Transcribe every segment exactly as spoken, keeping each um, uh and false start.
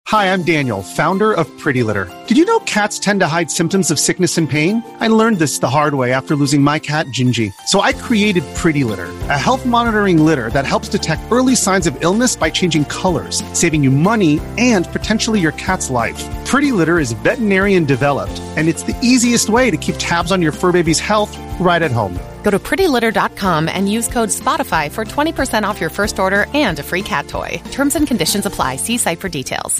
Hi, I'm Daniel, founder of Pretty Litter. Did you know cats tend to hide symptoms of sickness and pain? I learned this the hard way after losing my cat, Gingy. So I created Pretty Litter, a health monitoring litter that helps detect early signs of illness by changing colors, saving you money and potentially your cat's life. Pretty Litter is veterinarian developed, and it's the easiest way to keep tabs on your fur baby's health right at home. Go to pretty litter dot com and use code SPOTIFY for twenty percent off your first order and a free cat toy. Terms and conditions apply. See site for details.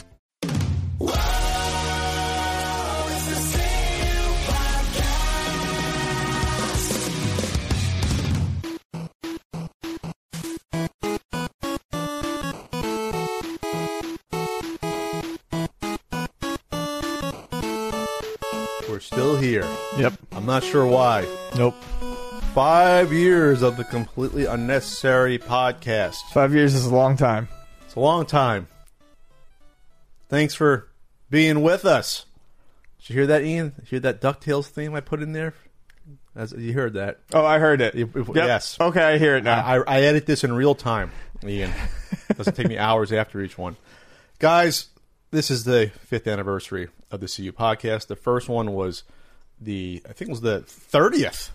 We're still here. Yep. I'm not sure why. Nope. Five years of the completely unnecessary podcast. Five years is a long time. It's a long time. Thanks for being with us. Did you hear that, Ian? Did you hear that DuckTales theme I put in there? As you heard that. Oh, I heard it. You, Yep. Yes. Okay, I hear it now. I, I edit this in real time, Ian. It doesn't take me hours after each one. Guys, this is the fifth anniversary of the C U podcast. The first one was the, I think it was the thirtieth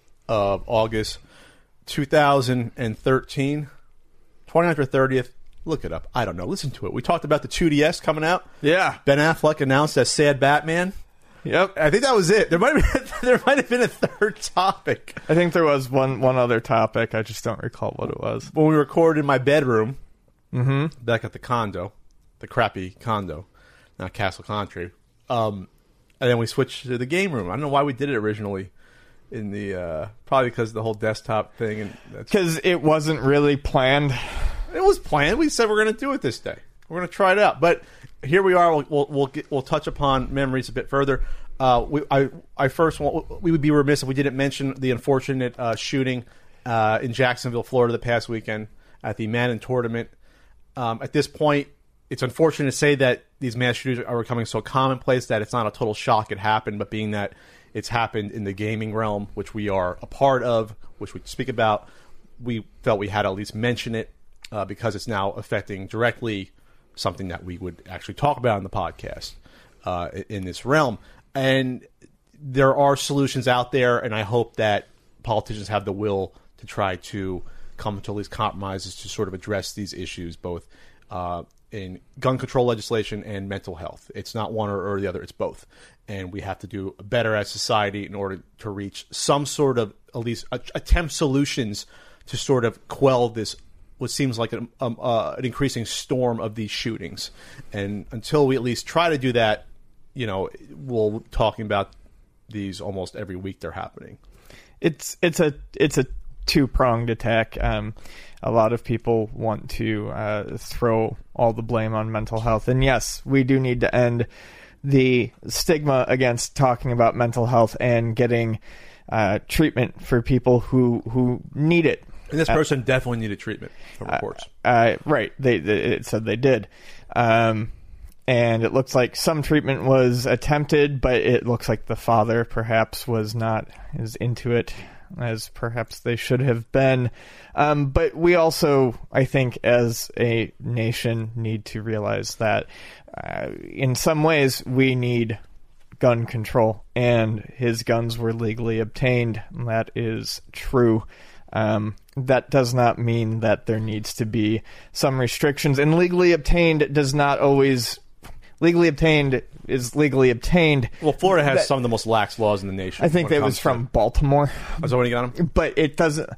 of August, two thousand thirteen. twenty-ninth or thirtieth. Look it up. I don't know. Listen to it. We talked about the two D S coming out. Yeah. Ben Affleck announced as Sad Batman. Yep. I think that was it. There might have been, there might have been a third topic. I think there was one, one other topic. I just don't recall what it was. When we recorded in my bedroom, Mm-hmm. back at the condo, the crappy condo, not Castle Country, um, and then we switched to the game room. I don't know why we did it originally in the, uh, probably because of the whole desktop thing. And that's, Because it wasn't really planned. it was planned. We said we're going to do it this day. We're going to try it out. But here we are. We'll we'll we'll, get, we'll touch upon memories a bit further. Uh, we I I first want, we would be remiss if we didn't mention the unfortunate uh, shooting uh, in Jacksonville, Florida, the past weekend at the Madden tournament. Um, at this point, it's unfortunate to say that these mass shootings are becoming so commonplace that it's not a total shock it happened, but being that it's happened in the gaming realm, which we are a part of, which we speak about, we felt we had to at least mention it uh, because it's now affecting directly something that we would actually talk about in the podcast uh, in this realm. And there are solutions out there, and I hope that politicians have the will to try to come to at least compromises to sort of address these issues, both uh, in gun control legislation and mental health. It's not one or, or the other, it's both. And we have to do better as society in order to reach some sort of, at least, attempt solutions to sort of quell this, what seems like an, um, uh, an increasing storm of these shootings. And until we at least try to do that, you know, we'll be talking about these almost every week they're happening. It's it's a it's a two-pronged attack. Um, a lot of people want to uh, throw all the blame on mental health. And yes, we do need to end the stigma against talking about mental health and getting uh, treatment for people who, who need it. And this person uh, definitely needed treatment from reports. Uh, uh, right. They, they it said they did. Um, and it looks like some treatment was attempted, but it looks like the father perhaps was not as into it as perhaps they should have been. Um, but we also, I think, as a nation, need to realize that uh, in some ways we need gun control, and his guns were legally obtained. That is true. Um, that does not mean that there needs to be some restrictions, and legally obtained does not always... Legally obtained is legally obtained. Well, Florida has that, some of the most lax laws in the nation. I think that was from to, Baltimore. Was that when you got them? But it doesn't...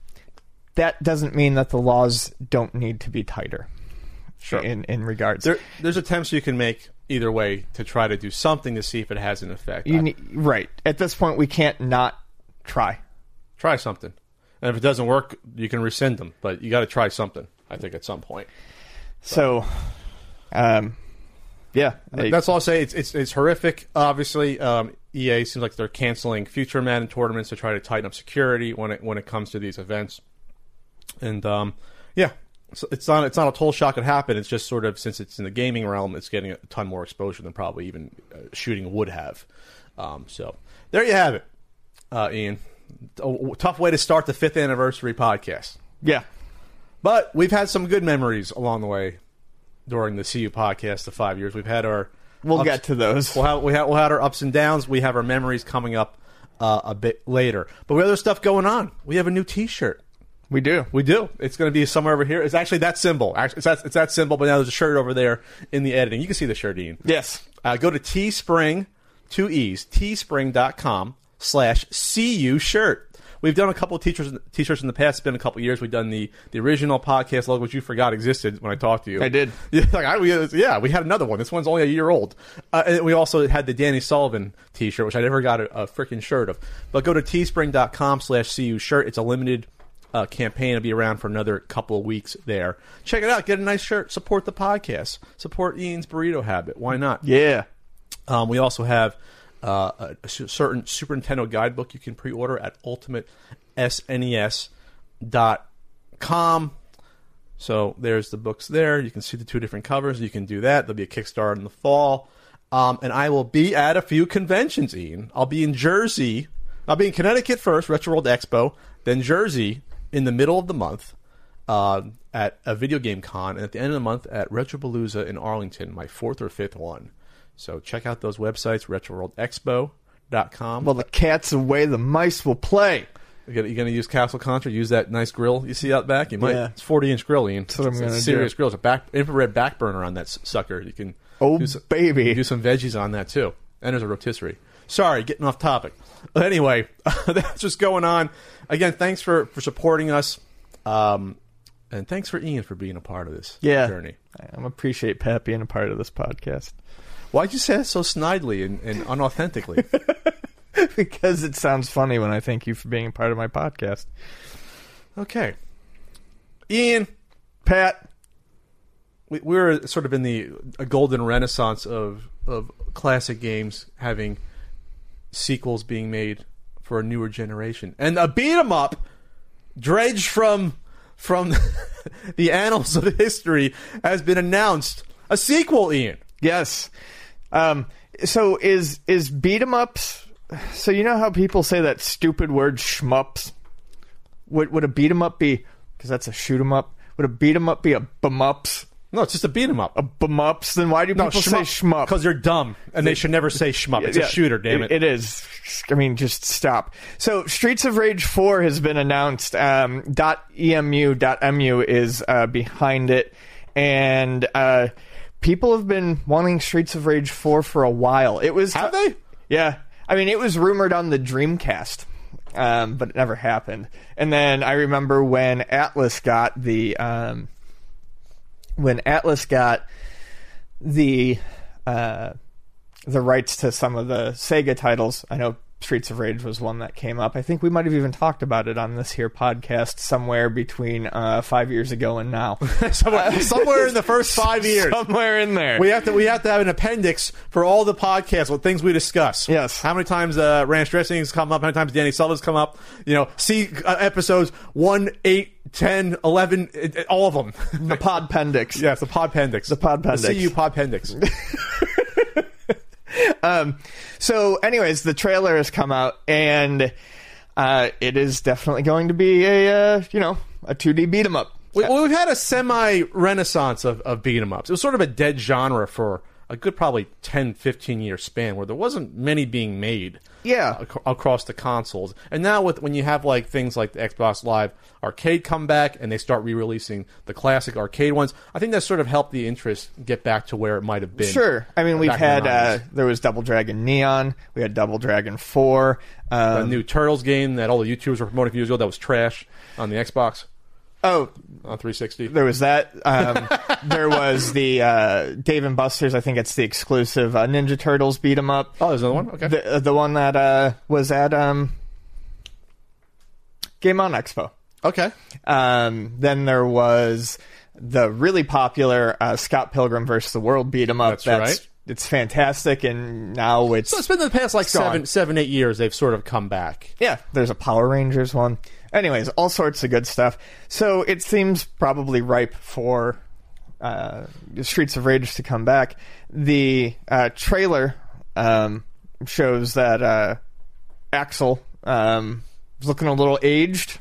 That doesn't mean that the laws don't need to be tighter. Sure. In, in regards. There, there's attempts you can make either way to try to do something to see if it has an effect. You need, right. At this point, we can't not try. Try something. And if it doesn't work, you can rescind them. But you got to try something, I think, at some point. So, so um... yeah, I, that's all I'll say. It's it's, it's horrific. Obviously, um, E A seems like they're canceling future Madden tournaments to try to tighten up security when it when it comes to these events. And um, yeah, so it's not it's not a total shock it happened. It's just sort of, since it's in the gaming realm, it's getting a ton more exposure than probably even uh, shooting would have. Um, so there you have it, uh, Ian. A tough way to start the fifth anniversary podcast. Yeah, but we've had some good memories along the way. during the C U podcast, the five years. We've had our We'll ups, get to those. We'll have, we have, we'll have our ups and downs. We have our memories coming up uh, a bit later. But we have other stuff going on. We have a new T-shirt. We do. We do. It's going to be somewhere over here. It's actually that symbol. Actually, it's that, it's that symbol, but now there's a shirt over there in the editing. You can see the shirt, Ian. Yes. Uh, go to Teespring, two E's, teespring.com slash CU shirt. We've done a couple of t-shirts, t-shirts in the past. It's been a couple of years. We've done the, the original podcast logo, which you forgot existed when I talked to you. I did. Yeah, like I, we, yeah, we had another one. This one's only a year old. Uh, and we also had the Danny Sullivan t-shirt, which I never got a, a freaking shirt of. But go to teespring.com slash CU shirt. It's a limited uh, campaign. It'll be around for another couple of weeks there. Check it out. Get a nice shirt. Support the podcast. Support Ian's Burrito Habit. Why not? Yeah. Um, we also have uh, a, a certain Super Nintendo guidebook you can pre-order at ultimate S N E S dot com. So there's the books there. You can see the two different covers. You can do that. There'll be a Kickstarter in the fall. Um, and I will be at a few conventions, Ian. I'll be in Jersey. I'll be in Connecticut first, Retro World Expo, then Jersey in the middle of the month uh, at a video game con, and at the end of the month at Retropalooza in Arlington, my fourth or fifth one. So check out those websites, retro world expo dot com. Well, the cat's away, the mice will play. You're going to use Castle Contra, use that nice grill you see out back? You might. Yeah. It's a forty-inch grill, Ian. That's what I'm It's gonna a do. serious grill. It's a back, infrared back burner on that s- sucker. You can Oh, do some, baby. do some veggies on that, too. And there's a rotisserie. Sorry, getting off topic. But anyway, that's what's going on. Again, thanks for, for supporting us. Um, and thanks for Ian for being a part of this Yeah. journey. I appreciate Pat being a part of this podcast. Why'd you say it so snidely and, and unauthentically? Because it sounds funny when I thank you for being a part of my podcast. Okay. Ian, Pat. we, we're sort of in the a golden renaissance of of classic games having sequels being made for a newer generation, and a beat 'em up dredged from from the annals of history has been announced. A sequel, Ian. Yes. Um, so is is beat 'em ups? So you know how people say that stupid word shmups? Would would a beat 'em up be? Because that's a shoot 'em up. Would a beat 'em up be a bum ups? No, it's just a beat 'em up. A bum ups? Then why do people say shmup? Because they're dumb, and they should never say shmup. It's Yeah, a shooter, damn it. It is. I mean, just stop. So, Streets of Rage four has been announced. Um, .emu, .mu is uh, behind it, and uh, people have been wanting Streets of Rage four for a while. It was Have they? Yeah. I mean, it was rumored on the Dreamcast, um, but it never happened. And then I remember when Atlas got the um, when Atlas got the uh, the rights to some of the Sega titles. I know Streets of Rage was one that came up. I think we might have even talked about it on this here podcast somewhere between uh, five years ago and now. somewhere, somewhere in the first five years. Somewhere in there. We have to we have to have an appendix for all the podcasts with things we discuss. Yes. How many times uh, Ranch Dressing has come up? How many times Danny Sullivan's come up? You know, see uh, episodes one, eight, ten, eleven, it, it, all of them. The Podpendix. Yeah, it's the Podpendix. The Podpendix. The C U Podpendix. Um, so, anyways, the trailer has come out, and uh, it is definitely going to be a uh, you know a two D beat 'em up. we, well, we've had a semi-renaissance of, of beat 'em ups. It was sort of a dead genre for a good probably ten, fifteen year span where there wasn't many being made. Yeah. ac- across the consoles. And now with when you have like things like the Xbox Live Arcade come back and they start re-releasing the classic arcade ones, I think that sort of helped the interest get back to where it might have been. Sure. I mean, we've back in had the uh, nineties. there was Double Dragon Neon. We had Double Dragon four. The Um, new Turtles game that all the YouTubers were promoting a few years ago that was trash on the Xbox oh, on three sixty. there was that. Um, there was the uh, Dave and Buster's. I think it's the exclusive uh, Ninja Turtles beat 'em up. Oh, there's another one? Okay. The, the one that uh, was at um, Game On Expo. Okay. Um, then there was the really popular uh, Scott Pilgrim versus the World beat 'em up. That's right. It's fantastic, and now it's So it's been the past like gone. seven, seven, eight years they've sort of come back. yeah. There's a Power Rangers one. Anyways, all sorts of good stuff. So it seems probably ripe for uh, Streets of Rage to come back. The uh, trailer um, shows that uh, Axel um, is looking a little aged.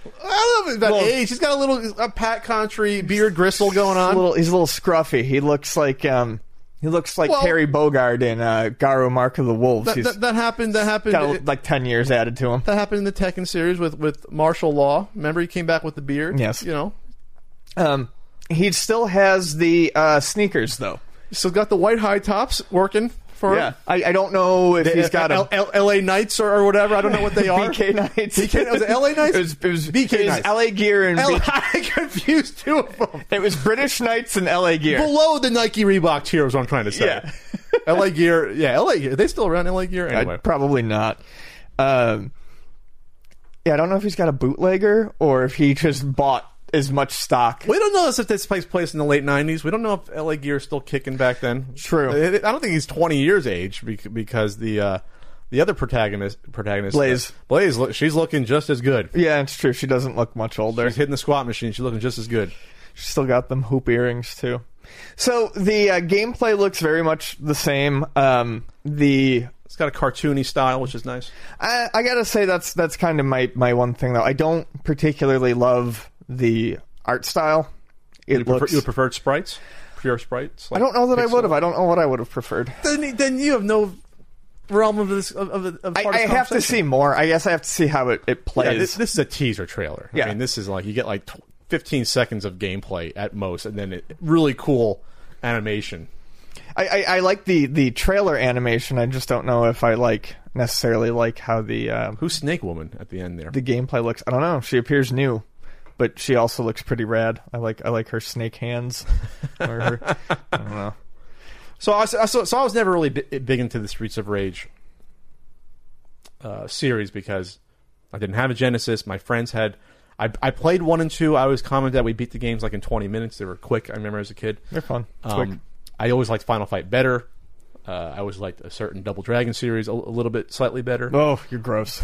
I don't know about Well, age. He's got a little a Pat Contry beard gristle going on. A little, he's a little scruffy. He looks like um, he looks like Well- Terry Bogard in uh, Garo Mark of the Wolves. that, He's that, that happened. That happened. got it- like ten years added to him. that happened in the Tekken series with with Martial Law. Remember, he came back with the beard. Yes. You know, Um, he still has the uh, sneakers though. still got the white high tops working for Yeah, I, I don't know if he's got L- a L- L A Knights or, or whatever. I don't know what they are. B K Knights. B K was it L A Knights? It was, it was B K it was Knights. L A Gear and L- B- I confused two of them. it was British Knights and L A Gear. Below the Nike Reebok tier is what I'm trying to say. Yeah. L A Gear. Yeah, L A Gear. Are they still around L A Gear? Anyway. Uh, probably not. Um, yeah, I don't know if he's got a bootlegger or if he just bought as much stock. We don't know if this takes place in the late nineties. We don't know if L A Gear is still kicking back then. True. I I don't think he's twenty years age bec- because the uh, the other protagonist, protagonist Blaze. uh, Blaze, look- she's looking just as good. Yeah, it's true. She doesn't look much older. She's hitting the squat machine. She's looking just as good. She's still got them hoop earrings too. So the uh, gameplay looks very much the same. Um, the It's got a cartoony style, which is nice. I, I gotta say that's that's kind of my, my one thing though. I don't particularly love the art style. It You, prefer, looks. you preferred sprites, pure sprites. I don't know that I would have. I don't know what I would have preferred. Then, then you have no realm of this. Of, of, of I, part of I this have to see conversation. more. I guess I have to see how it, it Yeah, plays. this, this is a teaser trailer. Yeah. I mean, this is like you get like tw- fifteen seconds of gameplay at most, and then it, really cool animation. I, I, I like the, the trailer animation. I just don't know if I like necessarily like how the um, Who's Snake Woman at the end there? the gameplay looks. I don't know. She appears new, but she also looks pretty rad. I like I like her snake hands. Or her, I don't know. So I, was- so, so I was never really bi- big into the Streets of Rage uh, series because I didn't have a Genesis. My friends had. I, I played one and two. I always commented that we beat the games like in twenty minutes. They were quick. I remember as a kid. They're fun. It's Um, quick. I always liked Final Fight better. Uh, I always liked a certain Double Dragon series a, a little bit slightly better. Oh, you're gross.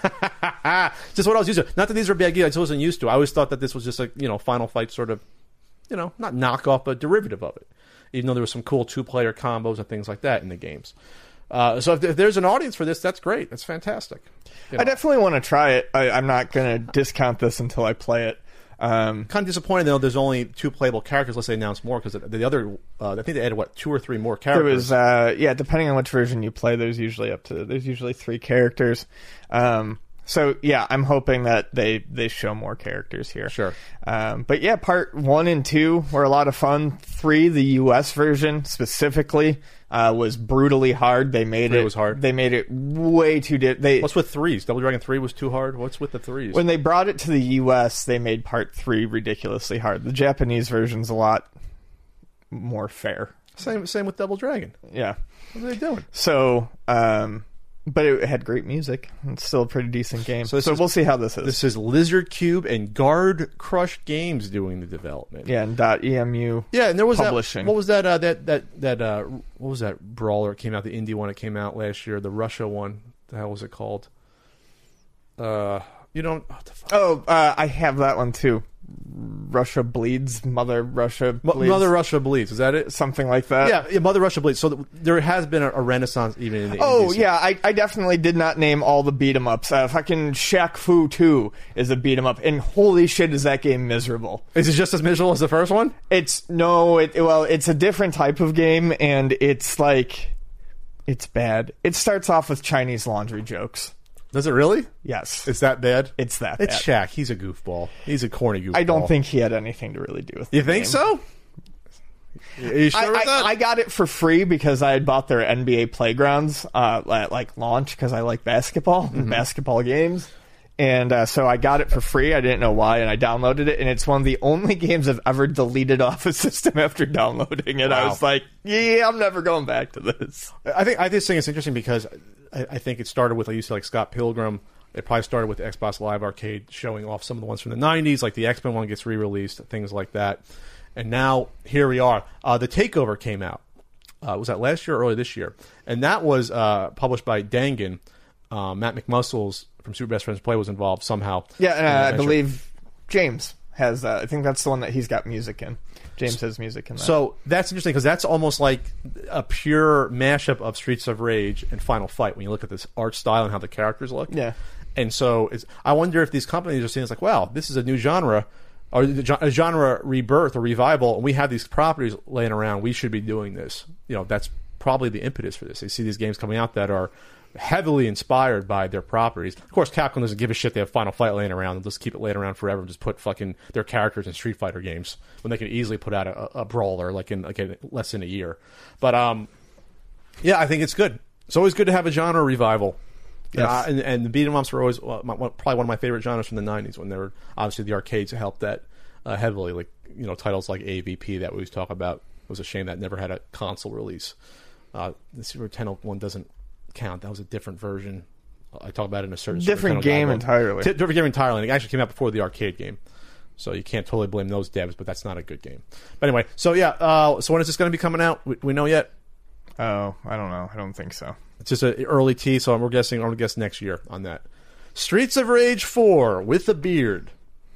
Just what I was used to. Not that these are bad games. I just wasn't used to. I always thought that this was just a you know Final Fight sort of, you know, not knockoff but derivative of it. Even though there was some cool two-player combos and things like that in the games. Uh, so if, if there's an audience for this, that's great. That's fantastic. You know, I definitely want to try it. I, I'm not going to discount this until I play it. Um, kind of disappointed though. There's only two playable characters. Unless they announce more, because the, the other, uh, I think they added what two or three more there characters. was, uh, yeah, depending on which version you play, there's usually up to there's usually three characters. Um, so yeah, I'm hoping that they they show more characters here. Sure. Um, but yeah, part one and two were a lot of fun. Three, the U S version specifically, uh, was brutally hard. They made Three it was hard. They made it way too. Di- they What's with threes? Double Dragon three was too hard. What's with the threes? when they brought it to the U S, they made part three ridiculously hard. The Japanese version's a lot more fair. same same with Double Dragon. Yeah. What are they doing? So, um, but it had great music. It's still a pretty decent game. So So, this is- we'll see how this is. This is Lizard Cube and Guard Crush Games doing the development. yeah, and dot .emu. Yeah, and there was Publishing. That, what was that? Uh, that that that uh, what was that brawler? It came out the indie one. It came out last year. The Russia one. The hell was it called? Uh, you don't. What the fuck? Oh, uh, I have that one too. Russia Bleeds, Mother Russia Mo- Bleeds. Mother Russia Bleeds. Is that it? Something like that. Yeah, yeah, Mother Russia Bleeds. So th- there has been a, a renaissance even in the Oh, indies. yeah, I, I definitely did not name all the beat-em-ups. Uh, fucking Shaq Fu two is a beat-em-up, and holy shit is that game miserable. Is it just as miserable as the first one? It's, no, it, well, it's a different type of game, and it's like, it's bad. It starts off with Chinese laundry jokes. Does it really? Yes. It's that bad? It's that It's bad. Shaq. He's a goofball. He's a corny goofball. I don't think he had anything to really do with it. You think so? Are you sure I, about that? I, I got it for free because I had bought their N B A Playgrounds uh, at like launch because I like basketball Mm-hmm. and basketball games. And uh, so I got it for free. I didn't know why, and I downloaded it. And it's one of the only games I've ever deleted off a system after downloading it. I Wow. was like, yeah, I'm never going back to this. I think I just think it's interesting because I, I think it started with, like you said, like Scott Pilgrim. It probably started with Xbox Live Arcade showing off some of the ones from the nineties, like the X-Men one gets re-released, things like that. And now here we are. Uh, the Takeover came out. Uh, was that last year or early this year? And that was uh, published by Dangan. Uh, Matt McMuscles from Super Best Friends Play was involved somehow. Yeah, in uh, the I adventure. believe James has that. I think that's the one that he's got music in. James has music in that. So that's interesting because that's almost like a pure mashup of Streets of Rage and Final Fight when you look at this art style and how the characters look. Yeah. And so it's, I wonder if these companies are saying, it's like, wow, this is a new genre, or a genre rebirth or revival, and we have these properties laying around. We should be doing this. You know, that's probably the impetus for this. They see these games coming out that are heavily inspired by their properties. Of course, Capcom doesn't give a shit. They have Final Fight laying around. They'll just keep it laying around forever and just put fucking their characters in Street Fighter games when they can easily put out a, a brawler like in like in less than a year. But um, yeah, I think it's good. It's always good to have a genre revival. Yes. Uh, and, and the beat 'em ups were always uh, my, probably one of my favorite genres from the nineties, when they were obviously the arcades helped that uh, heavily. Like, you know, titles like A V P that we always talk about. It was a shame that never had a console release. Uh, the Super Nintendo one doesn't count. That was a different version. I talk about it in a certain different game entirely. T- different game entirely. And it actually came out before the arcade game, so you can't totally blame those devs. But that's not a good game. But anyway, so yeah. Uh, so when is this going to be coming out? We, we know yet? Oh, I don't know. I don't think so. It's just an early tease, so we're guessing. I'm going to guess next year on that. Streets of Rage four with a beard.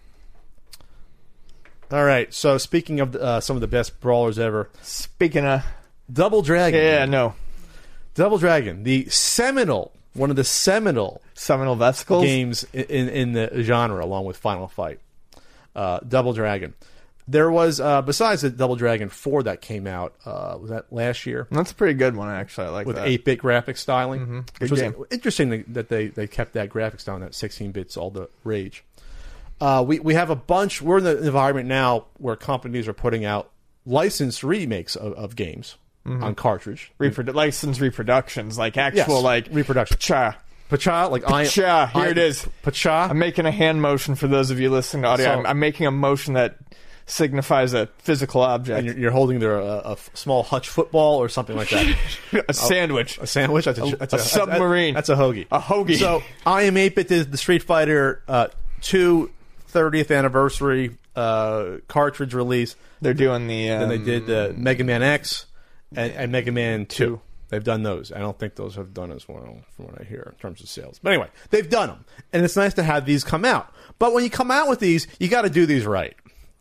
All right. So speaking of uh, some of the best brawlers ever, Speaking of... Double Dragon. Yeah, no. Double Dragon, the seminal, one of the seminal Seminal Vesicles? games in in the genre, along with Final Fight. Uh, Double Dragon. There was, uh, besides the Double Dragon four that came out, uh, was that last year? That's a pretty good one, actually. I like With that. eight-bit graphic styling. Mm-hmm. Which Good was game. interesting that they, they kept that graphic style, that sixteen bits, all the rage. Uh, we, we have a bunch, we're in the environment now where companies are putting out licensed remakes of, of games. Mm-hmm. On cartridge, Reprodu- licensed reproductions, like actual, yes, like reproduction. Pacha, Pacha, like I, Pacha. Here I, it is. Pacha. I'm making a hand motion for those of you listening to audio. So, I'm, I'm making a motion that signifies a physical object. And you're, you're holding there a, a small hutch football or something like that. a sandwich, a sandwich. That's a, a, that's a, a submarine. That's a, that's a hoagie. A hoagie. So I am eight bit did the Street Fighter uh, two thirtieth anniversary uh, cartridge release. They're doing the. Um, then they did the Mega Man X. And, and Mega Man two. They've done those. I don't think those have done as well, from what I hear, in terms of sales. But anyway, they've done them. And it's nice to have these come out. But when you come out with these, you got to do these right.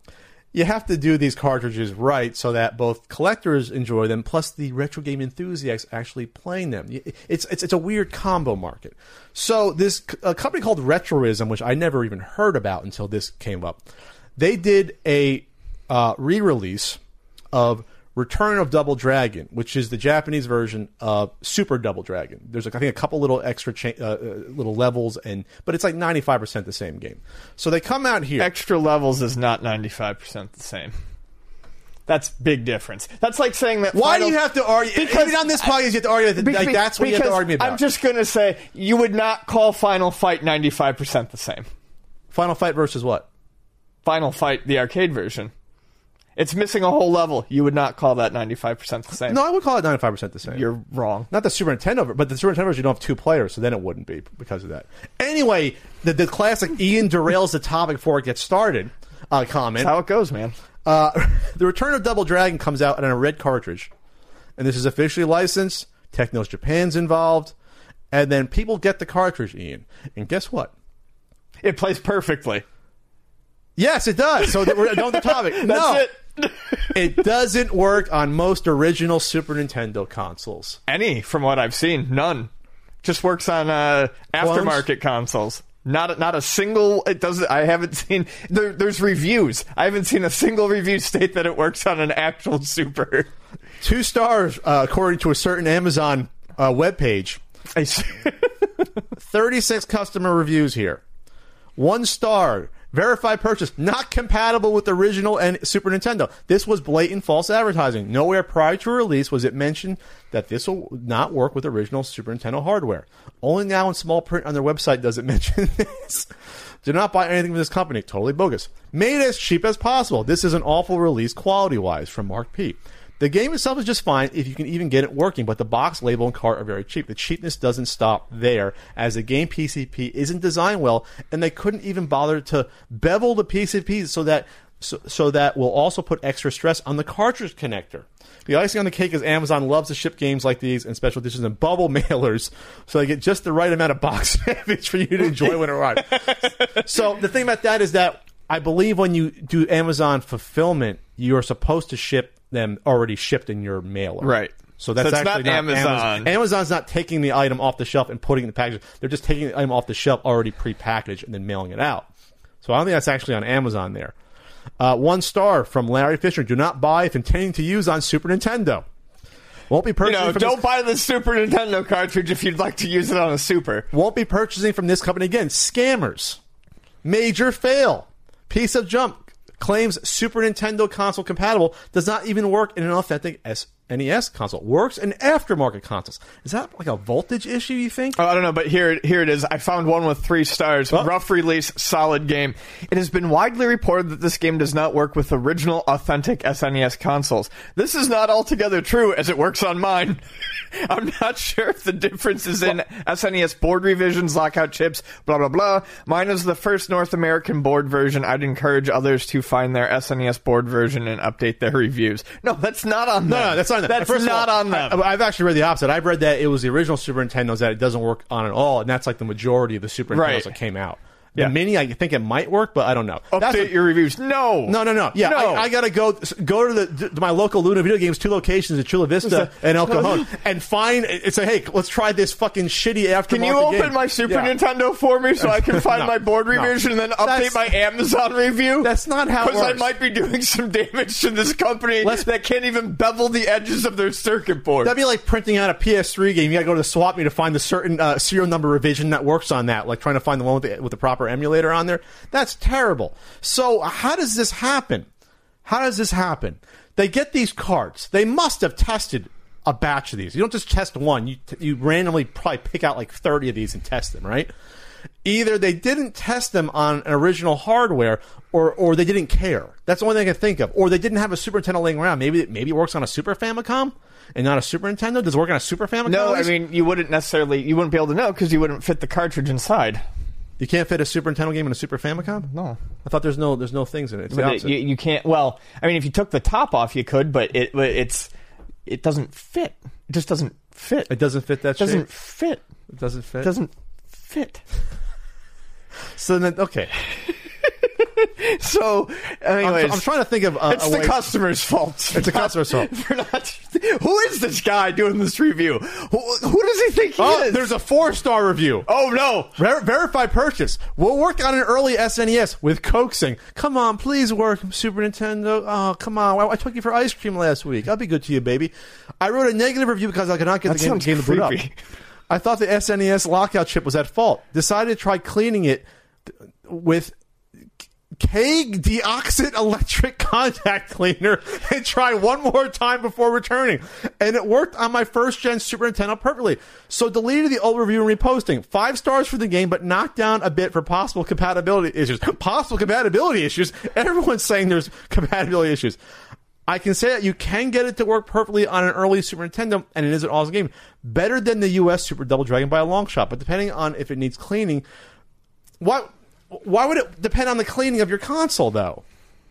You have to do these cartridges right so that both collectors enjoy them, plus the retro game enthusiasts actually playing them. It's it's, it's a weird combo market. So this a company called Retroism, which I never even heard about until this came up, they did a uh, re-release of Return of Double Dragon, which is the Japanese version of Super Double Dragon. There's, like, I think, a couple little extra cha- uh, little levels, and but it's like ninety-five percent the same game. So they come out here. Extra levels is not ninety-five percent the same. That's big difference. That's like saying that. Why Final... do you have to argue? Because even on this podcast, you have to argue that. Because, like, that's what you have to argue about. I'm just going to say you would not call Final Fight ninety-five percent the same. Final Fight versus what? Final Fight, the arcade version. It's missing a whole level. You would not call that ninety-five percent the same. No, I would call it ninety-five percent the same. You're wrong. Not the Super Nintendo, but the Super Nintendo version, you don't have two players, so then it wouldn't be because of that. Anyway, the, the classic Ian derails the topic before it gets started uh, comment. That's how it goes, man. Uh, the Return of Double Dragon comes out on a red cartridge, and this is officially licensed. Technos Japan's involved, and then people get the cartridge, Ian, and guess what? It plays perfectly. Yes, it does. So we're done with the topic. That's no, it. It doesn't work on most original Super Nintendo consoles. Any, from what I've seen, none. Just works on uh, aftermarket consoles. Not a, not a single. It doesn't. I haven't seen. There, there's reviews. I haven't seen a single review state that it works on an actual Super. Two stars, uh, according to a certain Amazon uh, webpage. thirty-six customer reviews here. One star. Verified purchase, not compatible with the original and Super Nintendo. This was blatant false advertising. Nowhere prior to release was it mentioned that this will not work with original Super Nintendo hardware. Only now in small print on their website does it mention this. Do not buy anything from this company. Totally bogus. Made as cheap as possible. This is an awful release quality-wise from Mark P. The game itself is just fine if you can even get it working, but the box, label, and cart are very cheap. The cheapness doesn't stop there, as the game P C P isn't designed well, and they couldn't even bother to bevel the P C P so that so, so that will also put extra stress on the cartridge connector. The icing on the cake is Amazon loves to ship games like these in special editions and bubble mailers, so they get just the right amount of box damage for you to enjoy when it arrives. So the thing about that is that I believe when you do Amazon fulfillment, you're supposed to ship them already shipped in your mailer. Right. So that's, so it's actually not, not Amazon. Amazon. Amazon's not taking the item off the shelf and putting it in the package. They're just taking the item off the shelf already pre-packaged and then mailing it out. So I don't think that's actually on Amazon there. Uh, one star from Larry Fisher. Do not buy if intending to use on Super Nintendo. Won't be purchasing. You know, from don't this, buy the Super Nintendo cartridge if you'd like to use it on a Super. Won't be purchasing from this company again. Scammers. Major fail. Piece of junk. Claims Super Nintendo console compatible. Does not even work in an authentic S N E S console. Works in aftermarket consoles. Is that like a voltage issue, you think? Oh, I don't know, but here, here it is. I found one with three stars. Oh. Rough release, solid game. It has been widely reported that this game does not work with original, authentic S N E S consoles. This is not altogether true, as it works on mine. I'm not sure if the difference is in S N E S board revisions, lockout chips, blah, blah, blah. Mine is the first North American board version. I'd encourage others to find their S N E S board version and update their reviews. No, that's not on them. No, no, that's not on them. That's First not all, on them. I, I've actually read the opposite. I've read that it was the original Super Nintendos that it doesn't work on at all, and that's like the majority of the Super Nintendos Right. that came out. The Yeah. Mini, I think it might work, but I don't know. Update That's a- your reviews. No. No, no, no. Yeah, No. I, I gotta go go to the to my local Luna Video Games, two locations in Chula Vista and El Cajon, and find and say, hey, let's try this fucking shitty aftermarket Can you open game. my Super Yeah. Nintendo for me so I can find No, my board no. revision and then update That's- my Amazon review? That's not how it Because I works. might be doing some damage to this company Let's- that can't even bevel the edges of their circuit board. That'd be like printing out a P S three game. You gotta go to the swap meet to find the certain uh, serial number revision that works on that, like trying to find the one with the, with the proper emulator on there. That's terrible. So how does this happen? How does this happen? They get these cards. They must have tested a batch of these. You don't just test one. You you randomly probably pick out like thirty of these and test them, right? Either they didn't test them on an original hardware, or or they didn't care. That's the only thing I can think of. Or they didn't have a Super Nintendo laying around. Maybe maybe it works on a Super Famicom and not a Super Nintendo. Does it work on a Super Famicom? no, I mean, you wouldn't necessarily, you wouldn't be able to know because you wouldn't fit the cartridge inside. You can't fit a Super Nintendo game in a Super Famicom? No. I thought there's no there's no things in it. It's the But it, opposite. you, you can't, well, I mean, if you took the top off, you could, but it it's it doesn't fit. It just doesn't fit. It doesn't fit that It doesn't shape? fit. It doesn't fit? It doesn't fit. So then, okay. So, I'm, anyways, I'm trying to think of a, it's a the way- customer's fault. It's the customer's fault. For not, who is this guy doing this review? Who, who does he think he Oh, is? there's a four-star review. oh no! Ver- verified purchase. We'll work on an early S N E S with coaxing. Come on, please work, Super Nintendo. Oh, come on. I, I took you for ice cream last week. I'll be good to you, baby. I wrote a negative review because I could not get That the game, sounds game to boot up. creepy. I thought the S N E S lockout chip was at fault. Decided to try cleaning it with Kaig Deoxit electric contact cleaner and try one more time before returning. And it worked on my first gen Super Nintendo perfectly. So deleted the old review and reposting. Five stars for the game, but knocked down a bit for possible compatibility issues. Possible compatibility issues? Everyone's saying there's compatibility issues. I can say that you can get it to work perfectly on an early Super Nintendo, and it is an awesome game. Better than the U S Super Double Dragon by a long shot, but depending on if it needs cleaning, why, why would it depend on the cleaning of your console, though?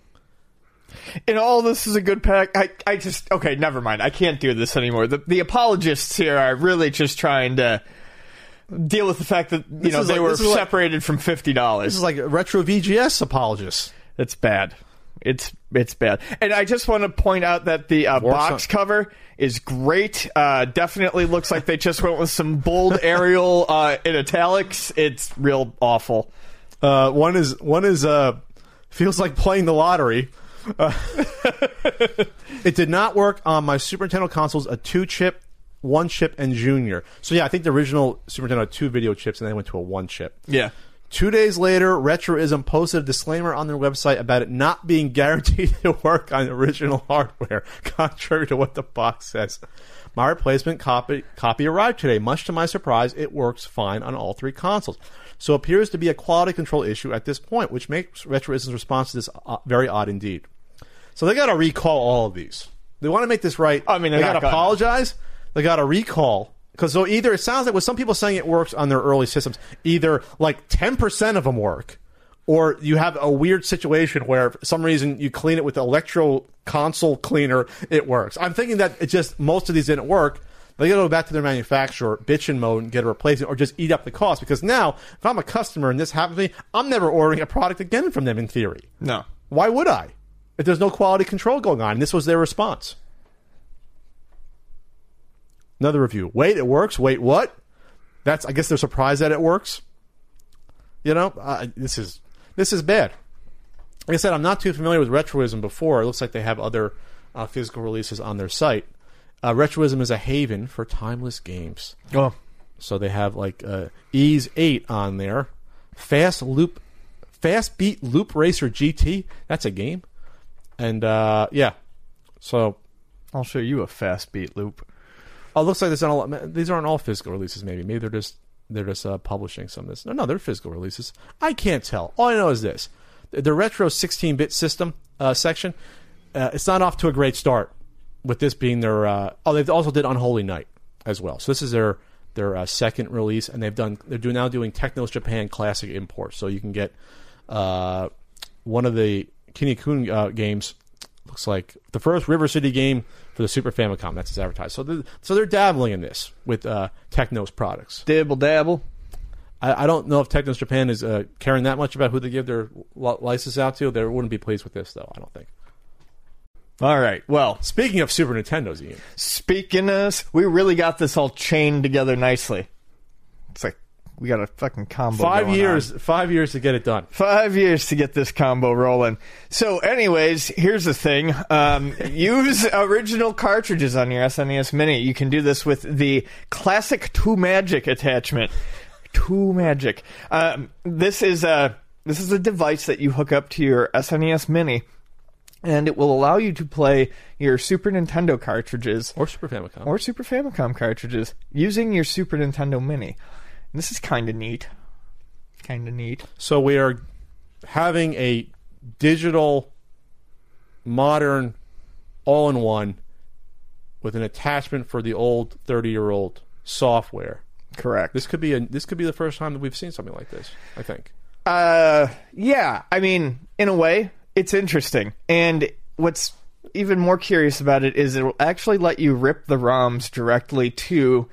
And all this is a good pack. I, I just okay. Never mind. I can't do this anymore. The the apologists here are really just trying to deal with the fact that you This know is they like- were this is like- separated from fifty This dollars. is like a retro V G S apologist. It's bad. It's it's bad. And I just want to point out that the uh, Works box on- cover is great. Uh, definitely looks like they just went with some bold Arial uh, in italics. It's real awful. Uh, one is one is uh, feels like playing the lottery. Uh, it did not work on my Super Nintendo consoles. A two chip, one chip, and Junior. So yeah, I think the original Super Nintendo had two video chips, and then went to a one chip. Yeah. Two days later, Retroism posted a disclaimer on their website about it not being guaranteed to work on original hardware, contrary to what the box says. My replacement copy, copy arrived today. Much to my surprise, it works fine on all three consoles. So it appears to be a quality control issue at this point, which makes Retroism's response to this uh, very odd indeed. So they got to recall all of these. They want to make this right. I mean, they they're got not to gonna. apologize. They got to recall. Because so either it sounds like with some people saying it works on their early systems, either like ten percent of them work, or you have a weird situation where for some reason you clean it with the electro console cleaner, it works. I'm thinking that it just most of these didn't work. They got to go back to their manufacturer, bitch in mode, and get a replacement, or just eat up the cost. Because now, if I'm a customer and this happens to me, I'm never ordering a product again from them in theory. No. Why would I? If there's no quality control going on, and this was their response. Another review. Wait, it works? Wait, what? That's. I guess they're surprised that it works. You know, uh, this is this is bad. Like I said, I'm not too familiar with Retroism before. It looks like they have other uh, physical releases on their site. Uh, Retroism is a haven for timeless games. Oh. So they have like uh, Ease eight on there. Fast Loop, Fast Beat Loop Racer G T. That's a game. And uh, yeah, so I'll show you a fast beat loop. Oh, it looks like there's not a lot, these aren't all physical releases. Maybe, maybe they're just they're just uh, publishing some of this. No, no, they're physical releases. I can't tell. All I know is this: the retro sixteen-bit system uh, section. Uh, it's not off to a great start with this being their. Uh, oh, they also did Unholy Night as well. So this is their their uh, second release, and they've done they're doing now doing Technos Japan Classic imports. So you can get uh, one of the Kinnikuin uh, games. Looks like the first River City game for the Super Famicom. That's his advertised. So they're, so they're dabbling in this with uh, Technos products. Dibble dabble. I, I don't know if Technos Japan is uh, caring that much about who they give their license out to. They wouldn't be pleased with this, though, I don't think. All right. Well, speaking of Super Nintendo's, Ian. Speaking of, we really got this all chained together nicely. It's like we got a fucking combo. Five going years, on. five years to get it done. Five years to get this combo rolling. So, anyways, here's the thing: um, use original cartridges on your S N E S Mini. You can do this with the classic two Magic attachment. two Magic. Um, this is a this is a device that you hook up to your S N E S Mini, and it will allow you to play your Super Nintendo cartridges or Super Famicom or Super Famicom cartridges using your Super Nintendo Mini. This is kind of neat. Kind of neat. So we are having a digital, modern, all-in-one with an attachment for the old thirty-year-old software. Correct. This could be a this could be the first time that we've seen something like this, I think. Uh, yeah. I mean, in a way, it's interesting. And what's even more curious about it is it will actually let you rip the ROMs directly to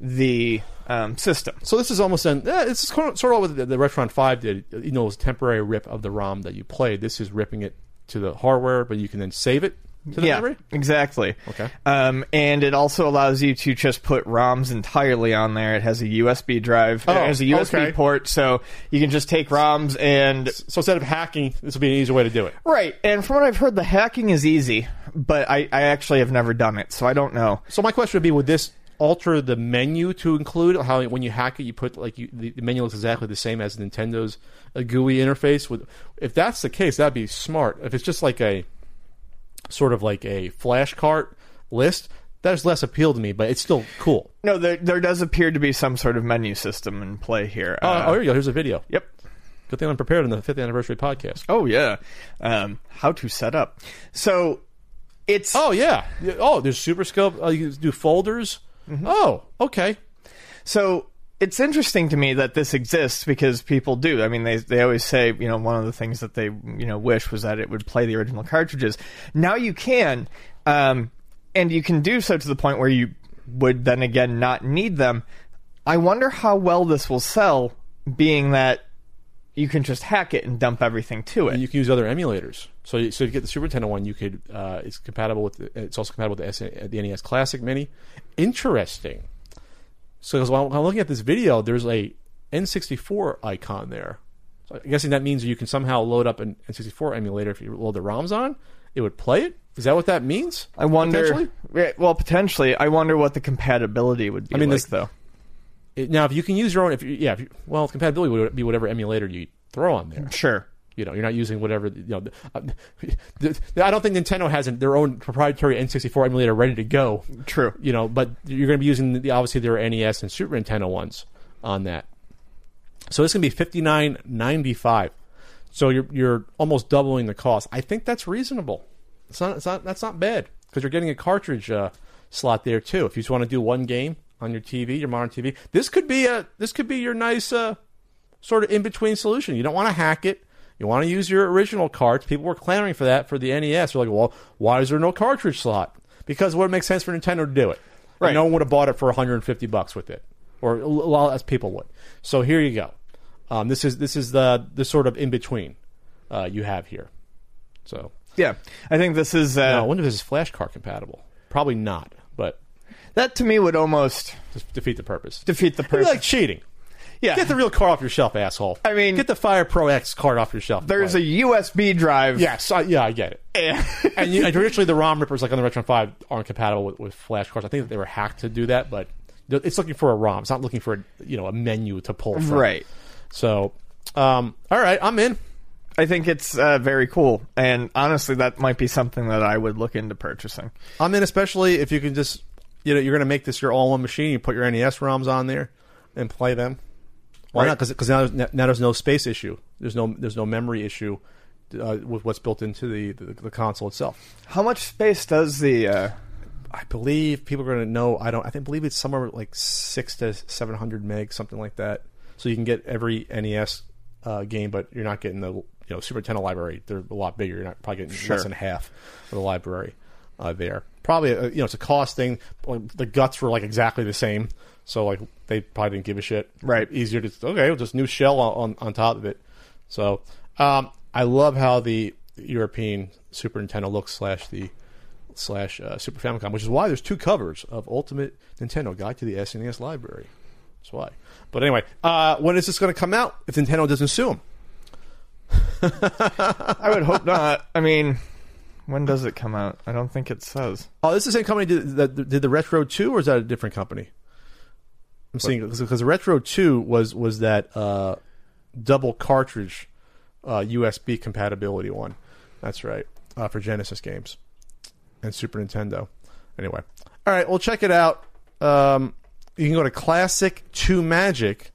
the um, system. So this is almost an eh, it's sort of what the, the Retron five did. You know, it was a temporary rip of the ROM that you played. This is ripping it to the hardware, but you can then save it to the yeah, memory? Exactly. Okay. Um, and it also allows you to just put ROMs entirely on there. It has a U S B drive. Oh, it has a U S B okay. port, so you can just take ROMs and... So instead of hacking, this will be an easier way to do it. Right. And from what I've heard, the hacking is easy, but I, I actually have never done it, so I don't know. So my question would be, would this alter the menu to include how when you hack it, you put like you, the, the menu looks exactly the same as Nintendo's a G U I interface? With, if that's the case, that'd be smart. If it's just like a sort of like a flash cart list, that's less appeal to me, but it's still cool. No, there there does appear to be some sort of menu system in play here. Oh, uh, oh, here you go. Here's a video. Yep. Good thing I'm prepared in the fifth anniversary podcast. Oh, yeah. Um, how to set up. So, it's... Oh, yeah. Oh, there's Super Scope. Uh, you can do folders. Mm-hmm. Oh, okay. So, it's interesting to me that this exists because people do. I mean, they they always say, you know, one of the things that they, you know, wish was that it would play the original cartridges. Now you can, um, and you can do so to the point where you would then again not need them. I wonder how well this will sell, being that you can just hack it and dump everything to it. And you can use other emulators. So, you, so if you get the Super Nintendo one, you could. Uh, it's compatible with. The, it's also compatible with the, S N, the N E S Classic Mini. Interesting. So, while I'm looking at this video, there's a N sixty-four icon there. So I'm guessing that means you can somehow load up an N sixty-four emulator if you load the ROMs on. It would play it. Is that what that means? I wonder. Potentially? Yeah, well, potentially. I wonder what the compatibility would be. I mean, like, this, though. It, now, if you can use your own, if you, yeah, if you, well, compatibility would be whatever emulator you throw on there. Sure. You know, you're not using whatever. You know, uh, I don't think Nintendo has their own proprietary N sixty-four emulator ready to go. True. You know, but you're going to be using the, obviously their N E S and Super Nintendo ones on that. So it's going to be fifty-nine ninety-five. So you're you're almost doubling the cost. I think that's reasonable. It's not. It's not. That's not bad because you're getting a cartridge uh, slot there too. If you just want to do one game on your T V, your modern T V, this could be a this could be your nice uh, sort of in between solution. You don't want to hack it. You want to use your original carts. People were clamoring for that for the N E S. They're like, well, why is there no cartridge slot? Because it would make sense for Nintendo to do it. Right. And no one would have bought it for one hundred fifty bucks with it, or a lot as people would. So here you go. Um, this is this is the the sort of in between uh, you have here. So yeah, I think this is. Uh, now, I wonder if this is flash cart compatible. Probably not, but That to me would almost Just defeat the purpose. defeat the It'd be purpose. like cheating. Yeah. Get the real card off your shelf, asshole. I mean- get the Fire Pro X card off your shelf. There's a U S B drive. Yes, I, yeah, I get it. Yeah. and, you, and traditionally, the ROM rippers, like on the Retron five, aren't compatible with, with flash cards. I think that they were hacked to do that, but it's looking for a ROM. It's not looking for a, you know a menu to pull from. Right. So, um, all right, I'm in. I think it's uh, very cool, and honestly, that might be something that I would look into purchasing. I'm in, especially if you can just, you know, you're going to make this your all-in-one machine. You put your N E S ROMs on there and play them. Why Right. not? Because now, now there's no space issue. There's no there's no memory issue uh, with what's built into the, the the console itself. How much space does the? Uh... I believe people are going to know. I don't. I think believe it's somewhere like six to seven hundred meg, something like that. So you can get every N E S uh, game, but you're not getting the you know Super Nintendo library. They're a lot bigger. You're not probably getting Sure. less than half of the library uh, there. Probably uh, you know it's a cost thing. The guts were like exactly the same, so like they probably didn't give a shit. Right. Easier to okay, well, just new shell on on top of it. So um, I love how the European Super Nintendo looks slash the slash uh, Super Famicom, which is why there's two covers of Ultimate Nintendo Guide to the S N E S Library. That's why. But anyway, uh, when is this going to come out if Nintendo doesn't sue them? I would hope not. I mean, when does it come out? I don't think it says. Oh, this is the same company did, that did the Retro two, or is that a different company? I'm seeing because the Retro two was was that uh, double cartridge uh, U S B compatibility one. That's right, uh, for Genesis games and Super Nintendo. Anyway, all right, well, check it out. Um, you can go to Classic two Magic,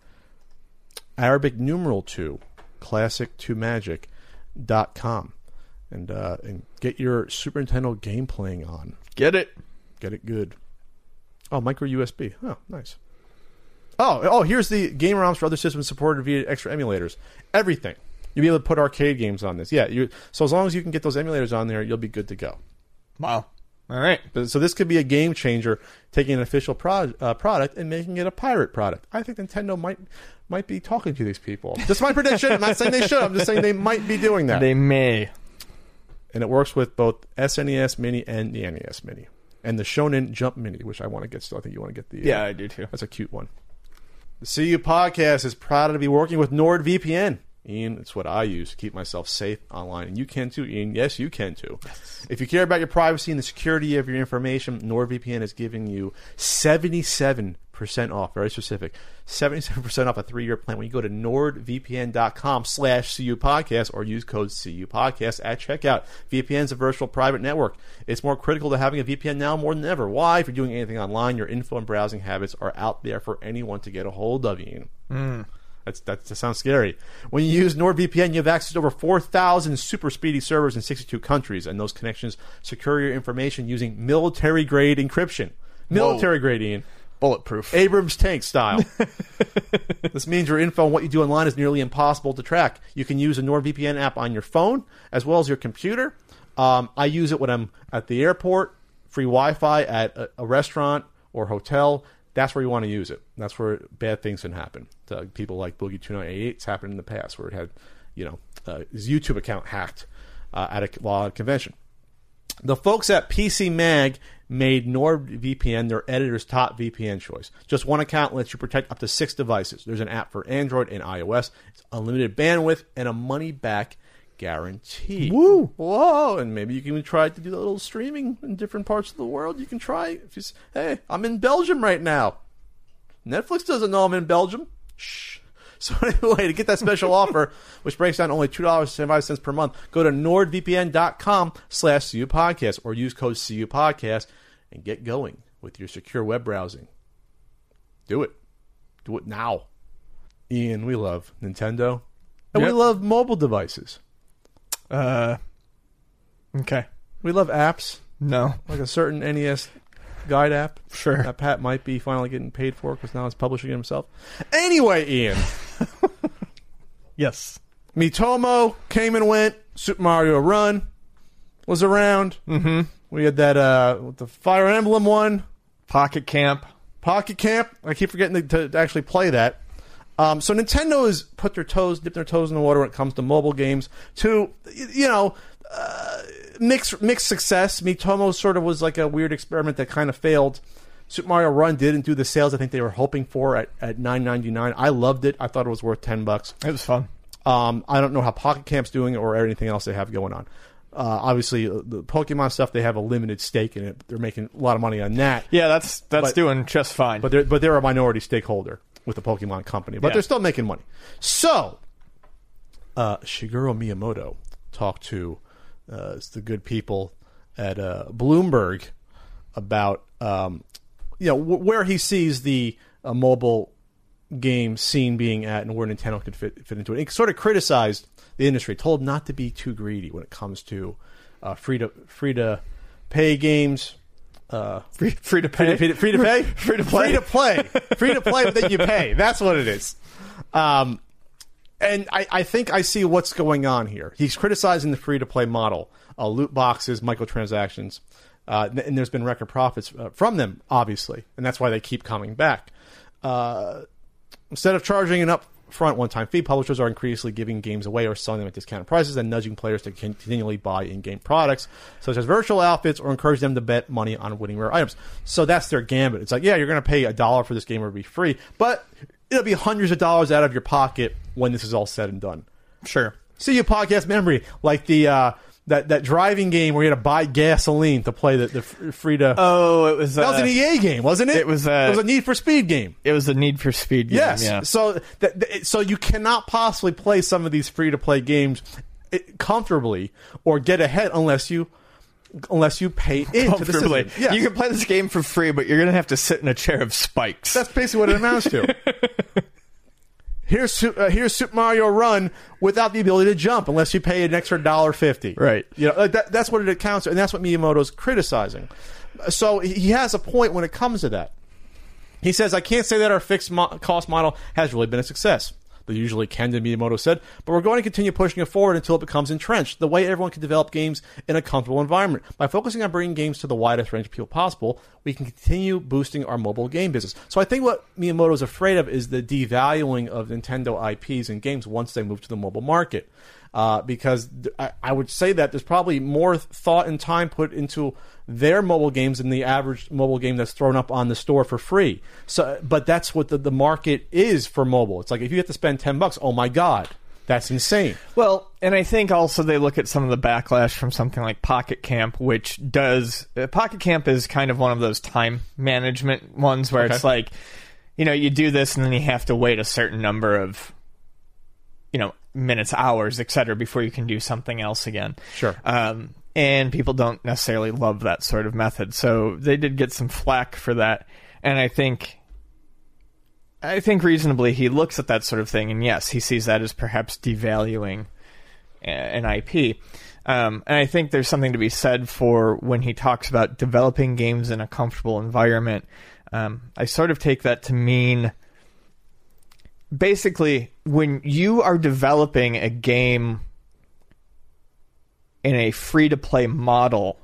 Arabic numeral two, classic two magic dot com, and uh, and get your Super Nintendo game playing on. Get it? Get it good. Oh, micro U S B. Oh, nice. Oh, oh, here's the game ROMs for other systems supported via extra emulators. Everything. You'll be able to put arcade games on this. Yeah, you. So as long as you can get those emulators on there, you'll be good to go. Wow. All right. But, so this could be a game changer, taking an official pro, uh, product and making it a pirate product. I think Nintendo might might be talking to these people. This is my prediction. I'm not saying they should. I'm just saying they might be doing that. They may. And it works with both S N E S Mini and the N E S Mini. And the Shonen Jump Mini, which I want to get still. I think you want to get the... Yeah, uh, I do too. That's a cute one. The C U Podcast is proud to be working with NordVPN. Ian, it's what I use to keep myself safe online. And you can too, Ian. Yes, you can too. Yes. If you care about your privacy and the security of your information, NordVPN is giving you seventy-seven percent off. Very specific. seventy-seven percent off a three-year plan when you go to nordvpn.com slash CU Podcast or use code C U Podcast at checkout. V P N is a virtual private network. It's more critical to having a V P N now more than ever. Why? If you're doing anything online, your info and browsing habits are out there for anyone to get a hold of, Ian. Mm. That's, that sounds scary. When you use NordVPN, you have access to over four thousand super speedy servers in sixty-two countries, and those connections secure your information using military-grade encryption. Military-grade, Ian. Bulletproof. Abrams tank style. This means your info and what you do online is nearly impossible to track. You can use a NordVPN app on your phone as well as your computer. Um, I use it when I'm at the airport, free Wi-Fi at a, a restaurant or hotel. That's where you want to use it. That's where bad things can happen. To people like Boogie two nine eight eight, it's happened in the past where it had, you know, uh, his YouTube account hacked uh, at a, while at a convention. The folks at P C Mag made NordVPN their editor's top V P N choice. Just one account lets you protect up to six devices. There's an app for Android and iOS. It's unlimited bandwidth and a money-back guarantee. Woo! Whoa! And maybe you can even try to do a little streaming in different parts of the world. You can try. If you say, hey, I'm in Belgium right now. Netflix doesn't know I'm in Belgium. Shh. So anyway, to get that special offer, which breaks down only two dollars and seventy-five cents per month, go to nordvpn.com slash CU Podcast or use code C U Podcast and get going with your secure web browsing. Do it. Do it now. Ian, we love Nintendo. And Yep. we love mobile devices. Uh, okay. We love apps, No. like a certain N E S Guide app. Sure. That Pat might be finally getting paid for because now he's publishing it himself. Anyway, Ian. Yes. Miitomo came and went. Super Mario Run was around. Mm-hmm. We had that uh, the Fire Emblem one. Pocket Camp. Pocket Camp. I keep forgetting to, to actually play that. Um, so Nintendo has put their toes, dipped their toes in the water when it comes to mobile games. To, you know, uh, mixed mixed success. Miitomo sort of was like a weird experiment that kind of failed. Super Mario Run didn't do the sales I think they were hoping for at, at nine ninety-nine. I loved it. I thought it was worth ten bucks. It was fun. Um, I don't know how Pocket Camp's doing or anything else they have going on. Uh, obviously, the Pokemon stuff, they have a limited stake in it. They're making a lot of money on that. Yeah, that's that's but, doing just fine. But they're, but they're a minority stakeholder with the Pokemon company. But yeah. they're still making money. So, uh, Shigeru Miyamoto talked to uh, the good people at uh, Bloomberg about um, you know w- where he sees the uh, mobile game scene being at and where Nintendo could fit, fit into it. He sort of criticized the industry, told not to be too greedy when it comes to uh, free to free to pay games. Uh, free, free to pay, free to, free to pay, free to play, free to play, free to play, but then you pay. That's what it is. Um, and I, I think I see what's going on here. He's criticizing the free to play model, uh, loot boxes, microtransactions, uh, and there's been record profits uh, from them, obviously, and that's why they keep coming back. Uh, instead of charging an upfront one-time fee, publishers are increasingly giving games away or selling them at discounted prices and nudging players to continually buy in-game products, such as virtual outfits, or encourage them to bet money on winning rare items. So that's their gambit. It's like, yeah, you're going to pay a dollar for this game or it'll be free, but it'll be hundreds of dollars out of your pocket when this is all said and done. Sure. See you podcast memory, like the uh, that that driving game where you had to buy gasoline to play the, the free to. Oh, it was that uh, was an E A game, wasn't it? It was. Uh, it was a Need for Speed game. It was a Need for Speed game. Yes. Yeah. So that so you cannot possibly play some of these free to play games comfortably or get ahead unless you. Unless you pay into the system. Yes. You can play this game for free, but you're going to have to sit in a chair of spikes. That's basically what it amounts to. Here's uh, here's Super Mario Run without the ability to jump unless you pay an extra one dollar fifty. Right. You know, that, that's what it accounts to, and that's what Miyamoto's criticizing. So he has a point when it comes to that. He says, I can't say that our fixed mo- cost model has really been a success. They usually can, Miyamoto said, but we're going to continue pushing it forward until it becomes entrenched, the way everyone can develop games in a comfortable environment. By focusing on bringing games to the widest range of people possible, we can continue boosting our mobile game business. So I think what Miyamoto's afraid of is the devaluing of Nintendo I Ps and games once they move to the mobile market. Uh, because th- I, I would say that there's probably more thought and time put into their mobile games than the average mobile game that's thrown up on the store for free. So, but that's what the, the market is for mobile. It's like if you have to spend ten bucks, oh my god, that's insane. Well, and I think also they look at some of the backlash from something like Pocket Camp, which does uh, Pocket Camp is kind of one of those time management ones where okay. it's like, you know, you do this and then you have to wait a certain number of, you know, minutes, hours, et cetera, before you can do something else again. Sure. Um, and people don't necessarily love that sort of method. So they did get some flack for that. And I think, I think reasonably he looks at that sort of thing, and yes, he sees that as perhaps devaluing an I P. Um, and I think there's something to be said for when he talks about developing games in a comfortable environment. Um, I sort of take that to mean basically when you are developing a game in a free-to-play model,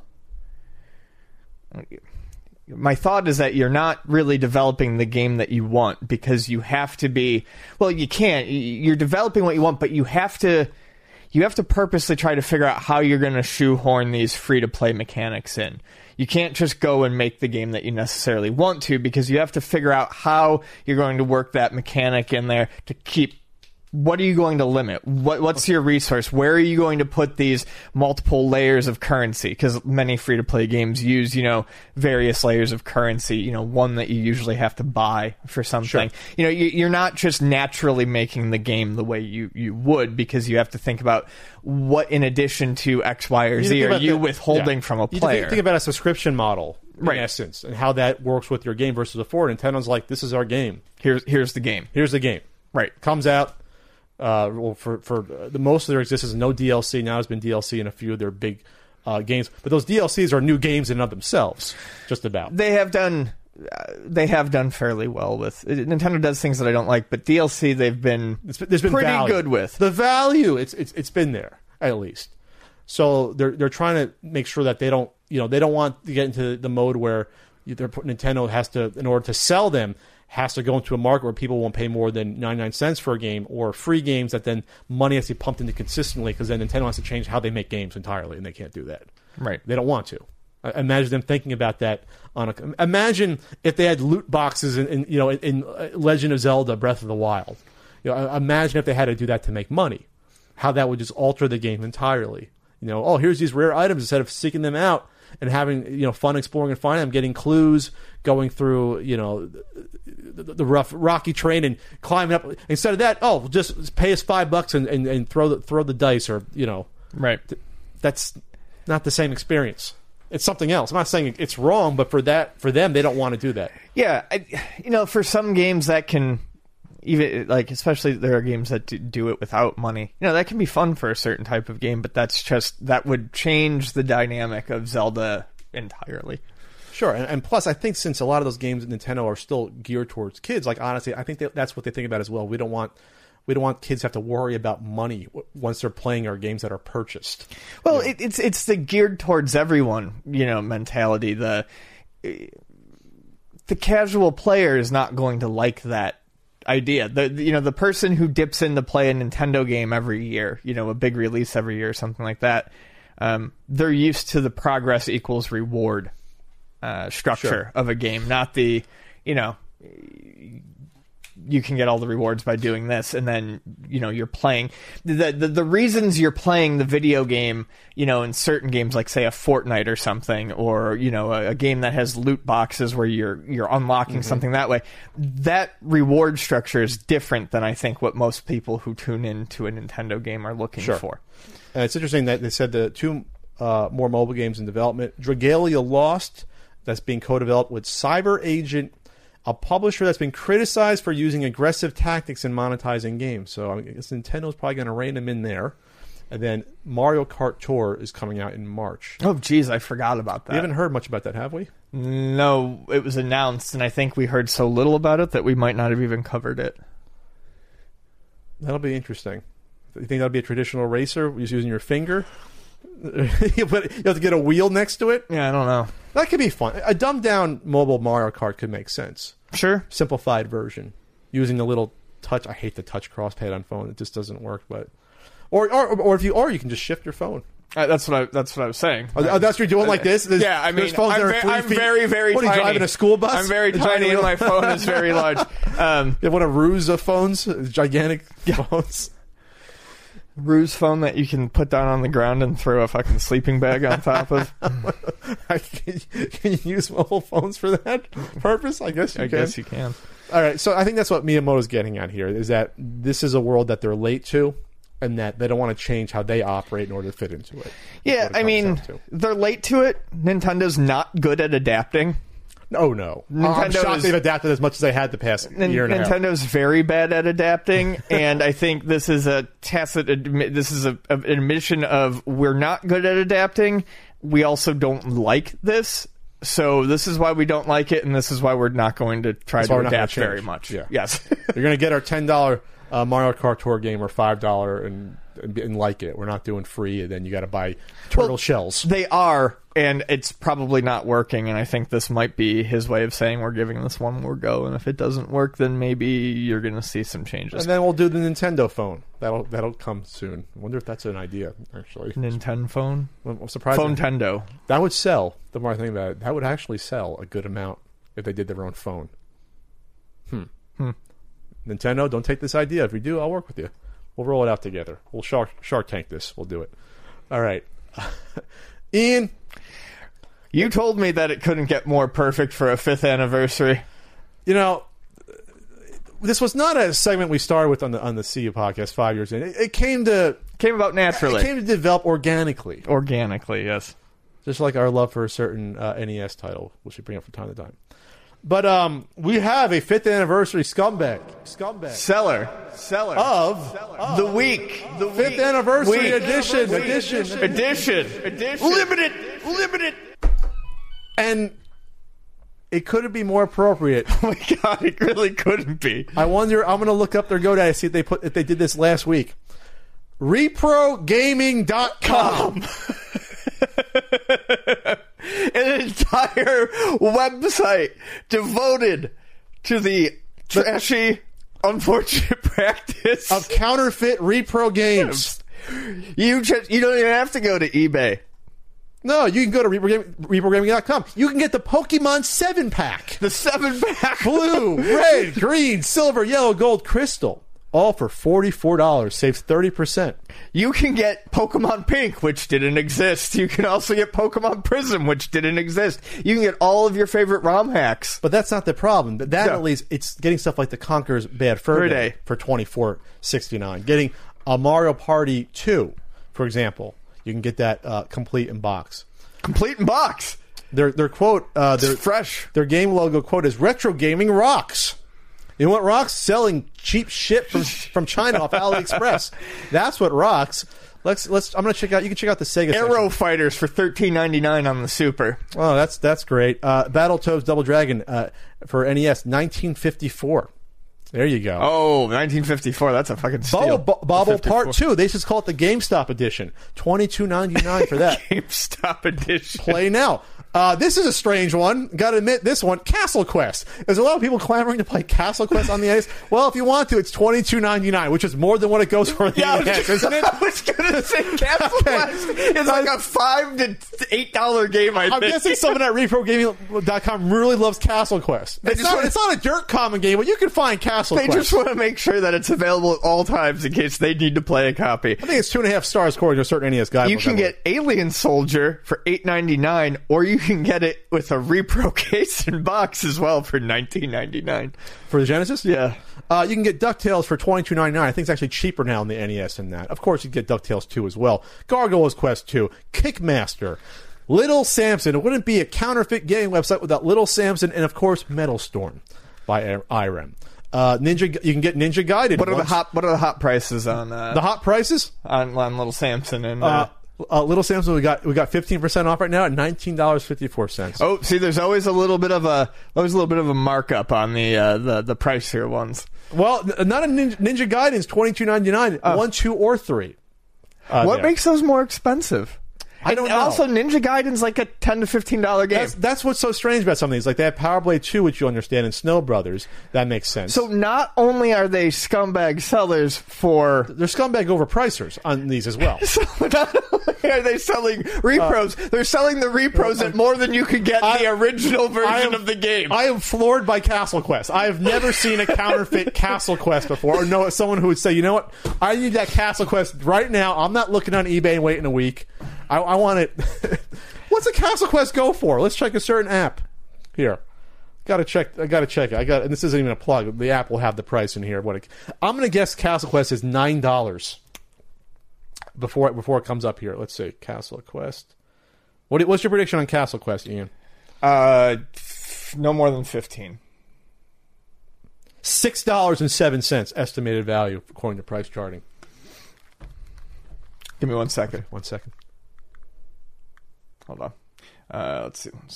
my thought is that you're not really developing the game that you want, because you have to be, well, you can't, you're developing what you want, but you have to you have to purposely try to figure out how you're going to shoehorn these free-to-play mechanics in. You can't just go and make the game that you necessarily want to, because you have to figure out how you're going to work that mechanic in there to keep. What are you going to limit? What What's your resource? Where are you going to put these multiple layers of currency? Because many free-to-play games use, you know, various layers of currency. You know, one that you usually have to buy for something. Sure. You know, you, you're not just naturally making the game the way you, you would, because you have to think about what, in addition to X, Y, or Z, are you the, withholding yeah. from a player. You think, think about a subscription model, in right. essence, and how that works with your game versus a forward. Nintendo's like, this is our game. Here's Here's the game. Here's the game. Right. Comes out. Uh, well, for for the most of their existence, no D L C. Now there's been D L C in a few of their big uh, games, but those D L Cs are new games in and of themselves. Just about they have done uh, they have done fairly well with. Nintendo does things that I don't like, but D L C they've been, it's, there's been pretty value. good with the value. It's it's it's been there at least. So they're they're trying to make sure that they don't you know they don't want to get into the mode where they're Nintendo has to, in order to sell them, has to go into a market where people won't pay more than ninety-nine cents for a game, or free games that then money has to be pumped into consistently, because then Nintendo has to change how they make games entirely, and they can't do that. Right. They don't want to. I imagine them thinking about that. On a, imagine if they had loot boxes in, in you know in, in Legend of Zelda: Breath of the Wild. You know, imagine if they had to do that to make money. How that would just alter the game entirely. You know, oh, here's these rare items instead of seeking them out and having, you know, fun exploring and finding them, getting clues, going through, you know, the, the rough rocky terrain and climbing up. Instead of that, oh, just pay us five bucks and, and, and throw the throw the dice, or you know, right. That's not the same experience. It's something else. I'm not saying it's wrong, but for that, for them, they don't want to do that. Yeah, I, you know, for some games that can. Even like, especially there are games that do it without money. You know, that can be fun for a certain type of game, but that's just that would change the dynamic of Zelda entirely. Sure, and, and plus, I think since a lot of those games at Nintendo are still geared towards kids, like honestly, I think that that's what they think about as well. We don't want we don't want kids to have to worry about money once they're playing our games that are purchased. Well, you know? it, it's it's the geared towards everyone, you know, mentality. The the casual player is not going to like that idea. The you know the person who dips in to play a Nintendo game every year, you know, a big release every year, something like that. Um, they're used to the progress equals reward uh, structure Sure. of a game, not the you know you can get all the rewards by doing this, and then you know you're playing the, the the reasons you're playing the video game, you know, in certain games like say a Fortnite or something, or you know a, a game that has loot boxes where you're you're unlocking mm-hmm. something that way. That reward structure is different than I think what most people who tune into a Nintendo game are looking Sure. for. And it's interesting that they said the two uh, more mobile games in development: Dragalia Lost, that's being co-developed with Cyber Agent, a publisher that's been criticized for using aggressive tactics in monetizing games. So I guess Nintendo's probably going to rein them in there. And then Mario Kart Tour is coming out in March. Oh, geez, I forgot about that. We haven't heard much about that, have we? No, it was announced, and I think we heard so little about it that we might not have even covered it. That'll be interesting. You think that'll be a traditional racer, just using your finger? you, put, you have to get a wheel next to it? Yeah, I don't know. That could be fun. A dumbed-down mobile Mario Kart could make sense. Sure. Simplified version. Using the little touch. I hate the touch crosspad on phone. It just doesn't work. But Or or, or if you or you can just shift your phone. Uh, that's what I. That's what I was saying. Oh, oh, that's what you're doing like this? There's, yeah, I mean, phones I'm, that are ve- three I'm feet. very, very. What are you tiny. driving a school bus? I'm very tiny, and my phone is very large. Um, you have one of Ruse phones, gigantic phones. Ruse phone that you can put down on the ground and throw a fucking sleeping bag on top of. can, you, can you use mobile phones for that purpose? I guess you I can. guess you can. All right, so I think that's what Miyamoto's getting at here, is that this is a world that they're late to, and that they don't want to change how they operate in order to fit into it. Yeah, I mean, they're late to it. Nintendo's not good at adapting. Oh, no. Nintendo I'm shocked is, they've adapted as much as they had the past N- year and Nintendo's a half. very bad at adapting, and I think this is a tacit admi- this is a, a, an admission of we're not good at adapting. We also don't like this, so this is why we don't like it, and this is why we're not going to try That's why to we're not gonna adapt change. very much. Yeah. Yes. You're going to get our ten dollars uh, Mario Kart Tour game or five dollars and, and, and like it. We're not doing free, and then you got to buy turtle Well, shells. They are, and it's probably not working, and I think this might be his way of saying we're giving this one more go, and if it doesn't work, then maybe you're going to see some changes. And then we'll do the Nintendo phone. That'll that'll come soon. I wonder if that's an idea, actually. Nintendo phone? I'm surprised. Phone-tendo. That would sell, the more I think about it. That would actually sell a good amount if they did their own phone. Hmm. Hmm. Nintendo, don't take this idea. If we do, I'll work with you. We'll roll it out together. We'll Shark, shark Tank this. We'll do it. All right. Ian, you told me that it couldn't get more perfect for a fifth anniversary. You know, this was not a segment we started with on the on the C U podcast five years in. It, it came to Came about naturally. It came to develop organically, Organically, yes. just like our love for a certain uh, N E S title, which we bring up from time to time. But um, we have a fifth anniversary scumbag, scumbag Seller. Seller. of of the week. The fifth week. anniversary Week. edition, Week. edition, Edition. Edition. limited, limited, and it couldn't be more appropriate. Oh my god, it really couldn't be. I wonder. I'm going to look up their GoDaddy, see if they put if they did this last week. repro gaming dot com An entire website devoted to the trashy, unfortunate practice of counterfeit repro games. You just, you don't even have to go to eBay. No, you can go to reprogram- reprogramming dot com. You can get the Pokemon seven pack. The seven pack. Blue, red, green, silver, yellow, gold, crystal. All for forty-four dollars. Saves thirty percent. You can get Pokemon Pink, which didn't exist. You can also get Pokemon Prism, which didn't exist. You can get all of your favorite ROM hacks. But that's not the problem. But that No. at least, it's getting stuff like the Conker's Bad Fur Fur Day Day. for twenty-four sixty-nine. Getting a Mario Party two, for example. You can get that uh, complete in box. Complete in box. Their their quote, uh, their, It's fresh. Their game logo quote is "Retro gaming rocks." You know what rocks? Selling cheap shit from from China off AliExpress. That's what rocks. Let's let's. I'm gonna check out. You can check out the Sega Arrow section. Fighters for thirteen ninety-nine on the Super. Oh, that's that's great. Uh, Battletoads Double Dragon uh, for N E S, nineteen fifty-four. There you go. Oh, nineteen fifty-four. That's a fucking steal. Bobble, Bo- Bobble fifty-four. Part Two. They just call it the GameStop edition. twenty-two ninety-nine for that. GameStop edition. Play now. Uh, this is a strange one. Got to admit, this one, Castle Quest. There's a lot of people clamoring to play Castle Quest on the N E S. Well, if you want to, it's twenty-two ninety-nine, which is more than what it goes for on the Yeah, I N E S, was, isn't it? I was gonna say Castle Okay. Quest. It's like a five to eight dollar game. I I'm think. guessing someone at repro gaming dot com really loves Castle Quest. It's just not, wanna- it's not a dirt common game, but you can find Castle They Quest. just want to make sure that it's available at all times in case they need to play a copy. I think it's two and a half stars according to a certain N E S guide. You can get Alien Soldier for eight ninety-nine, or you can get it with a repro case and box as well for nineteen ninety-nine. for the Genesis. Yeah. Uh, you can get DuckTales for twenty-two ninety-nine. I think it's actually cheaper now on the N E S than that. Of course, you can get DuckTales two as well. Gargoyles Quest two, Kickmaster, Little Samson. It wouldn't be a counterfeit gaming website without Little Samson, and of course, Metal Storm by I R E M. Uh, Ninja, you can get Ninja Gaiden. What are the once- hot What are the hot prices on uh, the hot prices? on, on Little Samson and? Uh, Uh, uh, Little Samson, we got we got fifteen percent off right now at nineteen dollars and fifty-four cents. oh, see, there's always a little bit of a always a little bit of a markup on the uh, the the pricier ones. Well, n- not a Ninja, Ninja Gaiden's twenty-two ninety-nine. One, two, or three. Uh, What there. makes those more expensive? I don't And know. Also, Ninja Gaiden's like a ten to fifteen dollar game. That's, that's what's so strange about some of these. Like they have Power Blade two, which you understand, and Snow Brothers. That makes sense. So not only are they scumbag sellers for, they're scumbag overpricers on these as well. so not only are they selling repros, they're selling the repros at more than you could get I- the original version I am- of the game. I am floored by Castle Quest. I have never seen a counterfeit Castle Quest before, or know someone who would say, you know what, I need that Castle Quest right now. I'm not looking on eBay and waiting a week. I, I want it. What's a Castle Quest go for? Let's check a certain app. Here. Gotta check. I gotta check it. I got. And this isn't even a plug. The app will have the price in here. What it, I'm gonna guess Castle Quest is nine dollars before it, before it comes up here. Let's see. Castle Quest. What? What's your prediction on Castle Quest, Ian? uh, f- no more than fifteen. Six dollars and seven cents estimated value according to price charting. Give me one second. One second. Hold on. Uh, let's see. One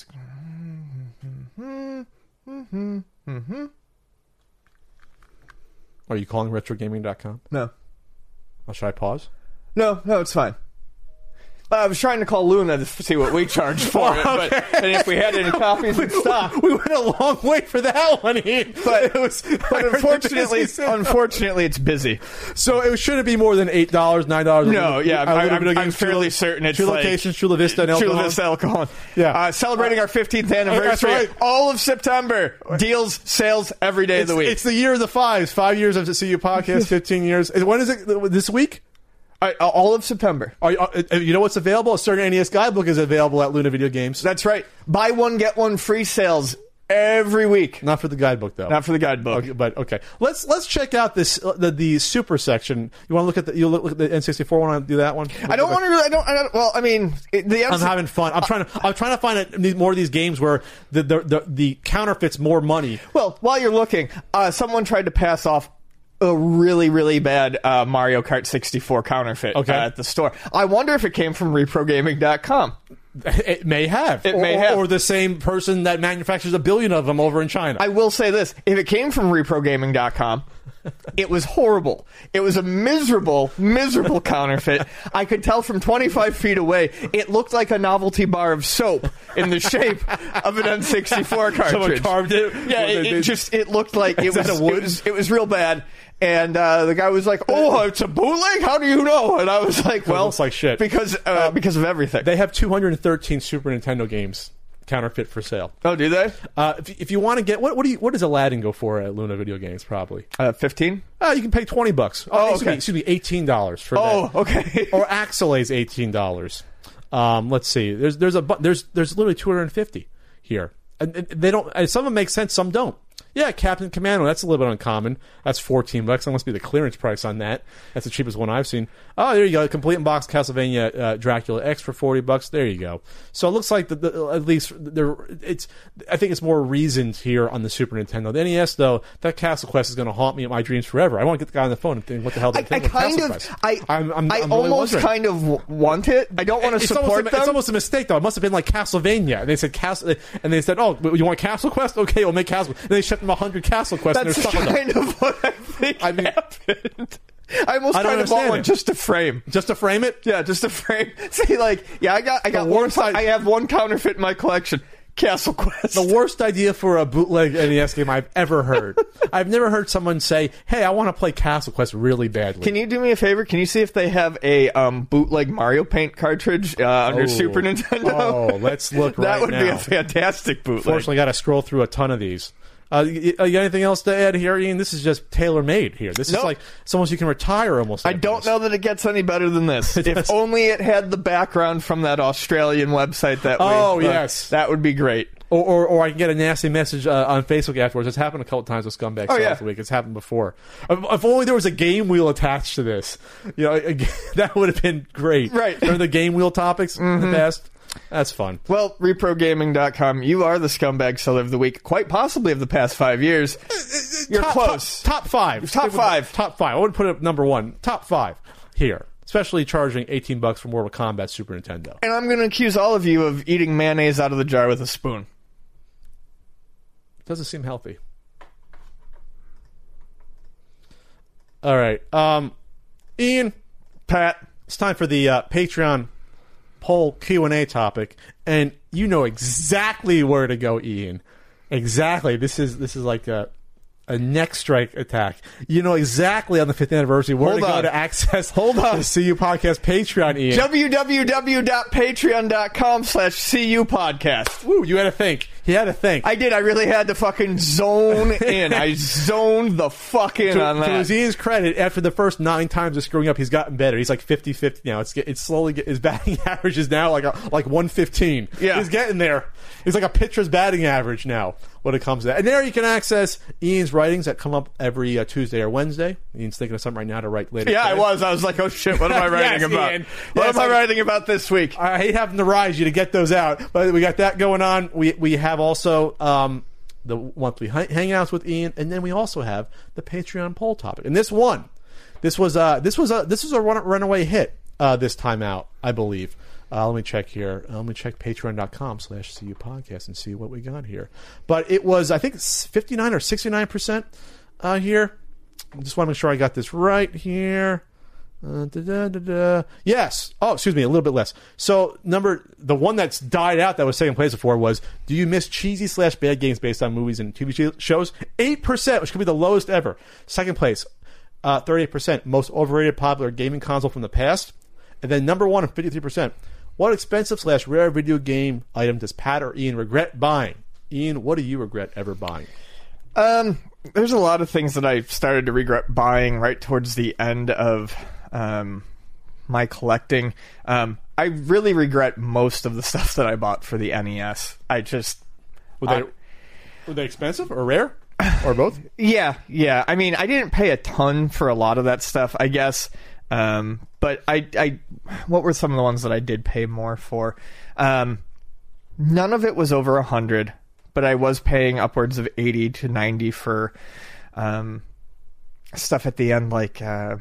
second. Are you calling retro gaming dot com? No. Oh, should I pause? No, no, it's fine. I was trying to call Luna to see what we charge for it, but and if we had any copies in stock. We went a long way for that one, Ian. But, it was, but unfortunately, unfortunately, it's busy. so it shouldn't be more than eight dollars, nine dollars. No, yeah, I, I'm, I'm fairly certain it's Two like locations, Chula Vista, and El Chula Cajon. Vista, El Cajon. Yeah. uh, celebrating our fifteenth anniversary. right. All of September, deals, sales every day It's, of the week. it's the year of the fives. Five years of the C U podcast, fifteen years. When is it? This week? Uh, all of September. Are you, uh, you know what's available? A certain N E S guidebook is available at Luna Video Games. That's right. Buy one get one free sales every week. Not for the guidebook, though. Not for the guidebook. Okay, but okay, let's let's check out this uh, the the super section. You want to look at the you look, look at the N sixty-four? Want to do that one? I don't want to. Really, I don't. I don't. Well, I mean, it- the I'm having fun. I'm trying to I'm trying to find a, more of these games where the the the, the counterfeits more money. Well, while you're looking, uh, someone tried to pass off a really, really bad uh, Mario Kart sixty-four counterfeit Okay. uh, at the store. I wonder if it came from repro gaming dot com. It may have. It or, may have. or the same person that manufactures a billion of them over in China. I will say this: if it came from repro gaming dot com, It was horrible. It was a miserable, miserable counterfeit. I could tell from twenty-five feet away, it looked like a novelty bar of soap in the shape of an N sixty-four cartridge. Someone carved it? Yeah, Well, it, they- it just, it looked like it Is that was, a wood? it was, it was real bad. And uh, the guy was like, "Oh, it's a bootleg? How do you know?" And I was like, "Well, looks like shit." because uh, because of everything." They have two hundred thirteen Super Nintendo games counterfeit for sale. oh, do they? Uh, if, if you want to get what what do you what does Aladdin go for at Luna Video Games? Probably. Uh, Fifteen. Uh, you can pay twenty bucks. Oh, excuse okay. Me, excuse me, eighteen dollars for Oh, that. okay. Or Axelade's eighteen dollars. Um, let's see. There's there's a bu- there's there's literally two hundred and fifty here. And, and they don't. And some of them make sense. Some don't. Yeah, Captain Commando. That's a little bit uncommon. That's fourteen bucks. That must be the clearance price on that. That's the cheapest one I've seen. Oh, there you go. Complete in box Castlevania uh, Dracula X for forty bucks. There you go. So it looks like the, the, at least there. It's. I think it's more reasoned here on the Super Nintendo. The N E S though, that Castle Quest is going to haunt me in my dreams forever. I want to get the guy on the phone and think, what the hell? They I, think I of kind Castle of, Quest. I, I'm, I'm, I I'm really almost wondering. kind of w- want it. I don't want to It's support almost, a, them. it's almost a mistake, though. It must have been like Castlevania. And they said Castle, and they said, "Oh, you want Castle Quest? Okay, we'll make Castle." And they shipped them a hundred Castle Quests. That's and they're stuck with them. kind of what I think I mean- happened. I almost I don't kind of want understand one it. just to frame. Just to frame it. Yeah, just to frame. See, like, yeah, I got, I got The one. worst I- I have one counterfeit in my collection. Castle Quest. The worst idea for a bootleg N E S game I've ever heard. I've never heard someone say, "Hey, I want to play Castle Quest really badly." Can you do me a favor? Can you see if they have a um, bootleg Mario Paint cartridge uh, under Oh. Super Nintendo? Oh, let's look that right would be now. a fantastic bootleg. Fortunately, got to scroll through a ton of these. Uh, you, you got anything else to add here, Ian? This is just tailor made here. This Nope. is like it's almost you can retire almost. I after don't this. know that it gets any better than this. If only it had the background from that Australian website that we, Oh, uh, yes. that would be great. Or, or, or I can get a nasty message uh, on Facebook afterwards. It's happened a couple times with Scumbags Oh, yeah. last week. It's happened before. If, if only there was a game wheel attached to this, you know, a- that would have been great. Right. Remember the game wheel topics Mm-hmm. in the past? That's fun. Well, repro gaming dot com, you are the scumbag seller of the week, quite possibly of the past five years. You're top, close. Top, top five. Top It would- five. Top five. I wouldn't put it number one. Top five here. Especially charging eighteen bucks for Mortal Kombat Super Nintendo. And I'm going to accuse all of you of eating mayonnaise out of the jar with a spoon. Doesn't seem healthy. All right. Um, Ian, Pat, it's time for the uh, Patreon poll Q and A topic, and you know exactly where to go, Ian. Exactly. This is this is like a a neck strike attack. You know exactly on the fifth anniversary where Hold to go on. to access Hold on. the C U Podcast Patreon, Ian. www.patreon dot com slash CU podcast. Woo, you had to think. He had to think. I did. I really had to fucking zone in. I zoned the fuck in to, on to that. his Ian's credit, after the first nine times of screwing up, he's gotten better. He's like fifty-fifty now. It's get- it's slowly get, his batting average is now like a, like one fifteen. Yeah. He's getting there. He's like a pitcher's batting average now when it comes to that. And there you can access Ian's writings that come up every uh, Tuesday or Wednesday. Ian's thinking of something right now to write later. Yeah, I today. was. I was like, oh shit, what am I writing Yes, about? Ian. What Yes, am I I- writing about this week? I hate having to rise you to get those out, but we got that going on. We we have also um, the monthly hi- hangouts with Ian, and then we also have the Patreon poll topic. And this one, this was uh this was a this was a run, runaway hit uh, this time out, I believe. Uh, let me check here. Uh, let me check patreon dot com slash C U podcast and see what we got here. But it was, I think, fifty-nine or sixty-nine percent uh, here. Just want to make sure I got this right here. Uh, da, da, da, da. Yes. Oh, excuse me, a little bit less. So, number the one that's died out that was second place before was: do you miss cheesy slash bad games based on movies and T V shows? Eight percent, which could be the lowest ever. Second place, uh, thirty-eight percent. Most overrated popular gaming console from the past, and then number one, fifty-three percent. What expensive slash rare video game item does Pat or Ian regret buying? Ian, what do you regret ever buying? Um, there's a lot of things that I started to regret buying right towards the end of um, my collecting. Um, I really regret most of the stuff that I bought for the N E S. I just... Were they, I- were they expensive or rare? Or both? Yeah, yeah. I mean, I didn't pay a ton for a lot of that stuff, I guess. Um, but I, I, what were some of the ones that I did pay more for? Um, none of it was over a hundred, but I was paying upwards of eighty to ninety for, um, stuff at the end, like, uh,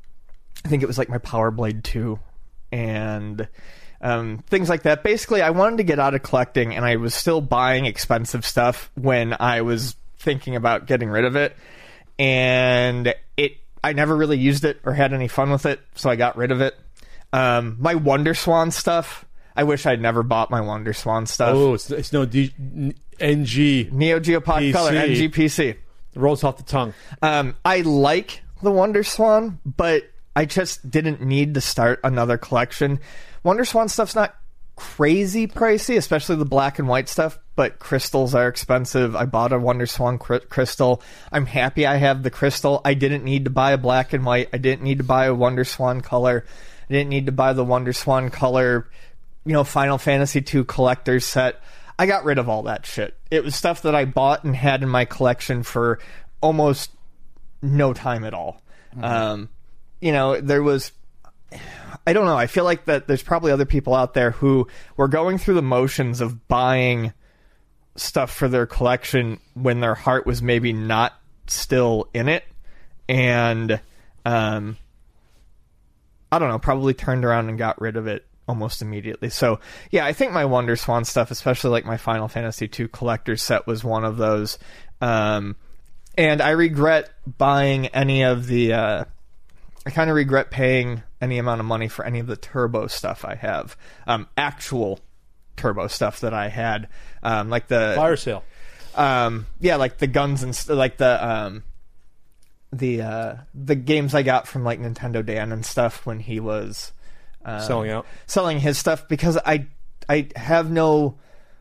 I think it was like my Power Blade two and, um, things like that. Basically, I wanted to get out of collecting, and I was still buying expensive stuff when I was thinking about getting rid of it. and it I never really used it or had any fun with it, so I got rid of it. Um, my Wonder Swan stuff, I wish I'd never bought my Wonder Swan stuff. Oh, it's, it's no D, N G. Neo Geo Pod P C. Color, N G P C. It rolls off the tongue. Um, I like the Wonder Swan, but I just didn't need to start another collection. Wonder Swan stuff's not crazy pricey, especially the black and white stuff, but crystals are expensive. I bought a Wonder Swan cr- crystal. I'm happy I have the crystal. I didn't need to buy a black and white. I didn't need to buy a Wonder Swan color. I didn't need to buy the Wonder Swan color, you know, Final Fantasy two collector's set. I got rid of all that shit. It was stuff that I bought and had in my collection for almost no time at all. Mm-hmm. Um, you know, there was... I don't know. I feel like that there's probably other people out there who were going through the motions of buying stuff for their collection when their heart was maybe not still in it. And, um, I don't know, probably turned around and got rid of it almost immediately. So, yeah, I think my Wonder Swan stuff, especially like my Final Fantasy two collector's set, was one of those. Um, and I regret buying any of the... Uh, I kind of regret paying any amount of money for any of the turbo stuff I have. Um, actual turbo stuff that I had. Um, like the... Fire sale. Um, yeah, like the guns and... St- like the... Um, the uh, the games I got from like Nintendo Dan and stuff when he was... Uh, selling out. Selling his stuff because I, I have no...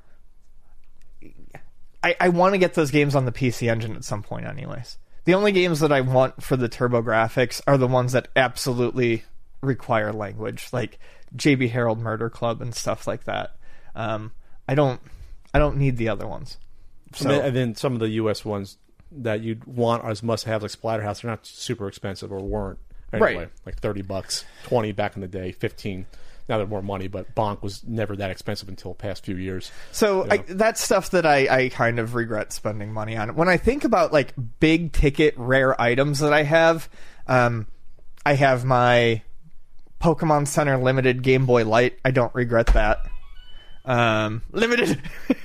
I, I want to get those games on the P C Engine at some point anyways. The only games that I want for the TurboGrafx are the ones that absolutely require language, like J B Harold Murder Club and stuff like that. Um, I don't, I don't need the other ones. So, and, then, and then some of the U S ones that you'd want as must-have, like Splatterhouse, they're not super expensive or weren't anyway. Right. Like thirty bucks, twenty back in the day, fifteen. Now they're more money, but Bonk was never that expensive until the past few years. So you know? I, that's stuff that I, I kind of regret spending money on. When I think about like big ticket rare items that I have, um, I have my Pokemon Center Limited Game Boy Light. I don't regret that. Um, limited.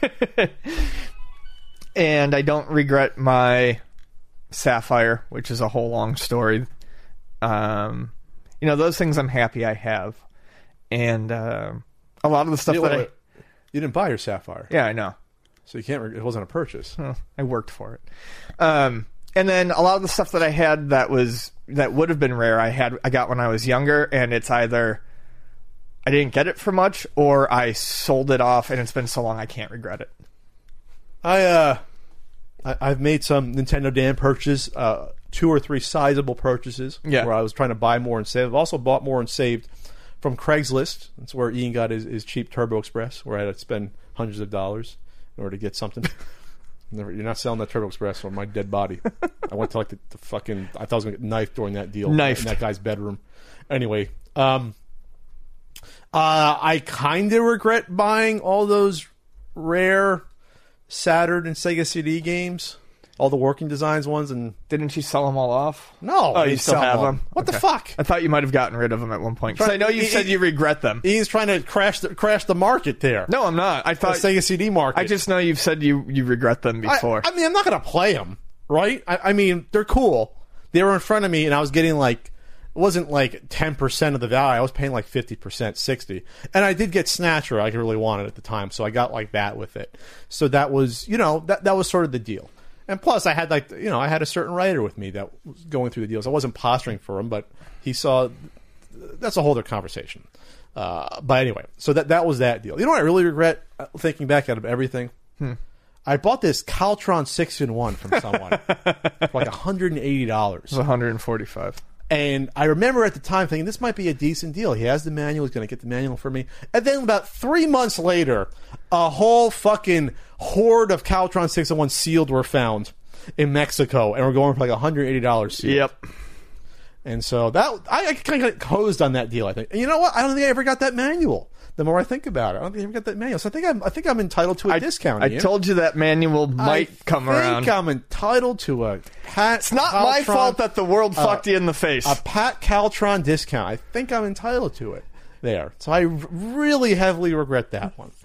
And I don't regret my Sapphire, which is a whole long story. Um, you know, those things I'm happy I have. And uh, a lot of the stuff you, that wait, I... wait. You didn't buy your Sapphire. Yeah, I know. So you can't... Re- it wasn't a purchase. Well, I worked for it. Um, and then a lot of the stuff that I had that was... that would have been rare, I had I got when I was younger, and it's either I didn't get it for much, or I sold it off, and it's been so long I can't regret it. I, uh... I, I've made some Nintendo Dan purchases, uh, two or three sizable purchases, yeah. where I was trying to buy more and save. I've also bought more and saved from Craigslist. That's where Ian got his, his cheap Turbo Express, where I had to spend hundreds of dollars in order to get something. Never, you're not selling that Turbo Express on my dead body. I went to like the, the fucking... I thought I was going to get knifed during that deal. Knifed. In that guy's bedroom. Anyway, um, uh, I kind of regret buying all those rare Saturn and Sega C D games. All the Working Designs ones. And Didn't you sell them all off? No. Oh, I you didn't still sell have them. them? What Okay. the fuck? I thought you might have gotten rid of them at one point. Because Try- I know you Ian- said you regret them. Ian's trying to crash the, crash the market there. No, I'm not. I The thought... Sega C D market. I just know you've said you, you regret them before. I, I mean, I'm not going to play them, right? I, I mean, they're cool. They were in front of me, and I was getting like, it wasn't like ten percent of the value. I was paying like fifty percent, sixty. And I did get Snatcher. I really wanted at the time, so I got like that with it. So that was, you know, that that was sort of the deal. And plus, I had like, you know, I had a certain writer with me that was going through the deals. I wasn't posturing for him, but he saw. That's a whole other conversation. Uh, but anyway, so that that was that deal. You know what I really regret, uh, thinking back out of everything? Hmm. I bought this Caltron six in one from someone for like one hundred eighty dollars. It was one hundred forty-five. And I remember at the time thinking, this might be a decent deal. He has the manual. He's going to get the manual for me. And then about three months later, a whole fucking horde of Caltron six in one sealed were found in Mexico. And we're going for like one hundred eighty dollars sealed. Yep. And so that I, I kind of got hosed on that deal, I think. And you know what? I don't think I ever got that manual. The more I think about it, I don't think I ever got that manual. So I think I'm, I think I'm entitled to a I, discount. I Ian. told you that manual might I come think around. I'm entitled to a Pat. It's not my Caltron- fault that the world uh, fucked you in the face. A Pat Caltron discount. I think I'm entitled to it there. So I r- really heavily regret that one.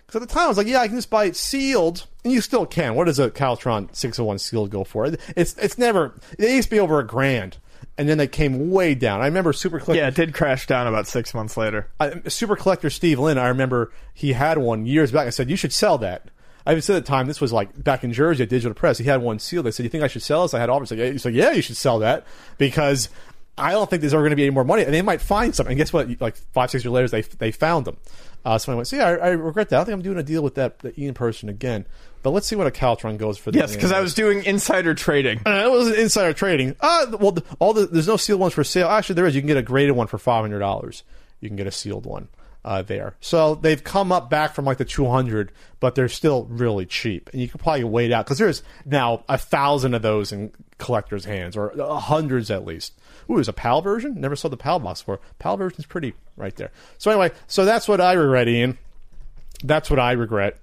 Because at the time I was like, yeah, I can just buy it sealed, and you still can. What does a Caltron six oh one sealed go for? It's it's never. It used to be over a grand, and then they came way down. I remember Super Collector. Yeah, it did crash down about six months later. I, Super Collector Steve Lynn, I remember he had one years back. I said, you should sell that. I even said at the time, this was like back in Jersey at Digital Press. He had one sealed. I said, you think I should sell this? I had offers. He's like, yeah, you should sell that because I don't think there's ever going to be any more money. And they might find something. And guess what? Like five, six years later, they they found them. Uh, so I went, see, I, I regret that. I don't think I'm doing a deal with that, that Ian person again. But let's see what a Caltron goes for. Yes, because I was doing insider trading. Uh, it was insider trading. Uh, well, the, all the there's no sealed ones for sale. Actually, there is. You can get a graded one for five hundred dollars. You can get a sealed one. Uh, there. So they've come up back from like the two hundred, but they're still really cheap. And you can probably wait out because there's now a thousand of those in collectors' hands, or uh, hundreds at least. Ooh, there's a PAL version? Never saw the PAL box before. PAL version's pretty right there. So anyway, so that's what I regret, Ian. That's what I regret.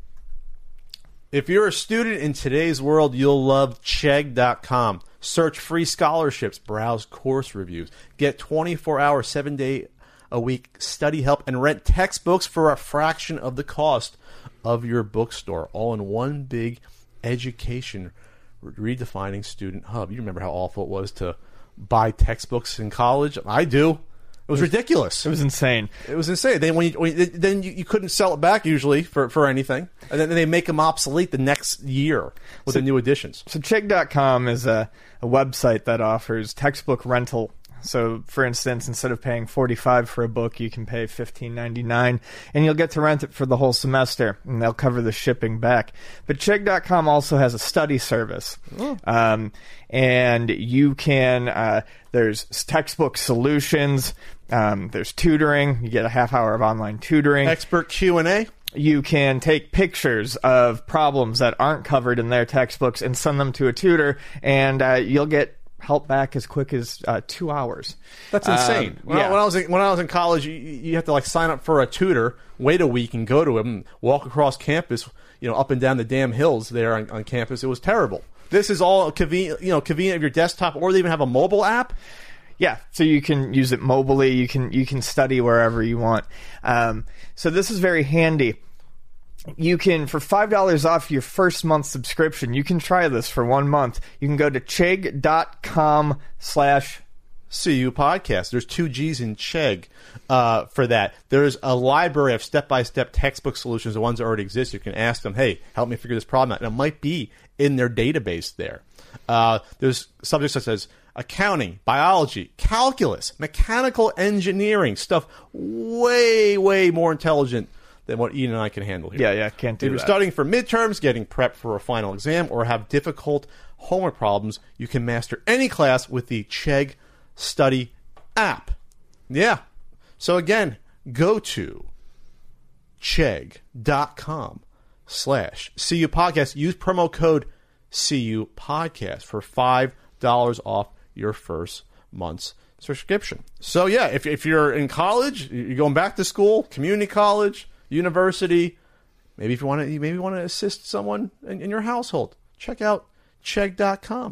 If you're a student in today's world, you'll love Chegg dot com. Search free scholarships, browse course reviews, get twenty-four hour, seven day a week study help, and rent textbooks for a fraction of the cost of your bookstore, all in one big education redefining student hub. You remember how awful it was to buy textbooks in college? I do. It was ridiculous. It was insane. It was insane. Then when you, when you, then you, you couldn't sell it back usually for, for anything, and then they make them obsolete the next year with so, the new editions. So Chegg dot com is a, a website that offers textbook rental. So, for instance, instead of paying forty-five dollars for a book, you can pay fifteen ninety-nine, and you'll get to rent it for the whole semester, and they'll cover the shipping back. But Chegg dot com also has a study service, oh. um, and you can. Uh, there's textbook solutions. Um, there's tutoring. You get a half hour of online tutoring. Expert Q and A. You can take pictures of problems that aren't covered in their textbooks and send them to a tutor, and uh, you'll get help back as quick as uh, two hours. That's insane. Um, when, yeah. I, when I was in, when I was in college, you, you have to like sign up for a tutor, wait a week, and go to him, and walk across campus, you know, up and down the damn hills there on, on campus. It was terrible. This is all convenient, you know, convenient of your desktop, or they even have a mobile app. Yeah, so you can use it mobily. You can you can study wherever you want. Um, so this is very handy. You can, for five dollars off your first month subscription, you can try this for one month. You can go to Chegg dot com slash C U podcast. There's two G's in Chegg uh, for that. There's a library of step-by-step textbook solutions, the ones that already exist. You can ask them, hey, help me figure this problem out. And it might be in their database there. Uh, there's subjects such as accounting, biology, calculus, mechanical engineering, stuff way, way more intelligent than what Ian and I can handle here. Yeah, yeah, can't do that. If you're studying for midterms, getting prepped for a final exam, or have difficult homework problems, you can master any class with the Chegg Study app. Yeah. So again, go to Chegg dot com slash C U podcast. Use promo code C U podcast for five dollars off your first month's subscription. So yeah, if if you're in college, you're going back to school, community college, university, maybe if you want to, maybe you want to assist someone in, in your household, check out Chegg dot com.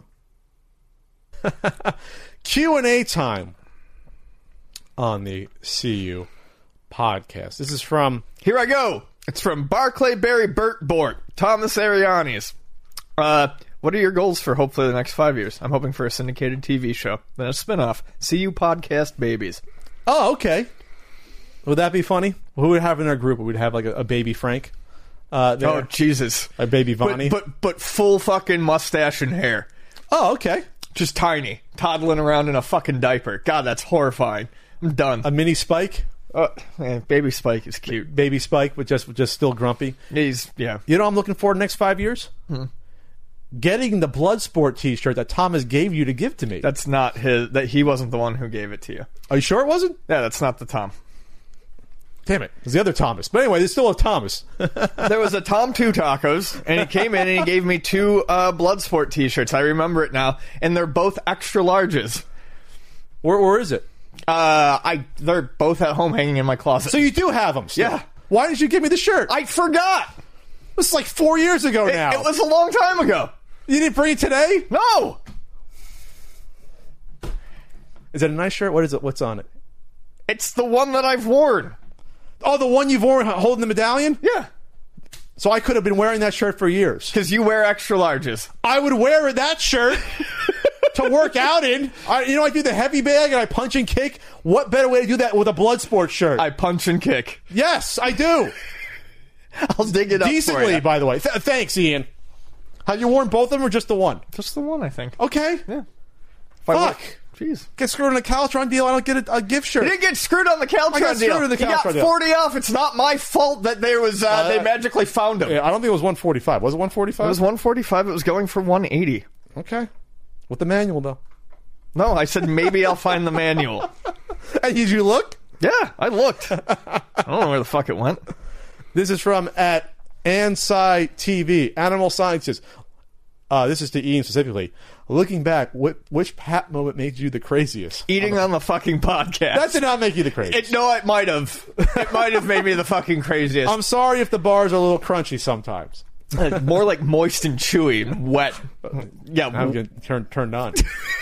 Q and A time on the C U podcast. This is from, here I go. It's from Barclay Berry Burt Bort, Thomas Arianes. Uh, what are your goals for hopefully the next five years? I'm hoping for a syndicated T V show, then a spinoff, C U Podcast Babies. Oh, okay. Would that be funny? Who would have in our group? We'd have like a, a baby Frank. Uh, oh, Jesus. A baby Vonnie. But, but but full fucking mustache and hair. Oh, okay. Just tiny. Toddling around in a fucking diaper. God, that's horrifying. I'm done. A mini Spike? Uh, man, baby Spike is cute. Baby Spike, but just just still grumpy. He's, yeah. You know what I'm looking for in the next five years? Hmm. Getting the Bloodsport t-shirt that Thomas gave you to give to me. That's not his. That he wasn't the one who gave it to you. Are you sure it wasn't? Yeah, that's not the Tom. Damn it. It's the other Thomas. But anyway, there's still a Thomas. There was a Tom Two Tacos, and he came in and he gave me two uh, Bloodsport t-shirts. I remember it now. And they're both extra larges. Where, where is it? Uh, I They're both at home hanging in my closet. So you do have them still? Yeah. Why didn't you give me the shirt? I forgot. This is like four years ago it, now. It was a long time ago. You didn't bring it today? No. Is it a nice shirt? What is it? What's on it? It's the one that I've worn. Oh, the one you've worn holding the medallion? Yeah. So I could have been wearing that shirt for years. Because you wear extra larges. I would wear that shirt to work out in. I, you know, I do the heavy bag and I punch and kick. What better way to do that with a Bloodsport shirt? I punch and kick. Yes, I do. I'll dig it up Decently, for you. by the way. Th- thanks, Ian. Have you worn both of them or just the one? Just the one, I think. Okay. Yeah. Fuck. Jeez. Get screwed on a Caltron deal, I don't get a, a gift shirt. You didn't get screwed on the Caltron I got deal. screwed on the You got Caltron deal. forty off. It's not my fault that there was uh, Uh, they magically found him. Yeah, I don't think it was one forty-five. Was it one forty-five? It was one forty-five. It was going for one eighty. Okay. With the manual, though. No, I said maybe I'll find the manual. And did you look? Yeah, I looked. I don't know where the fuck it went. This is from at Ansci T V, Animal Sciences. Uh, this is to Ian specifically. Looking back, what, which Pat moment made you the craziest? Eating on the fucking podcast. That did not make you the craziest. It, no, it might have. It might have made me the fucking craziest. I'm sorry if the bars are a little crunchy sometimes. Uh, more like moist and chewy and wet. Yeah, I'm getting turned turned on.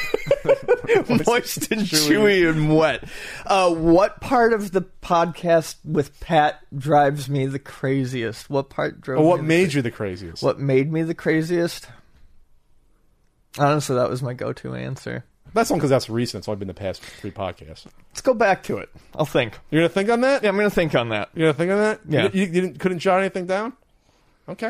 moist and chewy and wet. Uh, what part of the podcast with Pat drives me the craziest? What part drove Or what me made the, you the craziest? What made me the craziest? Honestly, that was my go-to answer. That's one because that's recent. It's only been the past three podcasts. Let's go back to it. I'll think. You're gonna think on that? Yeah, I'm going to think on that. You're gonna think on that? Yeah. You, you didn't couldn't jot anything down? Okay.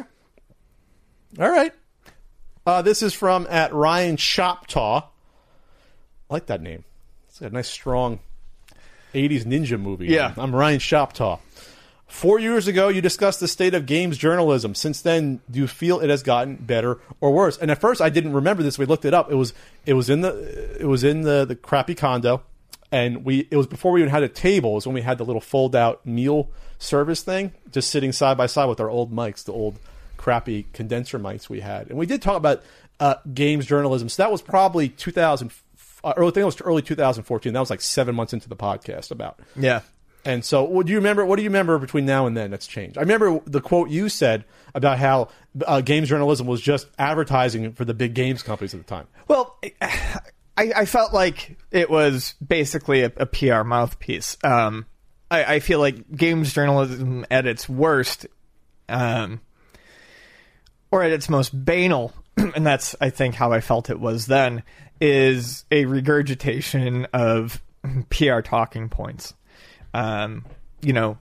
All right. Uh, this is from at Ryan Shoptaw. I like that name. It's got a nice, strong eighties ninja movie. Yeah. I'm Ryan Shoptaw. Four years ago, you discussed the state of games journalism. Since then, do you feel it has gotten better or worse? And at first, I didn't remember this. We looked it up. It was it was in the it was in the, the crappy condo, and we it was before we even had a table. It was when we had the little fold out meal service thing, just sitting side by side with our old mics, the old crappy condenser mics we had. And we did talk about uh, games journalism. So that was probably two thousand. Uh, early, I think it was early two thousand fourteen. That was like seven months into the podcast about. Yeah. And so, what do you remember? What do you remember between now and then that's changed? I remember the quote you said about how uh, games journalism was just advertising for the big games companies at the time. Well, I, I felt like it was basically a, a P R mouthpiece. Um, I, I feel like games journalism at its worst, um, or at its most banal, and that's, I think, how I felt it was then, is a regurgitation of P R talking points. Um, you know,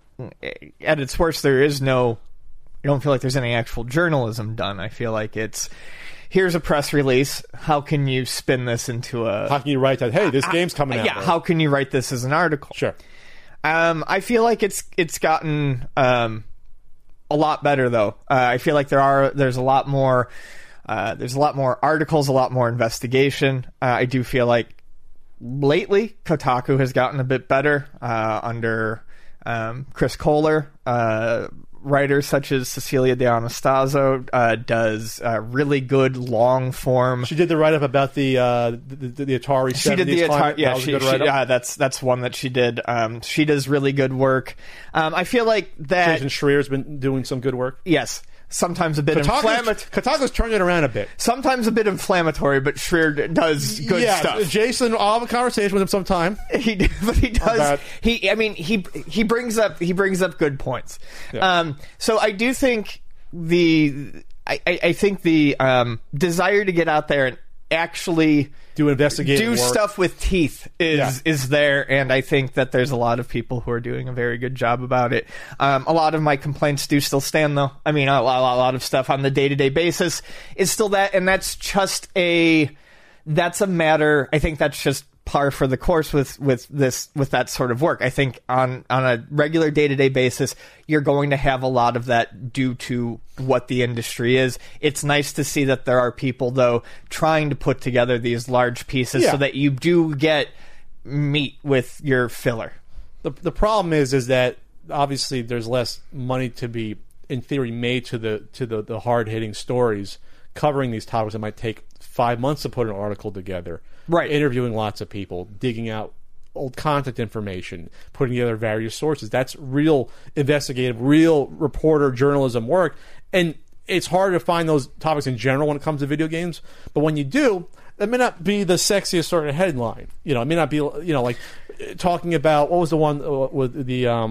at its worst, there is no, I don't feel like there's any actual journalism done. I feel like it's, here's a press release. How can you spin this into a... How can you write that? Hey, this game's coming out. Yeah, right? how can you write this as an article? Sure. Um, I feel like it's it's gotten um, a lot better, though. Uh, I feel like there are there's a lot more uh, there's a lot more articles, a lot more investigation. Uh, I do feel like lately, Kotaku has gotten a bit better uh, under um, Chris Kohler. Uh, writers such as Cecilia D'Anastaso uh, does uh, really good long form. She did the write up about the uh, the, the, the Atari. She did the Atari. Yeah, that she, she, yeah, that's that's one that she did. Um, she does really good work. Um, I feel like that. Jason Schreier's been doing some good work. Yes. Sometimes a bit inflammatory. Kotaku's turned it around a bit. Sometimes a bit inflammatory, but Schreier does good yeah, stuff. Jason, I'll have a conversation with him sometime. He, but he does. About- He, I mean, he he brings up he brings up good points. Yeah. Um, so I do think the I, I, I think the um, desire to get out there and actually do investigative do work. stuff with teeth is Yeah. is there, and I think that there's a lot of people who are doing a very good job about it. Um, a lot of my complaints do still stand, though. I mean, a lot, a lot of stuff on the day-to-day basis is still that, and that's just a that's a matter. I think that's just par for the course with with this with that sort of work. I think on on a regular day-to-day basis, you're going to have a lot of that due to what the industry is. It's nice to see that there are people, though, trying to put together these large pieces Yeah. so that you do get meat with your filler. The the problem is is that obviously there's less money to be in theory made to the to the, the hard hitting stories covering these topics that might take five months to put an article together. Right. Interviewing lots of people, digging out old contact information, putting together various sources. That's real investigative, real reporter journalism work. And it's hard to find those topics in general when it comes to video games. But when you do, that may not be the sexiest sort of headline. You know, it may not be, you know, like talking about, what was the one with the, um,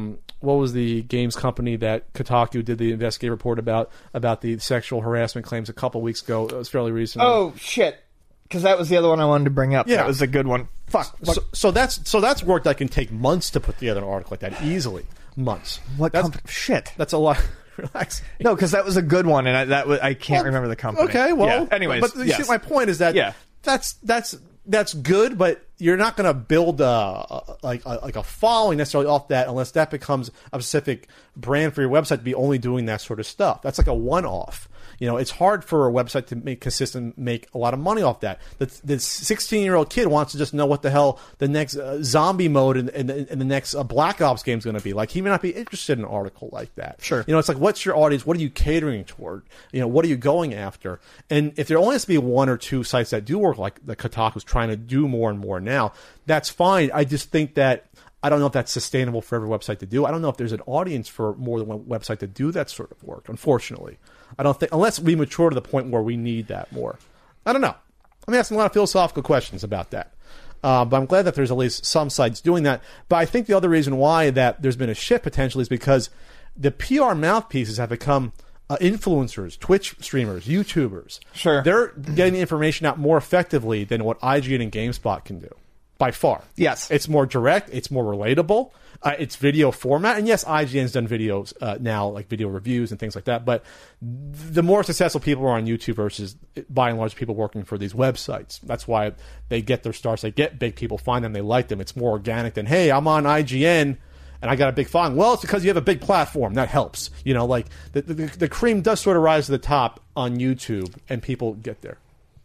what was the games company that Kotaku did the investigative report about about the sexual harassment claims a couple weeks ago? It was fairly recent. Oh shit! Because that was the other one I wanted to bring up. Yeah. That was a good one. Fuck. So, so that's so that's work that can take months to put together an article like that easily. Months. What that's, company? Shit. That's a lot. Relax. No, because that was a good one, and I, that was, I can't well, remember the company. Okay, well, yeah. anyways, but you yes. see, my point is that yeah. that's that's that's good, but you're not going to build a, a like a, like a following necessarily off that unless that becomes a specific brand for your website to be only doing that sort of stuff. That's like a one-off. You know, it's hard for a website to make consistent, make a lot of money off that. The the sixteen-year-old kid wants to just know what the hell the next uh, zombie mode in, in, in the next uh, Black Ops game is going to be. Like, he may not be interested in an article like that. Sure. You know, it's like, what's your audience? What are you catering toward? You know, what are you going after? And if there only has to be one or two sites that do work, like the Kotaku's trying to do more and more now, that's fine. I just think that I don't know if that's sustainable for every website to do. I don't know if there's an audience for more than one website to do that sort of work, unfortunately. I don't think, unless we mature to the point where we need that more. I don't know. I'm asking a lot of philosophical questions about that. Uh, but I'm glad that there's at least some sites doing that. But I think the other reason why that there's been a shift potentially is because the P R mouthpieces have become uh, influencers, Twitch streamers, YouTubers. Sure. They're getting the information out more effectively than what I G N and GameSpot can do. By far. Yes. It's more direct. It's more relatable. Uh, it's video format. And yes, I G N's done videos uh, now, like video reviews and things like that. But the more successful people are on YouTube versus, by and large, people working for these websites. That's why they get their stars. They get big people, find them, they like them. It's more organic than, hey, I'm on I G N and I got a big following. Well, it's because you have a big platform. That helps. You know, like the, the, the cream does sort of rise to the top on YouTube and people get there.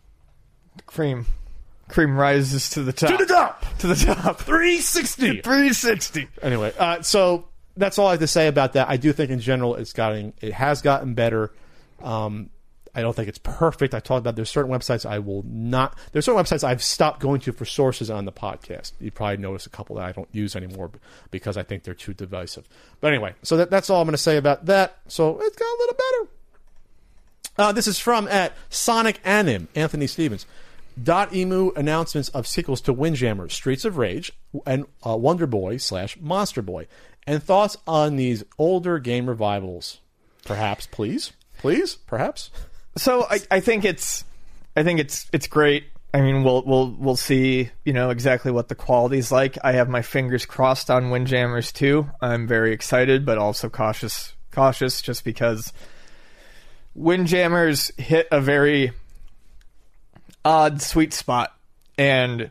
Cream. Cream rises to the top. To the top! To the top. three sixty! three sixty. Anyway, uh, so that's all I have to say about that. I do think in general it's gotten, it has gotten better. Um, I don't think it's perfect. I talked about there's certain websites I will not, there's certain websites I've stopped going to for sources on the podcast. You probably noticed a couple that I don't use anymore because I think they're too divisive. But anyway, so that, that's all I'm going to say about that. So it's got a little better. Uh, this is from at Sonic Anim, Anthony Stevens. Dot Emu announcements of sequels to Windjammer, Streets of Rage, and uh, Wonder Boy slash Monster Boy. And thoughts on these older game revivals? Perhaps, please? Please? Perhaps? So I, I think it's I think it's it's great. I mean, we'll we'll we'll see, you know, exactly what the quality's like. I have my fingers crossed on Windjammers too. I'm very excited, but also cautious cautious just because Windjammers hit a very odd sweet spot, and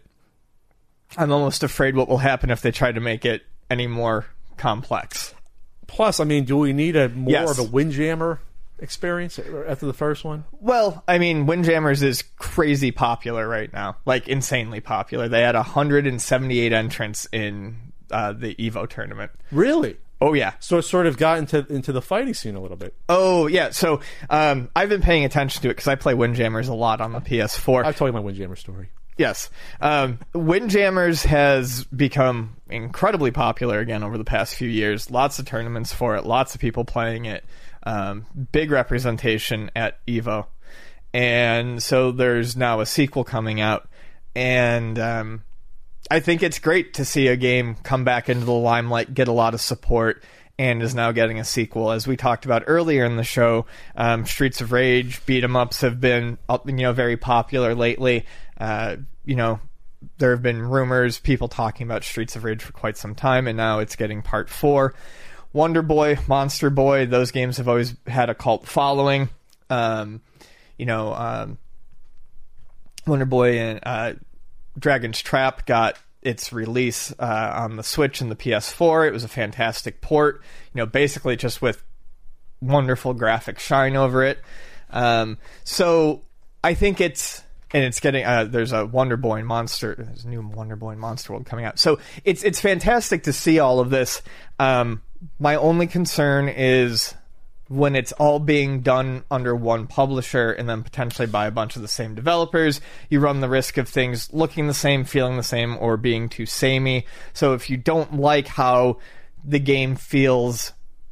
I'm almost afraid what will happen if they try to make it any more complex. Plus, I mean, do we need a more Yes. of a Windjammer experience after the first one? Well, I mean, Windjammers is crazy popular right now, like insanely popular. They had one hundred seventy-eight entrants in uh, the Evo tournament. Really? Oh yeah. So it sort of got into into the fighting scene a little bit. Oh yeah. So um, I've been paying attention to it because I play Windjammers a lot on the P S four. I've told you my Windjammer story. Yes. Um, Windjammers has become incredibly popular again over the past few years. Lots of tournaments for it. Lots of people playing it. Um, big representation at Evo. And so there's now a sequel coming out. And um, I think it's great to see a game come back into the limelight, get a lot of support, and is now getting a sequel. As we talked about earlier in the show, um, Streets of Rage beat-em-ups have been, you know, very popular lately. Uh, you know, there have been rumors, people talking about Streets of Rage for quite some time, and now it's getting part four. Wonder Boy, Monster Boy, those games have always had a cult following. Um, you know, um, Wonder Boy and uh, Dragon's Trap got its release uh, on the Switch and the P S four. It was a fantastic port, you know, basically just with wonderful graphic shine over it. Um, so I think it's, and it's getting, uh, there's a Wonder Boy and Monster, there's a new Wonder Boy and Monster World coming out. So it's it's fantastic to see all of this. Um, my only concern is when it's all being done under one publisher and then potentially by a bunch of the same developers, you run the risk of things looking the same, feeling the same, or being too samey. So if you don't like how the game feels,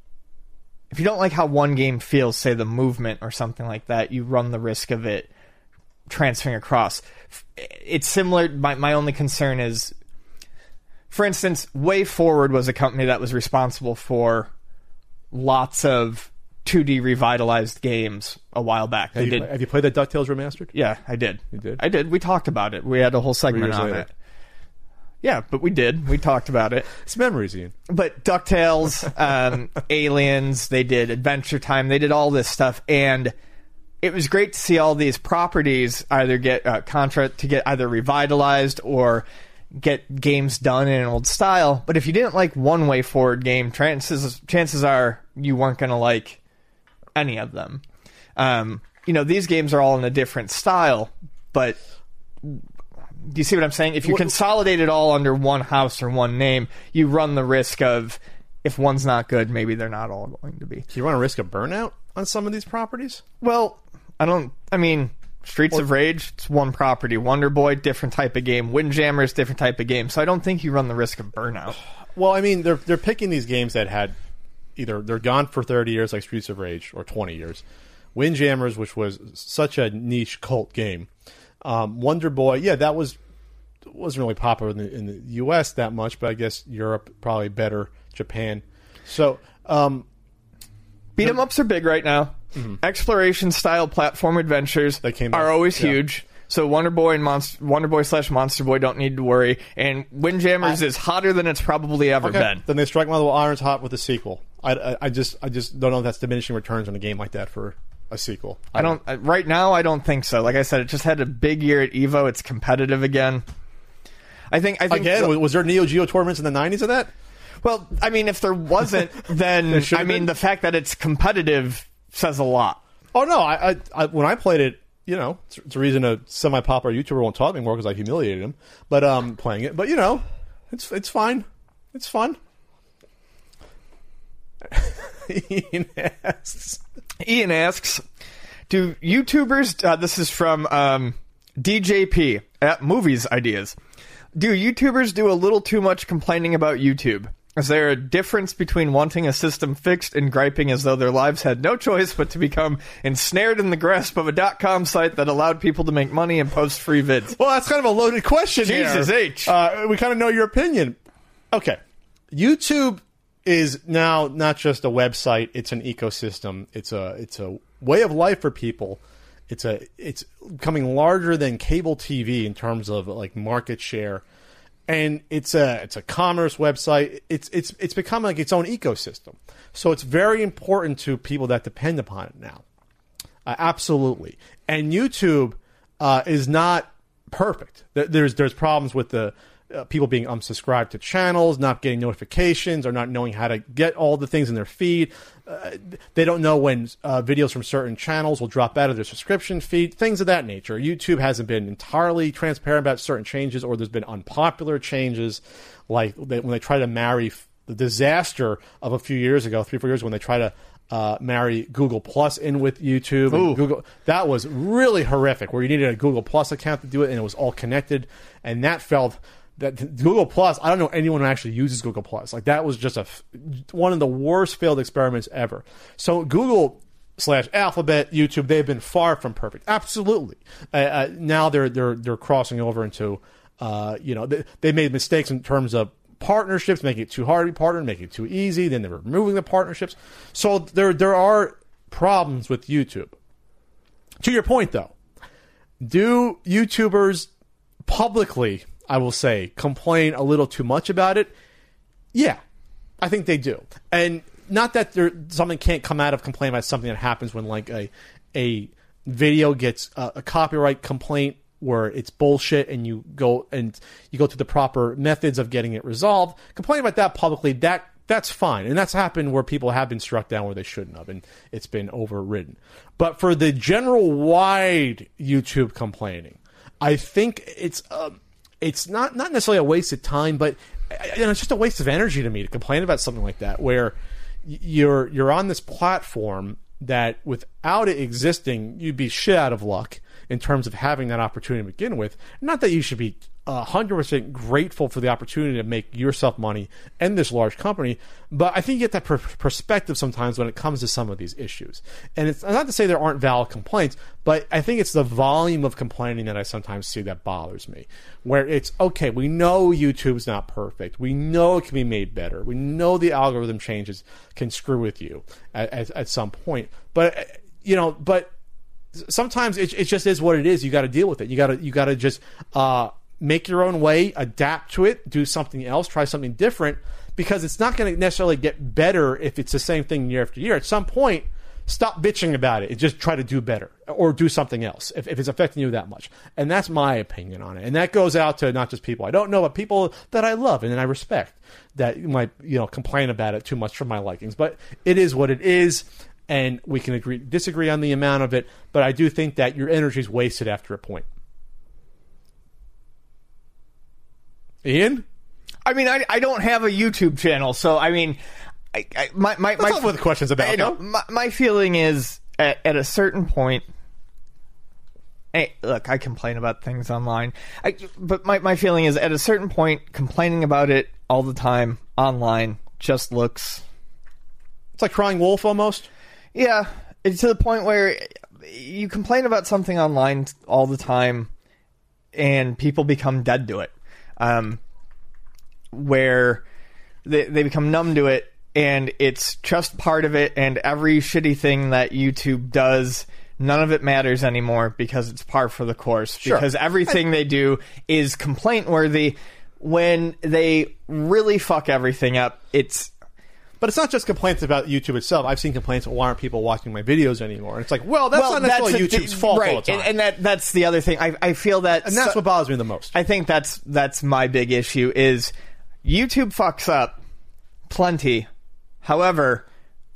if you don't like how one game feels, say the movement or something like that, you run the risk of it transferring across. It's similar, my, my only concern is for instance, Way Forward was a company that was responsible for lots of two D revitalized games a while back. They Have you, did. have you played that DuckTales Remastered? Yeah, I did. You did? I did. We talked about it. We had a whole segment years on later. it. Yeah, but we did. We talked about it. It's memories, Ian. But DuckTales, um, Aliens, they did Adventure Time, they did all this stuff, and it was great to see all these properties either get uh, Contra to get either revitalized or get games done in an old style. But if you didn't like one Way Forward game, chances chances are you weren't going to like any of them. Um, you know, these games are all in a different style, but do you see what I'm saying? If you What- consolidate it all under one house or one name, you run the risk of, if one's not good, maybe they're not all going to be. Do you run a risk of burnout on some of these properties? Well, I don't. I mean, Streets of Rage, it's one property. Wonder Boy, different type of game. Windjammers, different type of game. So I don't think you run the risk of burnout. Well, I mean, they're they're picking these games that had either they're gone for thirty years, like Streets of Rage, or twenty years. Windjammers, which was such a niche cult game. Um, Wonder Boy, yeah, that was wasn't really popular in the, in the U S that much, but I guess Europe probably better. Japan. So, um, Beat 'em ups are big right now. Mm-hmm. Exploration style platform adventures They came are out, always yeah. huge. So Wonder Boy and Monster Wonder Boy slash Monster Boy don't need to worry. And Windjammers I- is hotter than it's probably ever okay, been. then they strike while the iron's hot with a sequel. I, I, I just I just don't know if that's diminishing returns on a game like that for a sequel. I don't uh, right now. I don't think so. Like I said, it just had a big year at Evo. It's competitive again. I think. I think Again, the- was, was there Neo Geo tournaments in the nineties of that? well, I mean, if there wasn't, then should I have mean, been. the fact that it's competitive says a lot. Oh no! I, I, I when I played it, you know, it's, it's a reason a semi-popular YouTuber won't talk anymore because I humiliated him. But um, playing it, but you know, it's it's fine. It's fun. Ian asks, Ian asks, do YouTubers, uh, this is from um, D J P at Movies Ideas, do YouTubers do a little too much complaining about YouTube? Is there a difference between wanting a system fixed and griping as though their lives had no choice but to become ensnared in the grasp of a dot-com site that allowed people to make money and post free vids? Well, that's kind of a loaded question. Jesus there. H. Uh, we kind of know your opinion. Okay, YouTube is now not just a website; it's an ecosystem. It's a it's a way of life for people. It's a it's becoming larger than cable T V in terms of like market share, and it's a it's a commerce website. It's it's it's become like its own ecosystem. So it's very important to people that depend upon it now. Uh, absolutely, and YouTube uh, is not perfect. There- There's there's problems with the uh, people being unsubscribed to channels, not getting notifications, or not knowing how to get all the things in their feed. Uh, they don't know when uh, videos from certain channels will drop out of their subscription feed, things of that nature. YouTube hasn't been entirely transparent about certain changes, or there's been unpopular changes, like they, when they try to marry f- the disaster of a few years ago, three, four years ago, when they try to uh, marry Google Plus in with YouTube. Ooh. And Google, that was really horrific, where you needed a Google Plus account to do it, and it was all connected, and that felt... That Google Plus, I don't know anyone who actually uses Google Plus. Like that was just a f- one of the worst failed experiments ever. So Google slash Alphabet, YouTube, they've been far from perfect. Absolutely. Uh, uh, now they're they're they're crossing over into, uh, you know, they, they made mistakes in terms of partnerships, making it too hard to be partnered, making it too easy. Then they're removing the partnerships. So there there are problems with YouTube. To your point, though, do YouTubers publicly, I will say, complain a little too much about it? Yeah, I think they do. And not that there something can't come out of complaint about something that happens when like a a video gets a, a copyright complaint where it's bullshit, and you go and you go through the proper methods of getting it resolved. Complaining about that publicly, that that's fine. And that's happened where people have been struck down where they shouldn't have, and it's been overridden. But for the general wide YouTube complaining, I think it's um, it's not, not necessarily a waste of time, but you know, it's just a waste of energy to me to complain about something like that, where you're you're on this platform that with without it existing, you'd be shit out of luck in terms of having that opportunity to begin with. Not that you should be one hundred percent grateful for the opportunity to make yourself money and this large company, but I think you get that per- perspective sometimes when it comes to some of these issues. And it's not to say there aren't valid complaints, but I think it's the volume of complaining that I sometimes see that bothers me, where it's, okay, we know YouTube's not perfect. We know it can be made better. We know the algorithm changes can screw with you at, at, at some point. But, you know, but sometimes it, it just is what it is. You got to deal with it. You got to, you got to just, uh, make your own way, adapt to it, do something else, try something different, because it's not going to necessarily get better if it's the same thing year after year. At some point, stop bitching about it and just try to do better or do something else if, if it's affecting you that much. And that's my opinion on it. And that goes out to not just people I don't know, but people that I love and I respect that might, you know, complain about it too much for my likings. But it is what it is, and we can agree, disagree on the amount of it, but I do think that your energy is wasted after a point. Ian? I mean, I, I don't have a YouTube channel, so I mean, I, I, my my That's my not what the question's about. I know, no? my, my feeling is at, at a certain point. Hey, look, I complain about things online, I, but my my feeling is at a certain point, complaining about it all the time online just looks. It's like crying wolf almost. Yeah, it's to the point where you complain about something online all the time, and people become dead to it. Um, where they they become numb to it, and it's just part of it, and every shitty thing that YouTube does, none of it matters anymore because it's par for the course. Sure. Because everything I, they do is complaint worthy. When they really fuck everything up, it's. But it's not just complaints about YouTube itself. I've seen complaints, why aren't people watching my videos anymore? And it's like, well, that's well, not necessarily that's a, YouTube's fault right. all the time. And, and that that's the other thing. I I feel that, and that's so, what bothers me the most. I think that's that's my big issue is YouTube fucks up plenty. However,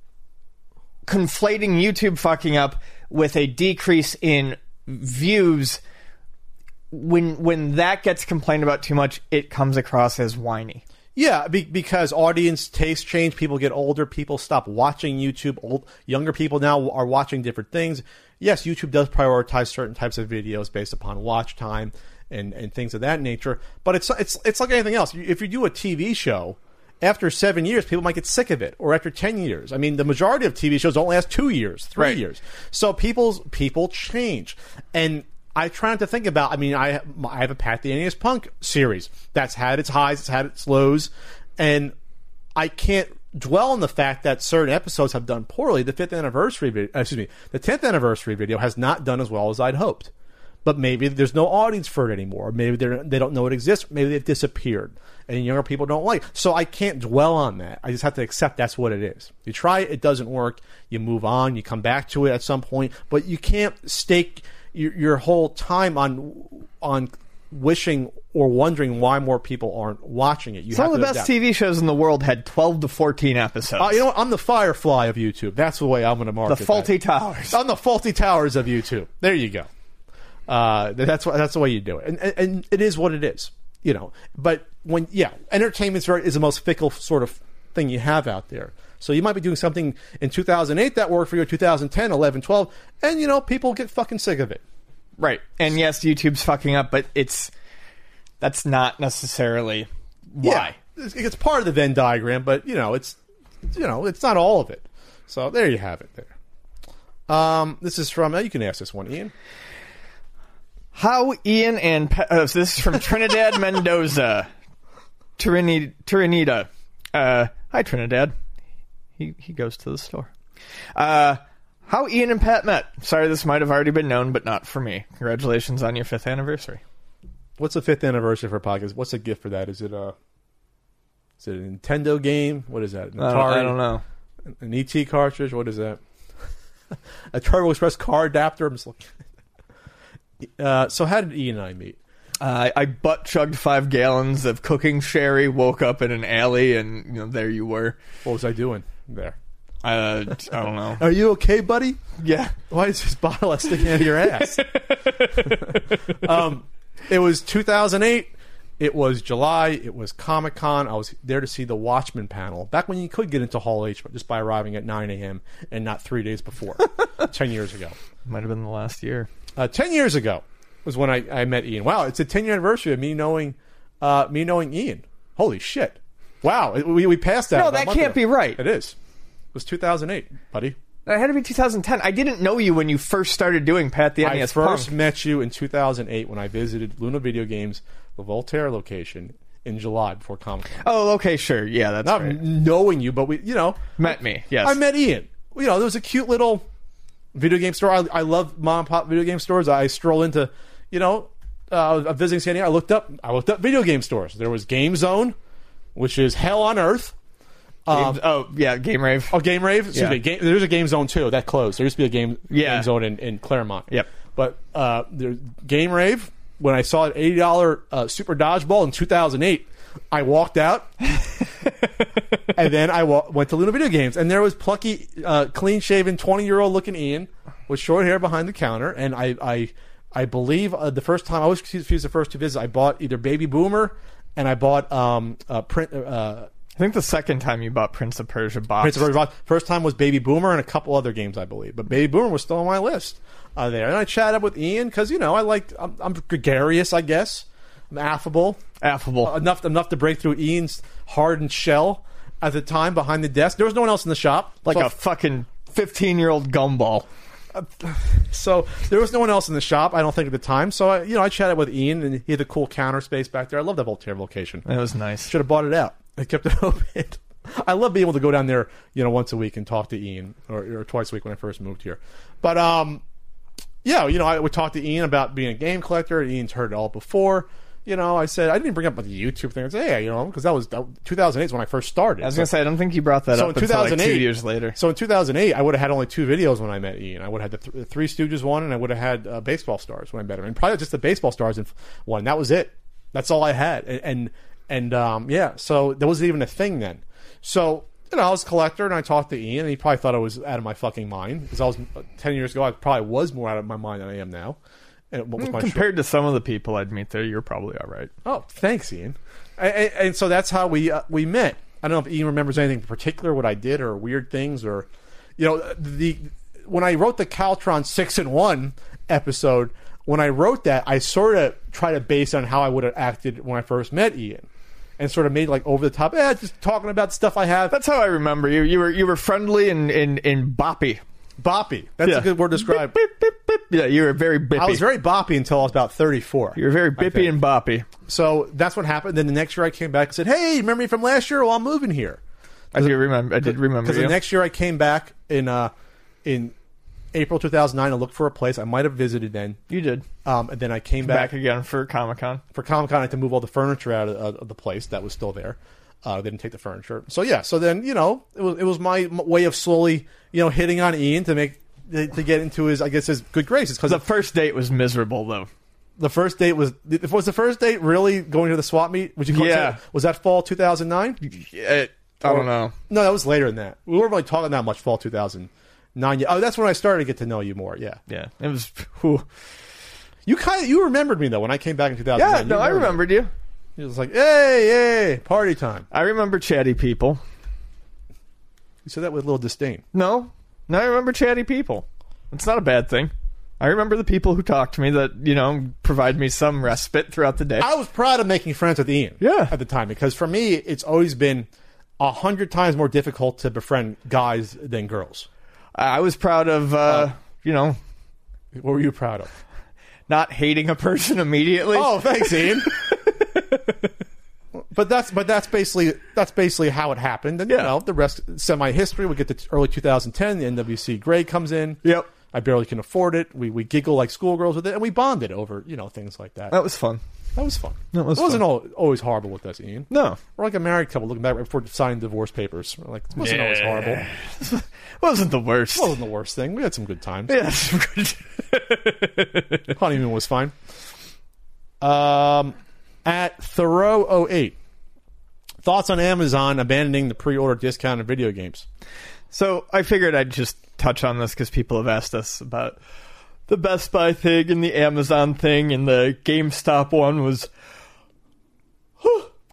conflating YouTube fucking up with a decrease in views, when when that gets complained about too much, it comes across as whiny. Yeah, be, because audience taste change. People get older. People stop watching YouTube. Old, younger people now are watching different things. Yes, YouTube does prioritize certain types of videos based upon watch time and, and things of that nature. But it's it's it's like anything else. If you do a T V show, after seven years, people might get sick of it, or after ten years. I mean, the majority of T V shows don't last two years, three right. years. So people's people change, and I try not to think about. I mean, I I have a Pat the Aeneas Punk series that's had its highs, it's had its lows, and I can't dwell on the fact that certain episodes have done poorly. The fifth anniversary, video, excuse me, the tenth anniversary video has not done as well as I'd hoped. But maybe there's no audience for it anymore. Maybe they they don't know it exists. Maybe they've disappeared, and younger people don't like it. So I can't dwell on that. I just have to accept that's what it is. You try it, it doesn't work. You move on. You come back to it at some point, but you can't stake your, your whole time on on wishing or wondering why more people aren't watching it. You Some have of the to best adapt. T V shows in the world had twelve to fourteen episodes. Uh, you know what? I'm the Firefly of YouTube. That's the way I'm going to market the faulty that. towers. I'm the faulty towers of YouTube. There you go. Uh, that's what, that's the way you do it, and, and and it is what it is, you know. But when yeah, entertainment is the most fickle sort of thing you have out there. So you might be doing something in two thousand eight that worked for you in two thousand ten, eleven, twelve, and you know people get fucking sick of it. Right. And yes, YouTube's fucking up, but it's that's not necessarily why. Yeah, it's, it's part of the Venn diagram, but you know it's you know it's not all of it. So there you have it. There. Um, this is from. You can ask this one, Ian. How Ian and Pe- uh, this is from Trinidad Mendoza, Trinidad. Trinidad. Uh, hi Trinidad. He he goes to the store. Uh, how Ian and Pat met. Sorry, this might have already been known, but not for me. Congratulations on your fifth anniversary. What's the fifth anniversary for podcast? What's the gift for that? Is it a is it a Nintendo game? What is that? An I, Atari? don't, I don't know. An E T cartridge? What is that? A Turbo Express car adapter? I'm just looking. Uh, so how did Ian and I meet? Uh, I butt chugged five gallons of cooking sherry, woke up in an alley, and you know there you were. What was I doing there? Uh, I don't know. Are you okay, buddy? Yeah. Why is this bottle sticking out of your ass? um, it was two thousand eight. It was July. It was Comic-Con. I was there to see the Watchmen panel. Back when you could get into Hall H just by arriving at nine a.m. and not three days before. ten years ago. Might have been the last year. Uh, ten years ago was when I, I met Ian. Wow, it's a ten-year anniversary of me knowing uh, me knowing Ian. Holy shit. Wow, it, we, we passed that. No, about a that month can't ago. be right. It is. It was two thousand eight, buddy. It had to be two thousand ten. I didn't know you when you first started doing Pat the N E S I first Punk. met you in two thousand eight when I visited Luna Video Games, the Voltaire location, in July before Comic-Con. Oh, okay, sure. Yeah, that's Not right. knowing you, but we, you know. Met me, yes. I met Ian. You know, there was a cute little video game store. I, I love mom and pop video game stores. I stroll into, you know, uh, I was visiting San Diego. I looked up, I looked up video game stores. There was Game Zone, which is hell on earth. Um, Games, oh, yeah, Game Rave. Oh, Game Rave? Excuse Yeah. me. Game, there's a Game Zone too. That closed. There used to be a Game, Yeah. game Zone in, in Claremont. Yep. But uh, there's Game Rave. When I saw an eighty dollars uh, Super Dodgeball in two thousand eight, I walked out. And then I wa- went to Luna Video Games. And there was plucky, uh, clean-shaven, twenty-year-old looking Ian with short hair behind the counter. And I I, I believe uh, the first time, I was confused the first two visits, I bought either Baby Boomer and I bought um, uh, print... Uh, I think the second time you bought Prince of Persia box. Prince of Persia box. First time was Baby Boomer and a couple other games, I believe. But Baby Boomer was still on my list uh, there. And I chatted up with Ian because, you know, I like I'm, I'm gregarious, I guess. I'm affable. Affable. Uh, enough enough to break through Ian's hardened shell at the time behind the desk. There was no one else in the shop. Like so, a fucking fifteen-year-old gumball. So there was no one else in the shop, I don't think, at the time. So, I, you know, I chatted with Ian, and he had the cool counter space back there. I love that Voltaire location. That was nice. Should have bought it out. I kept it open. I love being able to go down there, you know, once a week and talk to Ian, or, or twice a week when I first moved here. But, um, yeah, you know, I would talk to Ian about being a game collector. Ian's heard it all before. You know, I said, I didn't bring up the YouTube thing. I said, hey, you know, because that was that, two thousand eight is when I first started. I was so, going to say, I don't think you brought that so up in until like two two thousand eight years later. So in two thousand eight, I would have had only two videos when I met Ian. I would have had the, th- the Three Stooges one, and I would have had uh, Baseball Stars when I met him. And probably just the Baseball Stars in one. That was it. That's all I had. And, and, and um, yeah, so there wasn't even a thing then. So, you know, I was a collector, and I talked to Ian, and he probably thought I was out of my fucking mind. Because I was, uh, ten years ago, I probably was more out of my mind than I am now. And what was my Compared to some of the people I'd meet there, you're probably all right. Oh, thanks, Ian. And, and, and so that's how we uh, we met. I don't know if Ian remembers anything in particular, what I did, or weird things, or, you know, the when I wrote the Caltron six and one episode, when I wrote that, I sort of tried to base on how I would have acted when I first met Ian. And sort of made like over the top, eh, just talking about stuff I have. That's how I remember you. You were you were friendly and and, and boppy. Boppy. That's Yeah. a good word to describe. Beep, beep, beep, beep. Yeah, you were very bippy. I was very boppy until I was about thirty-four. You were very I bippy think. and boppy. So that's what happened. Then the next year I came back and said, hey, remember me from last year? Well, I'm moving here. I do remember. I did remember Because you. the next year I came back in uh, in April two thousand nine to look for a place. I might have visited then. You did. Um, and then I came Back back, again for Comic Con. for Comic Con. I had to move all the furniture out of, of the place that was still there. Uh, they didn't take the furniture. So yeah. So then you know it was it was my m- way of slowly you know hitting on Ian to make to get into his I guess his good graces. Because The first date was miserable, though. the first date was was the first date really going to the swap meet? Would you call Yeah. it, was that fall two thousand nine? It, I don't know. No, that was later than that. We weren't really talking that much. Fall two thousand nine. Oh, that's when I started to get to know you more. Yeah. Yeah, it was. Whew. You kind of you remembered me though when I came back in two thousand nine. Yeah, no, I remembered you. It was like, hey, hey, party time. I remember chatty people. You said that with a little disdain. No, no, I remember chatty people. It's not a bad thing. I remember the people who talked to me that, you know, provide me some respite throughout the day. I was proud of making friends with Ian. Yeah. At the time, because for me, it's always been a hundred times more difficult to befriend guys than girls. I was proud of, uh, you know, What were you proud of? not hating a person immediately. Oh, thanks, Ian. But that's but that's basically that's basically how it happened, and you Yeah. know the rest semi history. We get to early two thousand ten. The N W C grade comes in. Yep. I barely can afford it. We we giggle like schoolgirls with it, and we bonded over you know things like that. That was fun. That was fun. That was it wasn't fun. al always horrible with us, Ian. No. We're like a married couple looking back right before signing divorce papers. We're like, it wasn't always horrible. It Wasn't the worst. wasn't the worst thing. We had some good times. Yeah, some good. Honeymoon was fine. Um, at Thoreau oh eight, thoughts on Amazon abandoning the pre-order discount of video games? So I figured I'd just touch on this because people have asked us about the Best Buy thing and the Amazon thing, and the GameStop one was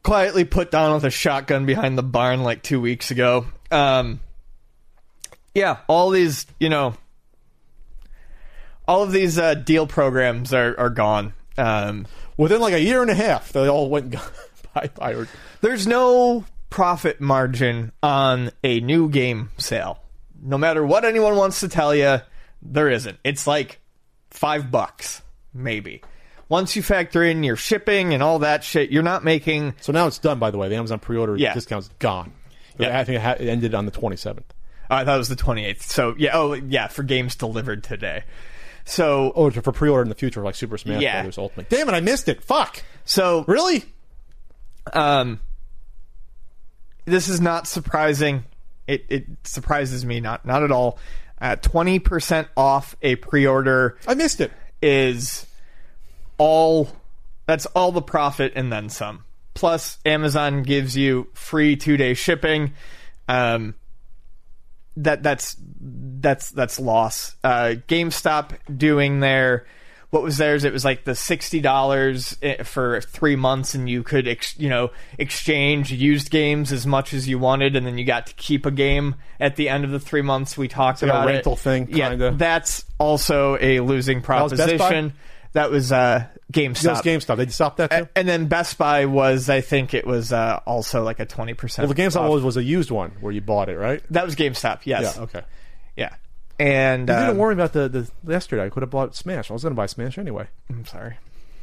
quietly put down with a shotgun behind the barn like two weeks ago. Um, yeah, all these, you know, all of these uh, deal programs are, are gone. Um, Within like a year and a half, they all went by. by there's no profit margin on a new game sale. No matter what anyone wants to tell you, there isn't. It's like five bucks, maybe. Once you factor in your shipping and all that shit, you're not making... So now it's done, by the way. The Amazon pre-order yeah. discount's gone. Yeah. I think it, ha- it ended on the twenty-seventh. Oh, I thought it was the twenty-eighth. So, yeah, oh, yeah, for games delivered today. So... Oh, for pre-order in the future, like Super Smash yeah. Brothers Ultimate. Damn it, I missed it. Fuck. So... Really? Um, this is not surprising. It it surprises me not not at all. Uh, twenty percent off a pre-order. I missed it. Is all that's all the profit and then some. Plus, Amazon gives you free two-day shipping. Um, that that's that's that's loss. Uh, GameStop doing their. What was theirs? It was like the sixty dollars for three months, and you could, ex- you know, exchange used games as much as you wanted, and then you got to keep a game at the end of the three months. We talked like about a rental it. thing, kinda. Yeah, that's also a losing proposition. That was, that was uh, GameStop. That was GameStop. They stopped that too. And, and then Best Buy was, I think, it was uh, also like a twenty percent. Well, the GameStop off. was, was a used one where you bought it, right? That was GameStop. Yes. Yeah. Okay. Yeah. And you um, didn't worry about the, the yesterday. I could have bought Smash. I was going to buy Smash anyway. I'm sorry.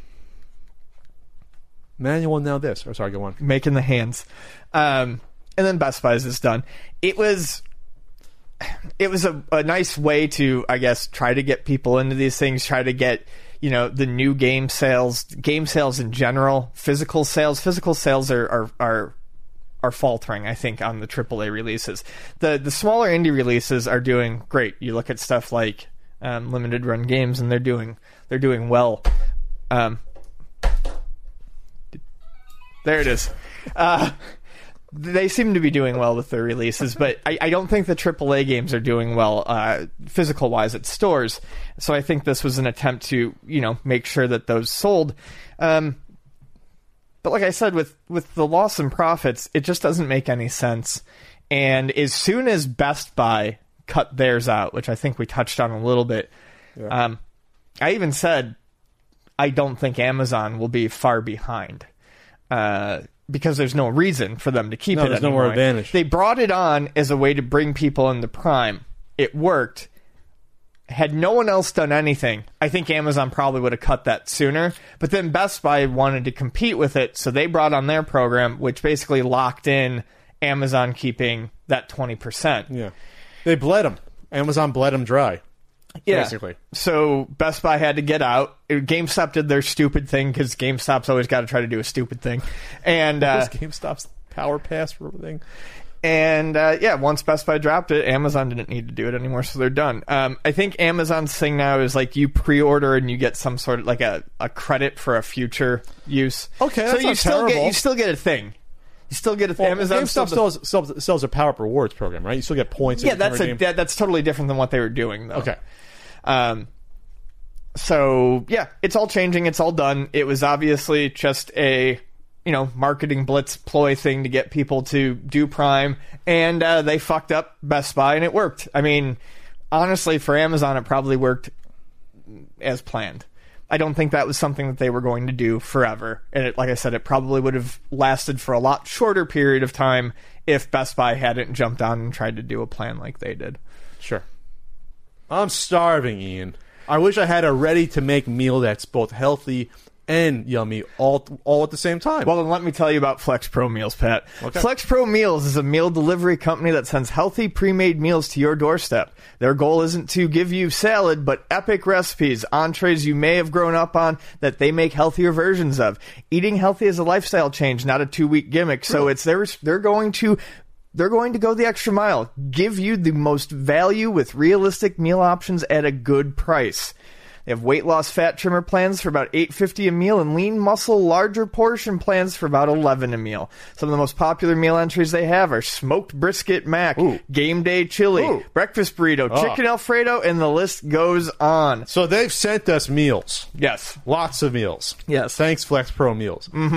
Manual now this. Or sorry, go on. Making the hands. Um, and then Best Buy's is done. It was it was a, a nice way to, I guess, try to get people into these things, try to get, you know, the new game sales, game sales in general, physical sales. Physical sales are are, are are faltering, I think, on the triple A releases. The the smaller indie releases are doing great. You look at stuff like um, limited run games, and they're doing they're doing well. Um, there it is. Uh, they seem to be doing well with their releases, but I, I don't think the triple A games are doing well uh, physical-wise at stores. So I think this was an attempt to, you know, make sure that those sold. Um, But like I said, with, with the loss in profits, it just doesn't make any sense. And as soon as Best Buy cut theirs out, which I think we touched on a little bit, yeah. um, I even said I don't think Amazon will be far behind uh, because there's no reason for them to keep no, it there's anymore. no more advantage. They brought it on as a way to bring people into Prime. It worked. Had no one else done anything, I think Amazon probably would have cut that sooner. But then Best Buy wanted to compete with it, so they brought on their program, which basically locked in Amazon keeping that twenty percent. Yeah. They bled them. Amazon bled them dry. Yeah. Basically. So Best Buy had to get out. GameStop did their stupid thing, because GameStop's always got to try to do a stupid thing. And uh, GameStop's power pass for everything. And, uh, yeah, once Best Buy dropped it, Amazon didn't need to do it anymore, so they're done. Um, I think Amazon's thing now is, like, you pre-order and you get some sort of, like, a, a credit for a future use. Okay, that's so you not still terrible. get You still get a thing. You still get a thing. Well, Amazon GameStop still sells, sells, sells a Power Up Rewards program, right? You still get points. Yeah, that's a, that, that's totally different than what they were doing, though. Okay. Um, so, yeah, it's all changing. It's all done. It was obviously just a... you know, marketing blitz ploy thing to get people to do Prime, and uh, they fucked up Best Buy, and it worked. I mean, honestly, for Amazon, it probably worked as planned. I don't think that was something that they were going to do forever, and it, like I said, it probably would have lasted for a lot shorter period of time if Best Buy hadn't jumped on and tried to do a plan like they did. Sure. I'm starving, Ian. I wish I had a ready-to-make meal that's both healthy and yummy all all at the same time. Well, then let me tell you about Flex Pro Meals, Pat. Okay. Flex Pro Meals is a meal delivery company that sends healthy, pre-made meals to your doorstep. Their goal isn't to give you salad, but epic recipes, entrees you may have grown up on that they make healthier versions of. Eating healthy is a lifestyle change, not a two-week gimmick. So Really? it's they're, they're going to... They're going to go the extra mile, give you the most value with realistic meal options at a good price. They have weight loss fat trimmer plans for about eight dollars and fifty cents a meal and lean muscle larger portion plans for about eleven dollars a meal. Some of the most popular meal entries they have are smoked brisket mac, Ooh. game day chili, Ooh. breakfast burrito, Oh. chicken Alfredo, and the list goes on. So they've sent us meals. Yes. Lots of meals. Yes. Thanks, Flex Pro Meals. Mm-hmm.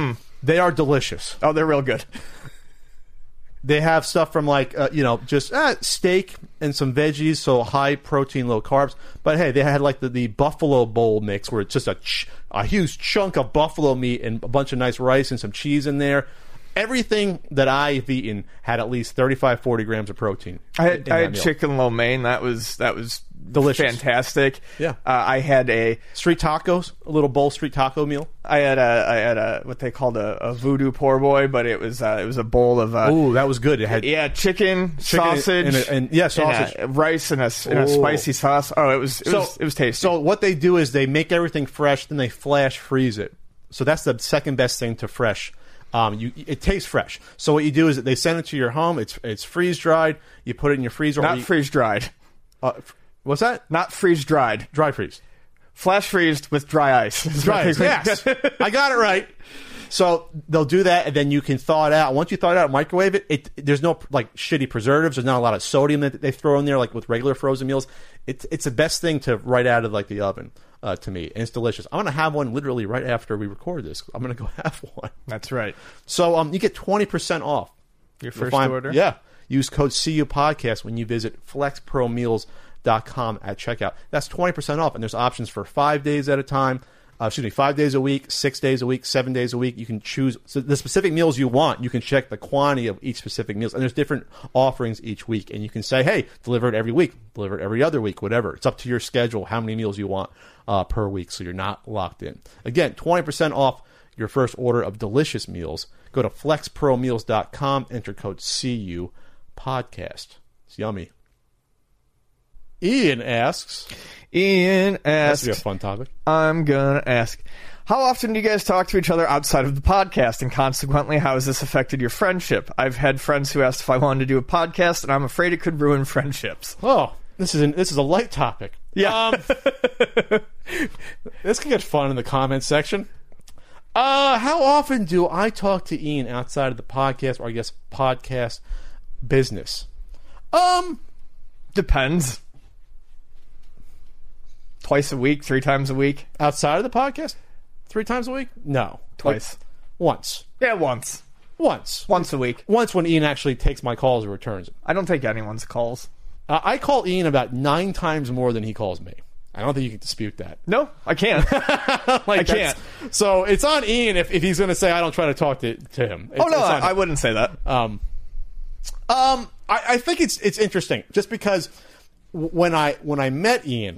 They are delicious. Oh, they're real good. They have stuff from like uh, you know just uh, steak and some veggies, so high protein, low carbs. But hey, they had like the, the buffalo bowl mix where it's just a ch- a huge chunk of buffalo meat and a bunch of nice rice and some cheese in there. Everything that I've eaten had at least thirty-five, forty grams of protein. I had, in I that had meal. chicken lo mein. That was that was Delicious. fantastic. Yeah. Uh, I had a Street tacos, a little bowl street taco meal. I had a I had a what they called a, a voodoo poor boy, but it was uh, it was a bowl of uh, Ooh, that was good. It had yeah chicken, chicken sausage, and, and, and yeah, sausage, and a, rice, and a, and a Ooh. spicy sauce. Oh, it was it so was it was tasty. So what they do is they make everything fresh, then they flash freeze it. So that's the second best thing to fresh. Um, you it tastes fresh. So what you do is they send it to your home. It's it's freeze dried. You put it in your freezer. Not you, freeze dried. Uh, what's that? Not freeze dried. Dry freeze. Flash freezed with dry ice. Dry ice. Yes, I got it right. So they'll do that, and then you can thaw it out. Once you thaw it out, microwave it. It there's no like shitty preservatives. There's not a lot of sodium that they throw in there, like with regular frozen meals. It's it's the best thing to right out of like the oven uh, to me, and it's delicious. I'm gonna have one literally right after we record this. I'm gonna go have one. That's right. So um, you get twenty percent off Your first find- order. Yeah, use code C U Podcast when you visit flex pro meals dot com at checkout. That's twenty percent off, and there's options for five days at a time. Uh, excuse me, five days a week, six days a week, seven days a week. You can choose so the specific meals you want. You can check the quantity of each specific meals, and there's different offerings each week. And you can say, hey, deliver it every week, deliver it every other week, whatever. It's up to your schedule how many meals you want uh, per week, so you're not locked in. Again, twenty percent off your first order of delicious meals. Go to flex pro meals dot com, enter code C U Podcast. It's yummy. Ian asks, Ian that's asks, be a fun topic. I'm gonna ask, how often do you guys talk to each other outside of the podcast, and consequently, how has this affected your friendship? I've had friends who asked if I wanted to do a podcast, and I'm afraid it could ruin friendships. Oh, this is an, this is a light topic. Yeah. Um, this can get fun in the comments section. Uh, how often do I talk to Ian outside of the podcast, or I guess podcast business? Um, Depends. Twice a week, three times a week, outside of the podcast, three times a week? No, twice. Like, once. Yeah, once. Once. Once a week. Once when Ian actually takes my calls or returns them. I don't take anyone's calls. Uh, I call Ian about nine times more than he calls me. I don't think you can dispute that. No, I can't. Like, I that's- can't. So it's on Ian if, if he's going to say I don't try to talk to, to him. It's, Oh no, it's on I, I him. wouldn't say that. Um, um, I, I think it's it's interesting just because w- when I when I met Ian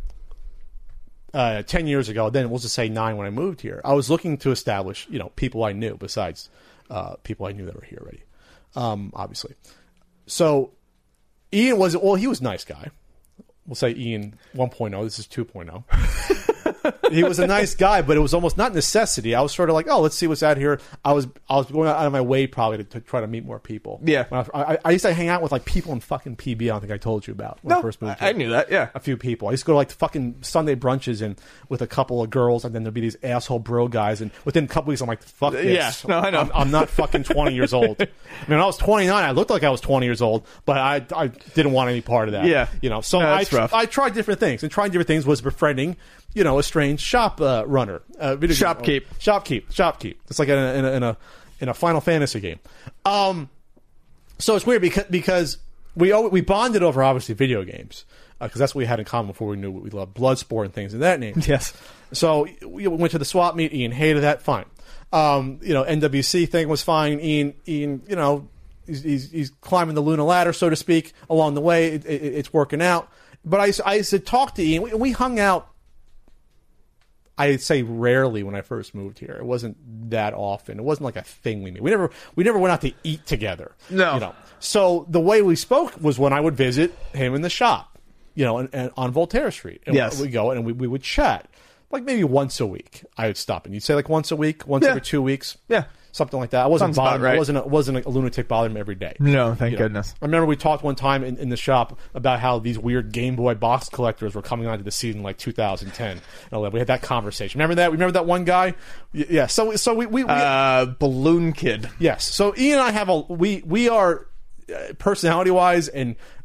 uh, ten years ago, then we'll just say nine when I moved here, I was looking to establish you know people I knew besides uh, people I knew that were here already, um, obviously. So Ian was well, he was a nice guy. We'll say Ian one point oh. This is two point oh. He was a nice guy, but it was almost not necessity. I was sort of like, oh, let's see what's out here. I was I was going out of my way probably to, to try to meet more people. Yeah. When I, I, I used to hang out with like people in fucking P B. I don't think I told you about when I No, first moved I, here. I knew that. Yeah. A few people. I used to go to like fucking Sunday brunches and with a couple of girls, and then there'd be these asshole bro guys. And within a couple weeks, I'm like, fuck this. Yeah. No, I know. I'm, I'm not fucking twenty years old. I mean, when I was twenty-nine, I looked like I was twenty years old, but I I didn't want any part of that. Yeah. You know. So No, I that's rough. I tried different things, and trying different things was befriending, you know, a strange shop uh, runner, uh, video game- Shopkeep. shopkeep, shopkeep. It's like in a in a, in a in a Final Fantasy game. Um, so it's weird because because we al- we bonded over obviously video games because uh, that's what we had in common before we knew we loved Bloodsport and things of that nature. Yes. So we went to the swap meet. Ian hated that. Fine. Um, you know, N W C thing was fine. Ian, Ian, you know, he's, he's, he's climbing the lunar ladder, so to speak, along the way. It, it, it's working out. But I, used- I used to talk to Ian. We, we hung out, I'd say rarely when I first moved here. It wasn't that often. It wasn't like a thing we made. We never we never went out to eat together. No. You know. So the way we spoke was when I would visit him in the shop, you know, and, and on Voltaire Street. And Yes. we go and we, we would chat. Like maybe once a week, I would stop. And you'd say like once a week, once Yeah. every two weeks. Yeah. Something like that. I wasn't Sounds about bothering, right. I wasn't a, wasn't a lunatic bothering him every day. No, thank You know, goodness. I remember we talked one time in, in the shop about how these weird Game Boy box collectors were coming onto the scene in like two thousand ten and eleven. We had that conversation. Remember that? Remember that one guy? Y- Yeah. So so we, we, we Uh, Balloon Kid. yes. So Ian and I have a we we are uh, personality wise and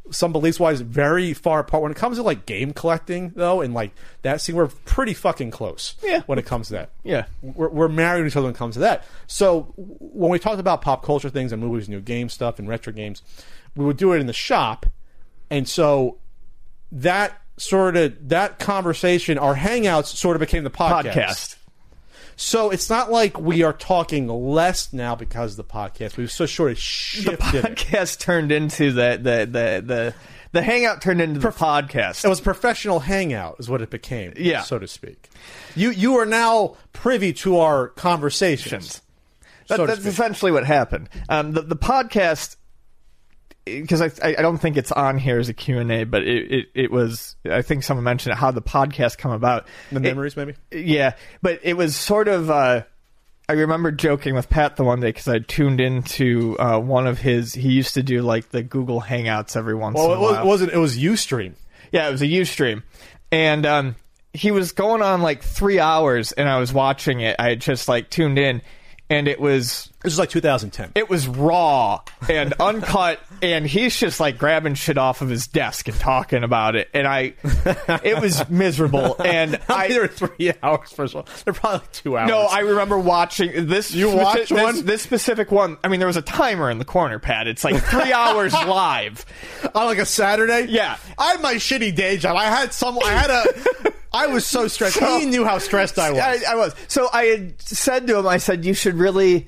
some beliefs wise very far apart. When it comes to like game collecting though, and like that scene, we're pretty fucking close. Yeah. When it comes to that. Yeah. We're, we're married to each other when it comes to that. So when we talked about pop culture things and movies, new game stuff and retro games, we would do it in the shop. And so that sort of, that conversation, our hangouts sort of became the podcast. Podcast. So it's not like we are talking less now because of the podcast. We've so sort of shifted. The podcast it. turned into the the the the, the hangout turned into the podcast. It was a professional hangout, is what it became. Yeah. So to speak. You you are now privy to our conversations. That, so to that's speak. essentially what happened. Um, the the podcast, because I I don't think it's on here as a Q and A, but it, it, it was, I think someone mentioned it, how the podcast come about. The memories, it, maybe? Yeah, but it was sort of, uh, I remember joking with Pat the one day because I tuned into uh, one of his, he used to do like the Google Hangouts every once Well, in a it, was, while. it wasn't. It was Ustream. Yeah, it was a Ustream. And um, he was going on like three hours and I was watching it. I had just like tuned in and it was... This was like two thousand ten. It was raw and uncut, and he's just like grabbing shit off of his desk and talking about it, and I, it was miserable. And I I, there were three hours first of all. They're probably like two hours. no, I remember watching this. You watched this, one? this specific one. I mean, there was a timer in the corner, Pat. It's like three hours live. on like a Saturday. Yeah. I had my shitty day job. I had some. I had a. I was so stressed. So- he knew how stressed I was. I, I was. So I had said to him, I said, you should really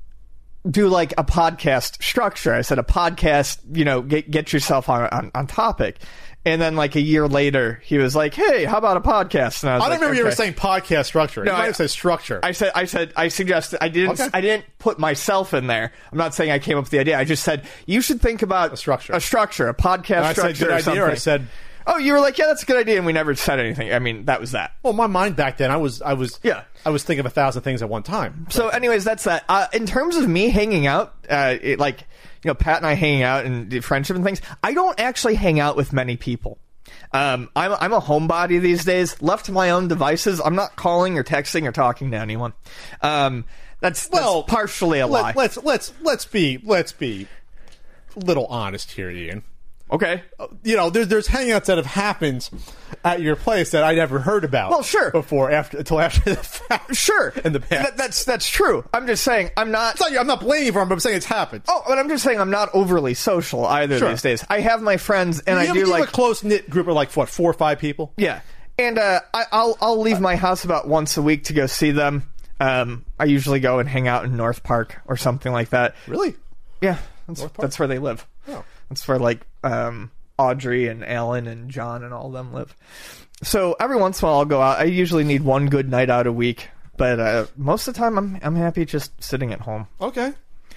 do like a podcast structure. I said a podcast, you know, get get yourself on on, on topic. And then like a year later, he was like, "Hey, how about a podcast?" And I was I don't like, remember you ever okay. saying podcast structure. No, you might I- have said structure. I said, I said, I suggested. I didn't. Okay. I didn't put myself in there. I'm not saying I came up with the idea. I just said you should think about A structure. a structure, a podcast And I said structure, good or idea, something. or I said, "Oh, you were like, yeah, that's a good idea," and we never said anything. I mean, that was that. well, my mind back then, I was, I was, Yeah. I was thinking of a thousand things at one time. So, anyways, that's that. Uh, in terms of me hanging out, uh, it, like, you know, Pat and I hanging out and the friendship and things, I don't actually hang out with many people. Um, I'm, I'm a homebody these days. Left to my own devices, I'm not calling or texting or talking to anyone. Um, that's, that's Well, partially a Let, lie. let's let's let's be let's be a little honest here, Ian. Okay. You know, there's there's hangouts that have happened at your place that I never heard about. Well, sure. Before, after, until after the fact. Sure. In the past. That, that's, that's true. I'm just saying, I'm not... It's not, I'm not blaming you for it, but I'm saying it's happened. Oh, but I'm just saying I'm not overly social either Sure. these days. I have my friends, and you I have, do you have like... a close knit group of like what, four or five people. Yeah, and uh, I, I'll I'll leave my house about once a week to go see them. Um, I usually go and hang out in North Park or something like that. Really? Yeah, that's, North Park? that's where they live. Oh. That's where like um, Audrey and Alan and John and all of them live. So every once in a while I'll go out. I usually need one good night out a week, but uh, most of the time I'm I'm happy just sitting at home. Okay.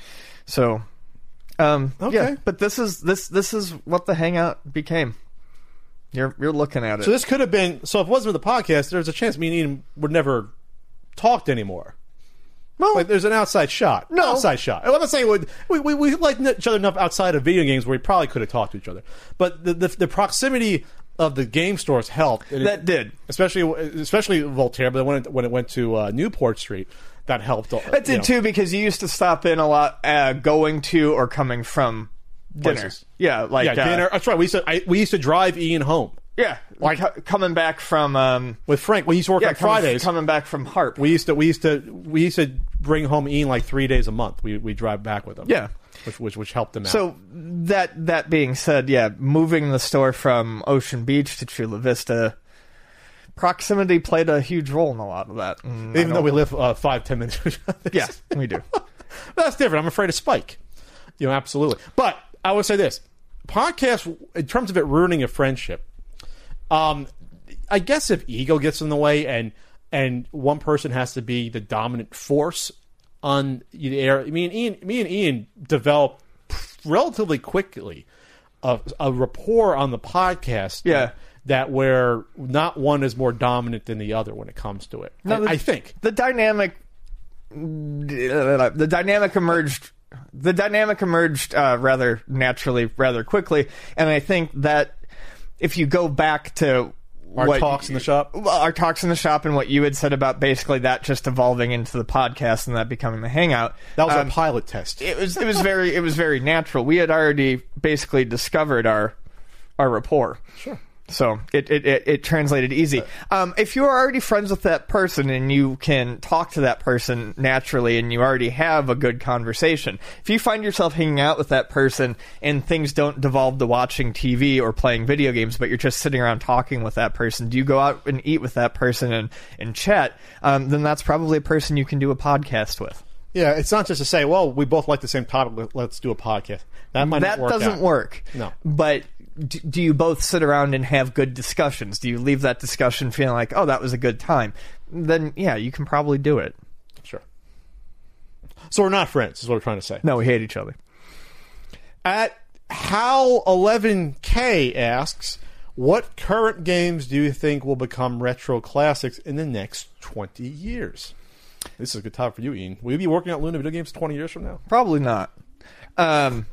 So, um, Okay. yeah. But this is this this is what the hangout became. You're you're looking at it. So this could have been. So if it wasn't for the podcast, there's a chance me and Ian would never talked anymore. well, Like there's an outside shot. No. outside shot. I'm not saying we we we, we like each other enough outside of video games where we probably could have talked to each other, but the the, the proximity of the game stores helped. And that it, did. especially especially Voltaire. But when it, when it went to uh, Newport Street, that helped. That did too, because you used to stop in a lot, uh, going to or coming from dinner. Places. Yeah, like Yeah, uh, dinner. That's right. We used to I, we used to drive Ian home Yeah, like co- coming back from um, with Frank. We used to work yeah, on coming, Fridays. coming back from Harp. We used to we used to we used to bring home Ian like three days a month. We we drive back with him. Yeah. which which which helped him out. So that that being said, yeah, moving the store from Ocean Beach to Chula Vista, proximity played a huge role in a lot of that. And I even though don't- we live uh, five ten minutes, from each other. yeah, we do. That's different. I'm afraid of Spike. You know, absolutely. But I would say this: podcast, in terms of it ruining a friendship, um, I guess if ego gets in the way and and one person has to be the dominant force on the air. Me and Ian, me and Ian developed relatively quickly a, a rapport on the podcast. Yeah. That where not one is more dominant than the other when it comes to it. No, I, the- I think. the dynamic the dynamic emerged the dynamic emerged uh, rather naturally, rather quickly, and I think that if you go back to Our what, talks in the shop? well, our talks in the shop, and what you had said about basically that just evolving into the podcast and that becoming the hangout, That was um, a pilot test. it was it was very it was very natural. We had already basically discovered our our rapport. Sure. So it, it, it, it translated easy. Um, if you're already friends with that person and you can talk to that person naturally and you already have a good conversation, if you find yourself hanging out with that person and things don't devolve to watching T V or playing video games, but you're just sitting around talking with that person, do you go out and eat with that person and, and chat, um, then that's probably a person you can do a podcast with. Yeah, it's not just to say, well, we both like the same topic, let's do a podcast. That might that not work doesn't out. work. No. But do, do you both sit around and have good discussions? Do you leave that discussion feeling like, oh, that was a good time? Then, yeah, you can probably do it. Sure. So we're not friends, is what we're trying to say. No, we hate each other. At Hal eleven K asks, what current games do you think will become retro classics in the next twenty years? This is a good time for you, Ian. Will you be working at Luna Video Games twenty years from now? Probably not. Um,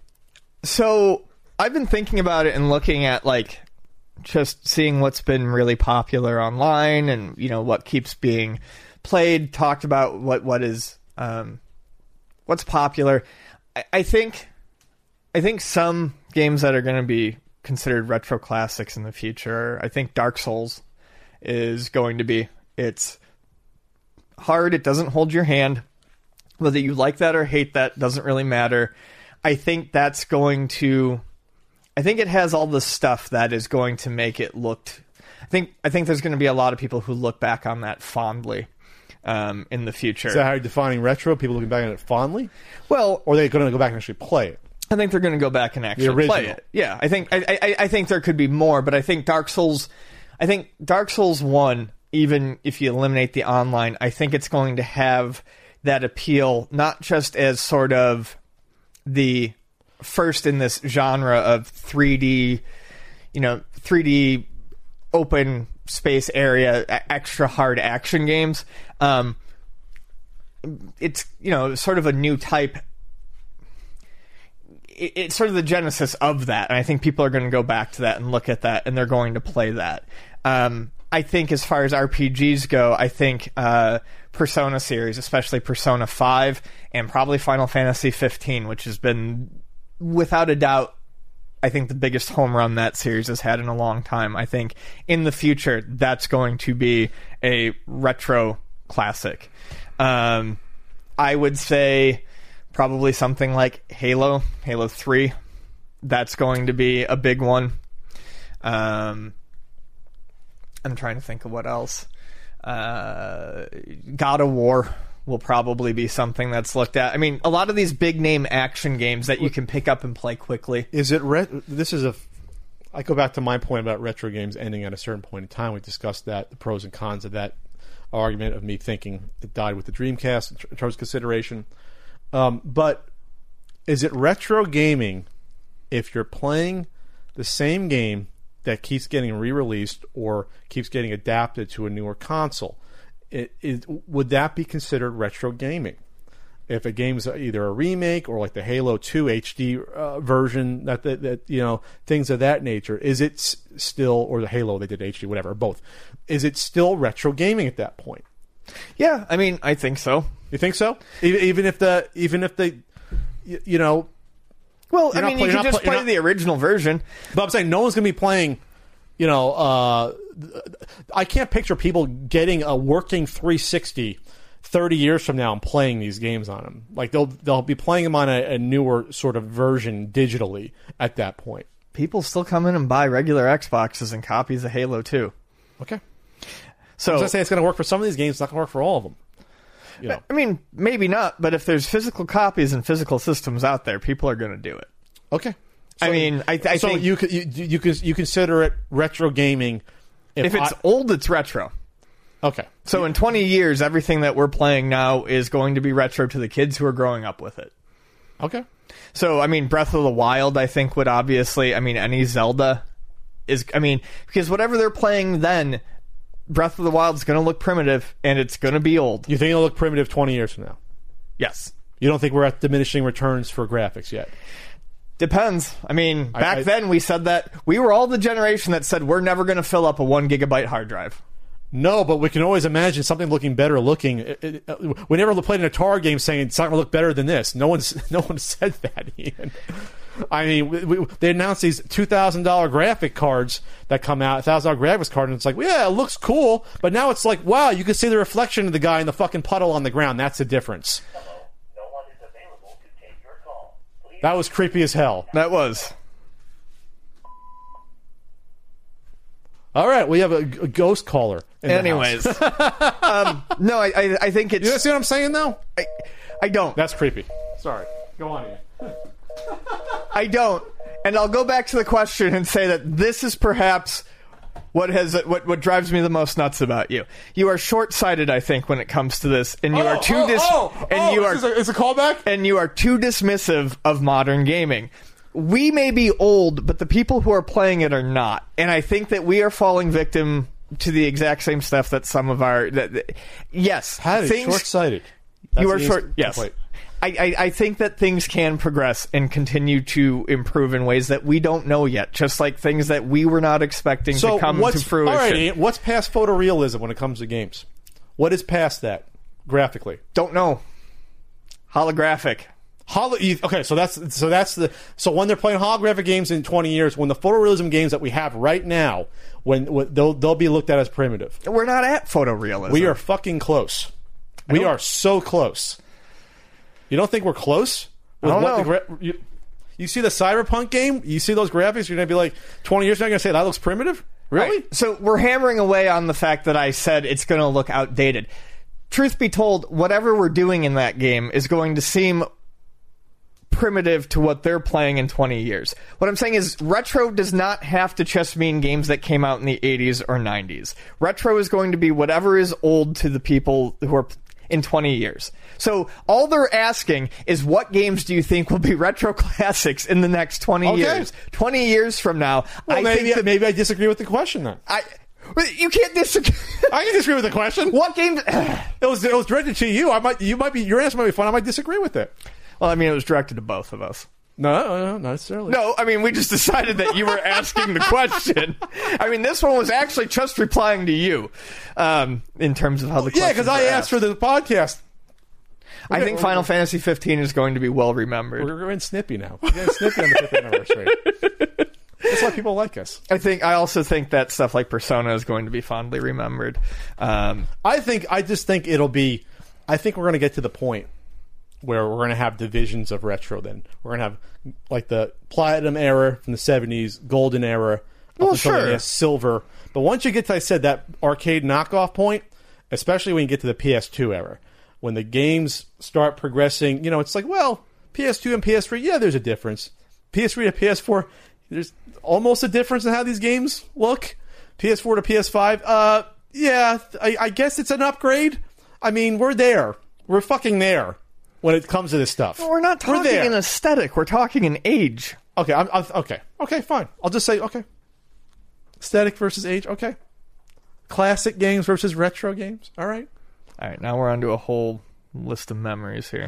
so I've been thinking about it and looking at, like, just seeing what's been really popular online and, you know, what keeps being played, talked about what, what is, um, what's popular. I, I think, I think some games that are going to be considered retro classics in the future, I think Dark Souls is going to be. It's hard. It doesn't hold your hand. Whether you like that or hate that doesn't really matter. I think that's going to... I think it has all the stuff that is going to make it looked... I think I think there's going to be a lot of people who look back on that fondly um, in the future. Is that how you're defining retro? People looking back on it fondly? Well... Or are they going to go back and actually play it? I think they're going to go back and actually play it. Yeah, I think I, I, I think there could be more, but I think Dark Souls... I think Dark Souls one, even if you eliminate the online, I think it's going to have that appeal, not just as sort of the first in this genre of three D, you know, three D open space area, extra hard action games. Um, it's, you know, sort of a new type. It, it's sort of the genesis of that, and I think people are going to go back to that and look at that, and they're going to play that. Um, I think as far as R P Gs go, I think uh, Persona series, especially Persona five, and probably Final Fantasy fifteen, which has been, without a doubt, I think the biggest home run that series has had in a long time. I think in the future, that's going to be a retro classic. Um, I would say probably something like Halo, Halo three. That's going to be a big one. Um... I'm trying to think of what else. Uh, God of War will probably be something that's looked at. I mean, a lot of these big name action games that you can pick up and play quickly. Is it re- this is a I go back to my point about retro games ending at a certain point in time. We discussed that, the pros and cons of that argument of me thinking it died with the Dreamcast in, tr- in terms of consideration. Um, but is it retro gaming if you're playing the same game that keeps getting re-released or keeps getting adapted to a newer console? It, it, would that be considered retro gaming? If a game's either a remake or like the Halo two H D uh, version, that, that that you know, things of that nature, is it s- still, or the Halo they did H D, whatever, both, is it still retro gaming at that point? Yeah, I mean, I think so. You think so? Even, even if the even if the you, you know. Well, I You're mean, play, you can just play, play not, the original version. But I'm saying no one's going to be playing, you know, uh, I can't picture people getting a working three sixty thirty years from now and playing these games on them. Like, they'll they'll be playing them on a, a newer sort of version digitally at that point. People still come in and buy regular Xboxes and copies of Halo two. Okay. So I was going to say it's going to work for some of these games, it's not going to work for all of them. You know. I mean, maybe not, but if there's physical copies and physical systems out there, people are going to do it. Okay. So, I mean, I, I so think you you you you, you consider it retro gaming if, if it's I, old, it's retro. Okay. So in twenty years, everything that we're playing now is going to be retro to the kids who are growing up with it. Okay. So I mean, Breath of the Wild, I think would obviously, I mean, any Zelda is, I mean, because whatever they're playing then, Breath of the Wild is going to look primitive, and it's going to be old. You think it'll look primitive twenty years from now? Yes. You don't think we're at diminishing returns for graphics yet? Depends. I mean, back I, I, then we said that we were all the generation that said we're never going to fill up a one gigabyte hard drive. No, but we can always imagine something looking better looking. It, it, it, we never played an Atari game saying it's not going to look better than this. No one's no one said that, Ian. I mean, we, we, they announced these two thousand dollars graphic cards that come out, one thousand dollars graphics card, and it's like, well, yeah, it looks cool, but now it's like, wow, you can see the reflection of the guy in the fucking puddle on the ground. That's the difference. Hello. No one is available to take your call. Please. That was creepy as hell. That was. All right, we have a, a ghost caller. In Anyways. the house. um, no, I, I, I think it's... You see what I'm saying, though? I, I don't. That's creepy. Sorry. Go on, Ian. I don't. And I'll go back to the question and say that this is perhaps what has what what drives me the most nuts about you. You are short-sighted, I think, when it comes to this, and you oh, are too oh, dis- oh, and oh, you are is a, is a callback? and you are too dismissive of modern gaming. We may be old, but the people who are playing it are not. And I think that we are falling victim to the exact same stuff that some of our that, that, yes, Patty, things short-sighted. you are That's short. easy- Yes. Wait. I, I, I think that things can progress and continue to improve in ways that we don't know yet, just like things that we were not expecting So to come what's, to fruition. all right, Ian, what's past photorealism when it comes to games? What is past that graphically? Don't know. Holographic. Holo- okay, so that's so that's the so when they're playing holographic games in twenty years, when the photorealism games that we have right now, when, when they'll they'll be looked at as primitive. We're not at photorealism. We are fucking close. We don't- are so close. You don't think we're close? I don't With know. The gra- you, you see the Cyberpunk game? You see those graphics? You're gonna be like, twenty years from now, you're gonna say that looks primitive? Really? Right. So we're hammering away on the fact that I said it's going to look outdated. Truth be told, whatever we're doing in that game is going to seem primitive to what they're playing in twenty years. What I'm saying is retro does not have to just mean games that came out in the eighties or nineties. Retro is going to be whatever is old to the people who are in twenty years. So all they're asking is, what games do you think will be retro classics in the next twenty Okay. years? twenty years from now, Well, I maybe think that maybe I disagree with the question then. I you can't disagree. I can disagree with the question. What games? It was it was directed to you. I might you might be your answer might be fun. I might disagree with it. Well, I mean, it was directed to both of us. No, no, not necessarily. No, I mean, we just decided that you were asking the question. I mean, this one was actually just replying to you, um, in terms of how the Yeah, because questions I were asked for the podcast. I think we're- Final Fantasy fifteen is going to be well remembered. We're in Snippy now. We're getting Snippy on the fifth anniversary. That's why people like us. I think I also think that stuff like Persona is going to be fondly remembered. Um, I think I just think it'll be. I think we're going to get to the point where we're going to have divisions of retro. Then we're going to have like the platinum era from the seventies, golden era, up Well, until the sure. yeah, silver. But once you get to, I said, that arcade knockoff point, especially when you get to the P S two era, when the games start progressing, you know, it's like, well, P S two and P S three, yeah, there's a difference. P S three to P S four, there's almost a difference in how these games look. P S four to P S five, uh, yeah, I, I guess it's an upgrade. I mean, we're there. We're fucking there when it comes to this stuff. we're not talking there. in aesthetic. We're talking in age. Okay, I'm, I'm okay. Okay, fine. I'll just say okay. Aesthetic versus age. Okay. Classic games versus retro games. All right. All right, now we're on to a whole list of memories here.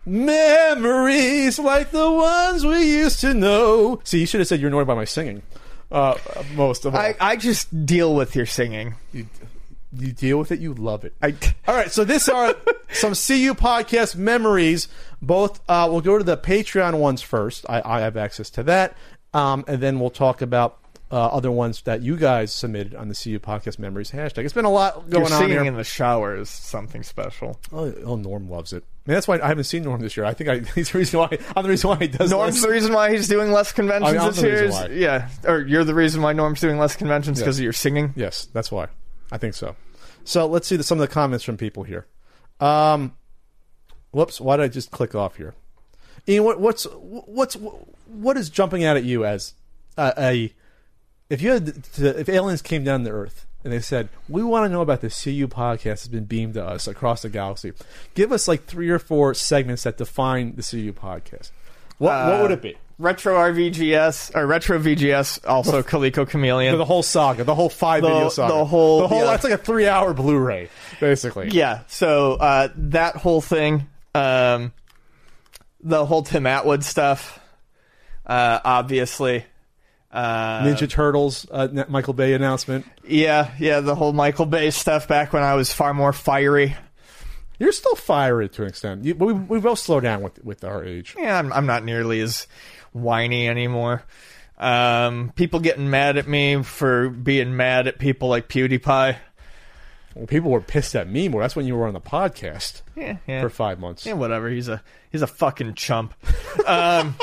Memories like the ones we used to know. See, you should have said you're annoyed by my singing. Uh, most of all, I, I just deal with your singing. you, you deal with it. You love it. I, All right, so this are some C U podcast memories. Both, uh, we'll go to the Patreon ones first. I, I have access to that, um, and then we'll talk about uh, other ones that you guys submitted on the C U podcast memories hashtag. It's been a lot going your on singing here. in the shower is something special. Oh, oh, Norm loves it. I mean, that's why I haven't seen Norm this year. I think I, he's the reason why. I'm the reason why he does. Norm's this. the reason why he's doing less conventions I mean, I'm this the year. reason is- why. Yeah, or you're the reason why Norm's doing less conventions because Yeah. of your singing. Yes, that's why. I think so. So let's see the, some of the comments from people here. Um, whoops! Why did I just click off here? Ian, what, what's what's what is jumping out at you as uh, a if you had to, if aliens came down to Earth and they said, we want to know about the C U podcast that's been beamed to us across the galaxy, give us like three or four segments that define the C U podcast. What Uh, what would it be? Retro R V G S or Retro V G S, also Coleco Chameleon. The whole saga, the whole five The- video saga, the whole- the whole yeah. that's like a three hour Blu-ray, basically. Yeah, so uh, that whole thing, um, the whole Tim Atwood stuff, uh, obviously. Uh, Ninja Turtles, uh, Michael Bay announcement. Yeah, yeah, the whole Michael Bay stuff back when I was far more fiery. You're still fiery to an extent. You, we, we both slow down with with our age. Yeah, I'm, I'm not nearly as whiny anymore. Um, people getting mad at me for being mad at people like PewDiePie. Well, people were pissed at me more. That's when you were on the podcast. Yeah, yeah. For five months. Yeah, whatever. He's a he's a fucking chump. Um,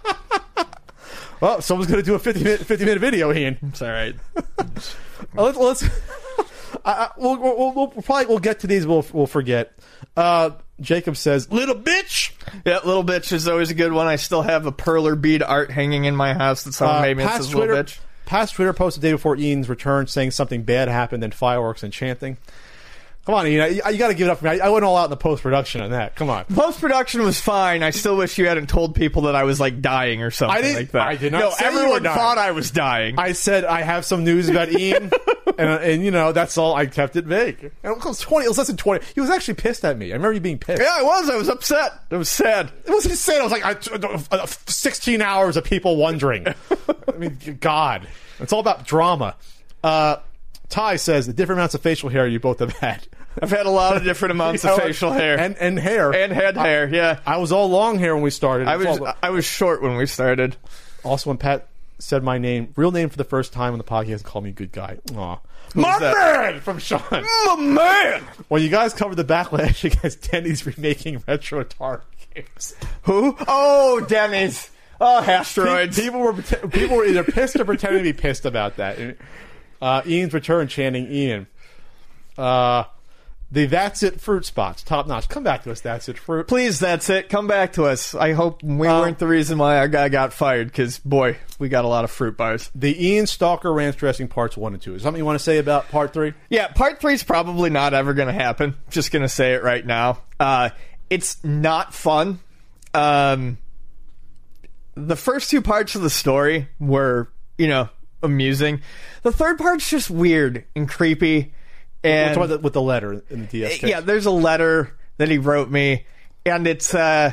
well, someone's going to do a fifty minute, fifty minute video, Ian. it's all right. let's. let's I, I, we'll, we'll, we'll probably we'll get to these. We'll we'll forget. Uh, Jacob says, "Little bitch." Yeah, little bitch is always a good one. I still have a perler bead art hanging in my house that someone Uh, made me. It past says little Twitter, bitch. past Twitter post the day before Ian's return saying something bad happened and fireworks and chanting. Come on, Ian. You, you got to give it up for me. I, I went all out in the post production on that. Come on. Post production was fine. I still wish you hadn't told people that I was like dying or something I didn't- like that. I did not No, say you were everyone dying. thought I was dying. I said I have some news about Ian, and, and you know that's all. I kept it vague. And it was twenty. It was less than twenty. He was actually pissed at me. I remember you being pissed. yeah, I was. I was upset. It was sad. It was insane. I was like, I, uh, sixteen hours of people wondering. I mean, God, it's all about drama. Uh, Ty says the different amounts of facial hair you both have had. I've had a lot of different amounts of facial hair and and hair and head hair. Yeah, I was all long hair when we started. I was It's all- I was short when we started. also when Pat said my name, real name for the first time on the podcast, and called me good guy. Aw. My was that? man from Sean. My man. When you guys covered the backlash against Denny's remaking retro Atari games, Who? Oh, Denny's. Oh, asteroids. people were people were either pissed or pretending to be pissed about that. Uh, Ian's return chanting Ian. Uh, the That's It fruit spots, top notch. Come back to us, That's It fruit. Please, that's it. Come back to us. I hope we Um, weren't the reason why our guy got fired, because, boy, we got a lot of fruit bars. The Ian Stalker ranch dressing parts one and two. Is there something you want to say about part three? Yeah, part three's probably not ever going to happen. Just going to say it right now. Uh, it's not fun. Um, the first two parts of the story were, you know, amusing. The third part's just weird and creepy. And What's with the, with the letter in the D S case? yeah, there's a letter that he wrote me, and it's uh,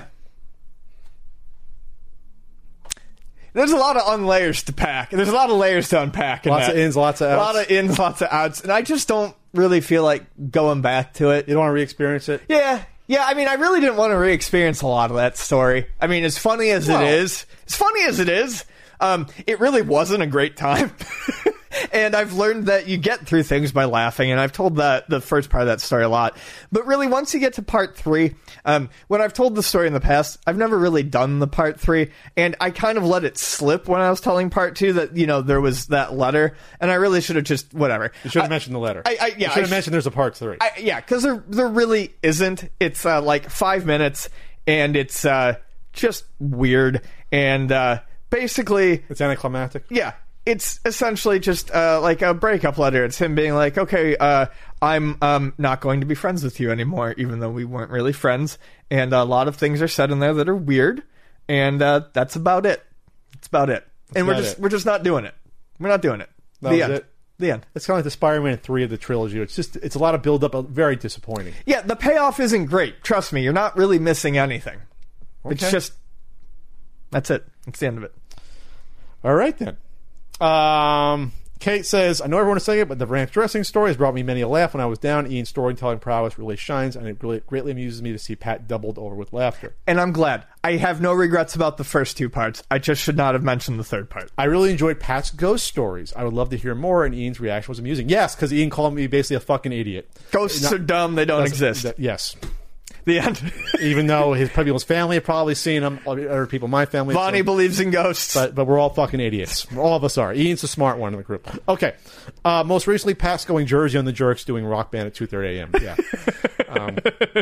there's a lot of unlayers to pack. There's a lot of layers to unpack. In Lots that. of ins, lots of outs. A lot of ins, lots of outs, and I just don't really feel like going back to it. You don't want to re-experience it? Yeah, yeah. I mean, I really didn't want to re-experience a lot of that story. I mean, as funny as Well- it is, as funny as it is, um, it really wasn't a great time. And I've learned that you get through things by laughing, and I've told that the first part of that story a lot. But really, once you get to part three, um, when I've told the story in the past, I've never really done the part three, and I kind of let it slip when I was telling part two that, you know, there was that letter, and I really should have just, whatever. You should have I- mentioned the letter. I- I- yeah, you I should have sh- mentioned there's a part three. I, yeah, because there there really isn't. It's uh, like five minutes, and it's uh, just weird, and uh, basically, it's anticlimactic. yeah, it's essentially just uh, like a breakup letter. It's him being like, okay, uh, I'm um, not going to be friends with you anymore, even though we weren't really friends, and a lot of things are said in there that are weird, and uh, that's about it. That's about it. and we're about just it. we're just not doing it. We're not doing it. That the was end. it? The end. It's kind of like the Spider-Man three of the trilogy. It's just it's a lot of build-up, uh, very disappointing. Yeah, the payoff isn't great. Trust me, you're not really missing anything. It's Okay. just that's it. That's the end of it. All right, then. Um, Kate says, I know everyone is saying it, but the ranch dressing story has brought me many a laugh when I was down. Ian's storytelling prowess really shines, and it really greatly amuses me to see Pat doubled over with laughter. And I'm glad. I have no regrets about the first two parts. I just should not have mentioned the third part. I really enjoyed Pat's ghost stories. I would love to hear more, and Ian's reaction was amusing. Yes, because Ian called me basically a fucking idiot. Ghosts Not- are dumb. They don't That's- exist. that- yes. The end. Even though his people's family have probably seen him, other people in my family. Bonnie so- believes in ghosts. But but we're all fucking idiots. All of us are. Ian's the smart one in the group. Okay. Uh, most recently, Pat's going Jersey on the Jerks doing Rock Band at two thirty a.m. Yeah. um,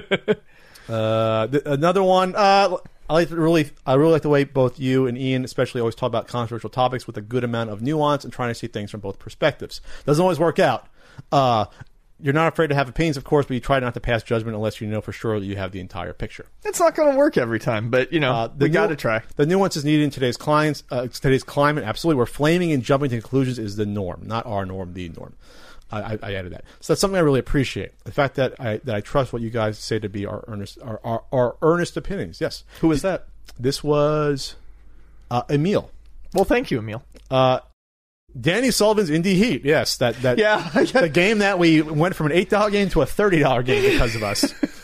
uh, th- another one. Uh, I like to really, I really like the way both you and Ian, especially, always talk about controversial topics with a good amount of nuance and trying to see things from both perspectives. Doesn't always work out. Uh, you're not afraid to have opinions, of course, but you try not to pass judgment unless you know for sure that you have the entire picture. It's not going to work every time, but, you know, Uh, the we got to nu- try. The nuances needed in today's clients, uh, today's climate, absolutely. Where flaming and jumping to conclusions is the norm, not our norm, the norm. I, I, I added that. So that's something I really appreciate. The fact that I that I trust what you guys say to be our earnest, our, our, our earnest opinions. Yes. Who is that? This was uh, Emil. Well, thank you, Emil. Uh, Danny Sullivan's Indie Heat. Yes, that that Yeah. the game that we went from an eight dollar game to a thirty dollar game because of us.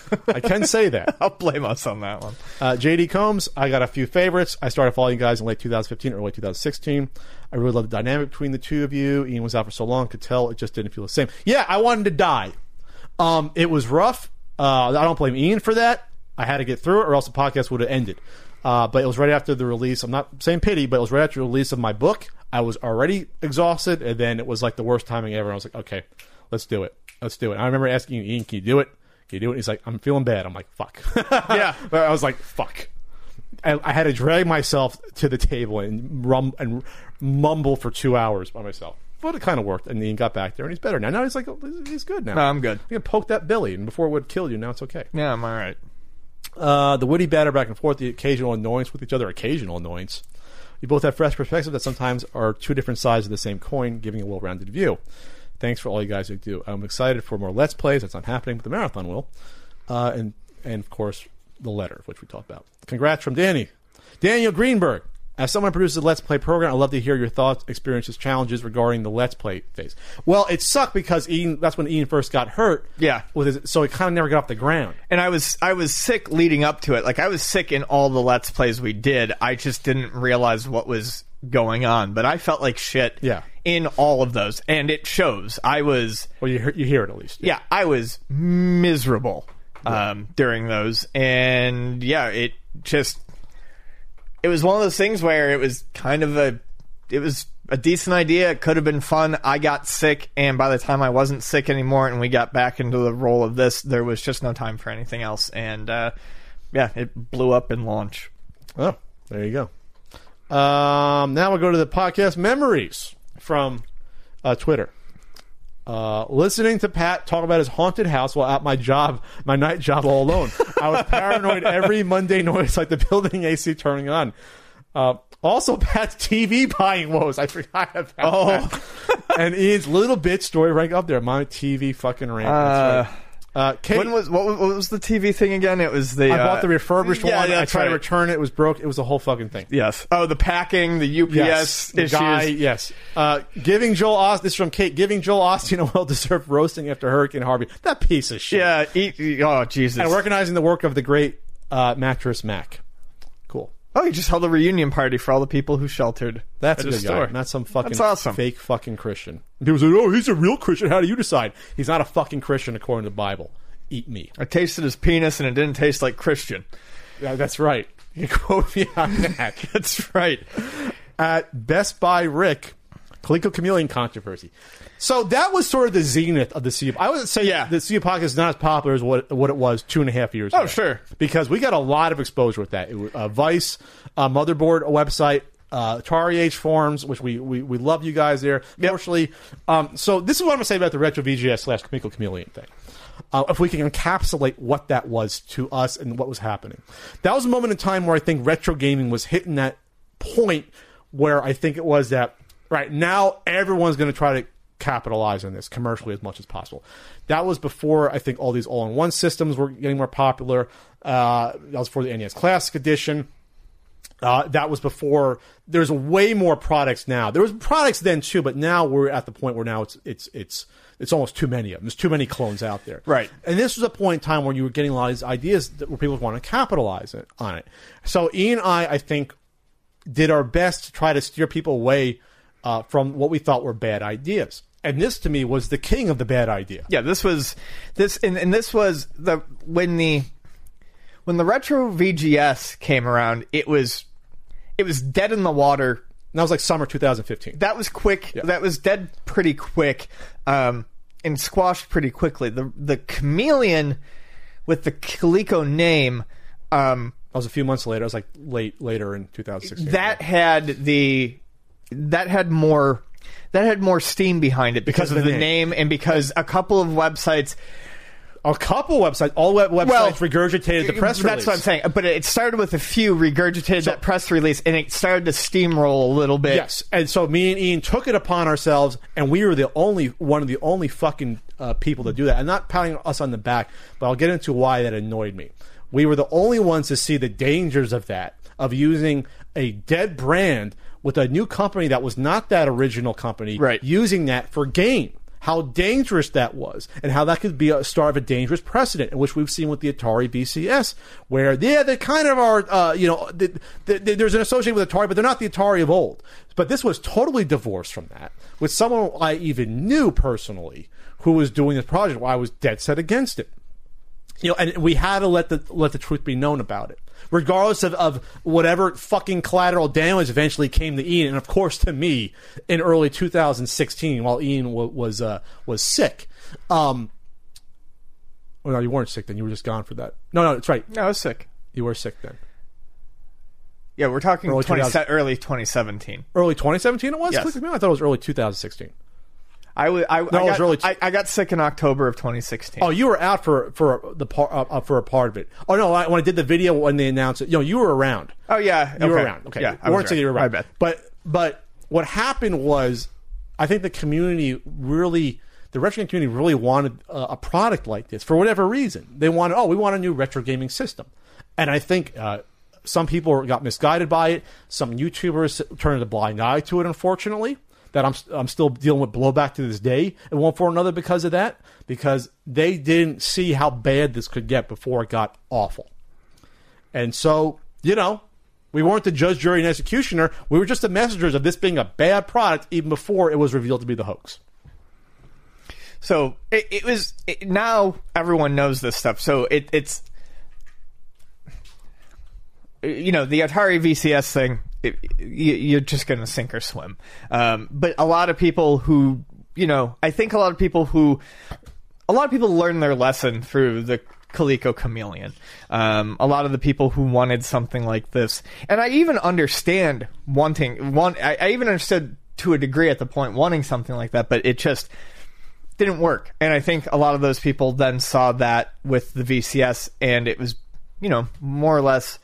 I can say that. I'll blame us on that one. Uh, J D Combs, I got a few favorites. I started following you guys in late twenty fifteen, early twenty sixteen. I really loved the dynamic between the two of you. Ian was out for so long, could tell it just didn't feel the same. Yeah, I wanted to die. Um, it was rough. Uh, I don't blame Ian for that. I had to get through it, or else the podcast would have ended. Uh, but it was right after the release. I'm not saying pity, but it was right after the release of my book. I was already exhausted, and then it was like the worst timing ever. I was like, okay, let's do it. Let's do it. And I remember asking Ian, can you do it? Can you do it? And he's like, I'm feeling bad. I'm like, fuck. Yeah. But I was like, fuck. I, I had to drag myself to the table and rum and mumble for two hours by myself. But it kind of worked. And Ian got back there, and he's better now. Now he's like, oh, he's good now. No, I'm good. You can poke that belly, and before it would kill you, now it's okay. Yeah, I'm all right. Uh, the witty banter back and forth, the occasional annoyance with each other, occasional annoyance. You both have fresh perspectives that sometimes are two different sides of the same coin, giving a well-rounded view. Thanks for all you guys who do. I'm excited for more Let's Plays. That's not happening, but the marathon will. Uh, and, and, of course, the letter, which we talked about. Congrats from Danny. Daniel Greenberg. As someone who produces a Let's Play program, I'd love to hear your thoughts, experiences, challenges regarding the Let's Play phase. Well, it sucked because Ian, that's when Ian first got hurt. Yeah. With his, so he kind of never got off the ground. And I was I was sick leading up to it. Like, I was sick in all the Let's Plays we did. I just didn't realize what was going on. But I felt like shit Yeah. in all of those. And it shows. I was... Well, you hear, you hear it at least. Yeah, I was miserable um, during those. And, yeah, it just... It was one of those things where it was kind of a... It was a decent idea. It could have been fun. I got sick, and by the time I wasn't sick anymore and we got back into the role of this, there was just no time for anything else. And, uh, yeah, it blew up in launch. Oh, there you go. Um, now we'll go to the podcast memories from uh, Twitter. Uh, listening to Pat talk about his haunted house while at my job, my night job all alone. I was paranoid every Monday noise, like the building A C turning on. Uh, also, Pat's T V buying woes. I forgot about Oh. that. And Ian's little bitch story right up there. My T V fucking rant. That's right. Uh, Kate, When was what, was what was the T V thing again? It was the I bought uh, the refurbished yeah, one. I that's tried to right. return it. It was broke. It was a whole fucking thing. Yes. Oh, the packing, the U P S Yes, the issues. guy, yes. Uh, giving Joel Austin, this is from Kate, giving Joel Austin a well-deserved roasting after Hurricane Harvey. That piece of shit. Yeah. Eat, eat- oh, Jesus. And recognizing the work of the great uh, Mattress Mac. Cool. Oh, he just held a reunion party for all the people who sheltered. That's at a his good store. guy. Not some fucking That's awesome. fake fucking Christian. And people say, oh, he's a real Christian. How do you decide? He's not a fucking Christian according to the Bible. Eat me. I tasted his penis and it didn't taste like Christian. Yeah, that's right. You can quote me on that. That's right. At Best Buy Rick, Coleco Chameleon controversy. So that was sort of the zenith of the C. I would say Yeah. the C podcast is not as popular as what what it was two and a half years ago. Oh, sure. Because we got a lot of exposure with that. It was, uh, Vice, uh, Motherboard, a website, uh, Atari Age forums, which we, we, we love you guys there. Fortunately, um, so this is what I'm going to say about the Retro V G S slash Coleco Chameleon thing. Uh, if we can encapsulate what that was to us and what was happening. That was a moment in time where I think retro gaming was hitting that point where I think it was that, right, now everyone's going to try to capitalize on this commercially as much as possible. That was before, I think, all these all-in-one systems were getting more popular. Uh, that was before the N E S Classic Edition. Uh, that was before. There's way more products now. There was products then too, but now we're at the point where now it's it's it's it's almost too many of them. There's too many clones out there. Right. And this was a point in time where you were getting a lot of these ideas that, where people want to capitalize it, on it. So Ian and I, I think, did our best to try to steer people away uh, from what we thought were bad ideas. And this, to me, was the king of the bad idea. Yeah, this was this, and, and this was the when the when the retro V G S came around. It was it was dead in the water. And that was like summer two thousand fifteen. That was quick. Yeah. That was dead pretty quick, um, and squashed pretty quickly. The the Chameleon with the Coleco name. Um, That was a few months later. It was like late later in two thousand sixteen. that had the that had more that had more steam behind it because, Because of of the the name. name. and because a couple of websites. A couple websites, all web websites Well, regurgitated the press release. That's what I'm saying. But it started with a few regurgitated So- that press release, and it started to steamroll a little bit. Yes, and so me and Ian took it upon ourselves, and we were the only one of the only fucking uh, people to do that. I'm not patting us on the back, but I'll get into why that annoyed me. We were the only ones to see the dangers of that, of using a dead brand with a new company that was not that original company, Right. using that for gain. how dangerous that was, and how that could be a start of a dangerous precedent, in which we've seen with the Atari V C S, where yeah, they kind of are, uh, you know, they, they, they, there's an association with Atari, but they're not the Atari of old. But this was totally divorced from that, with someone I even knew personally who was doing this project, where I was dead set against it. You know, and we had to let the let the truth be known about it, regardless of, of whatever fucking collateral damage eventually came to Ian, and of course to me in early two thousand sixteen while Ian w- was uh, was sick. Um, well, no, you weren't sick then. You were just gone for that. No, no, that's right. No, I was sick. You were sick then. Yeah, we're talking Early twenty, two thousand early twenty seventeen. Early twenty seventeen it was? Yes. Click with me. I thought it was early two thousand sixteen. I, w- I, No, I, it was got, early t- I, I got sick in October of twenty sixteen. Oh, you were out for for the part uh, uh, for a part of it. Oh no, I, when I did the video when they announced it, you know, you were around. Oh, yeah. You were okay. around. Okay. Yeah, You I was weren't saying you were around. around. My bad. But but what happened was, I think the community really, the retro gaming community really wanted a, a product like this for whatever reason. They wanted, oh, we want a new retro gaming system, and I think uh, some people got misguided by it. Some YouTubers turned a blind eye to it, unfortunately. That I'm I'm still dealing with blowback to this day, and one for another because of that, because they didn't see how bad this could get before it got awful. And so, you know, we weren't the judge, jury, and executioner. We were just the messengers of this being a bad product even before it was revealed to be the hoax. So it, it was it, now everyone knows this stuff. So it, it's you know, the Atari V C S thing. It, you, you're just going to sink or swim. Um, but a lot of people who, you know, I think a lot of people who, a lot of people learn their lesson through the Coleco Chameleon. Um, a lot of the people who wanted something like this, and I even understand wanting one. I, I even understood to a degree at the point wanting something like that, but it just didn't work. And I think a lot of those people then saw that with the V C S, and it was, you know, more or less.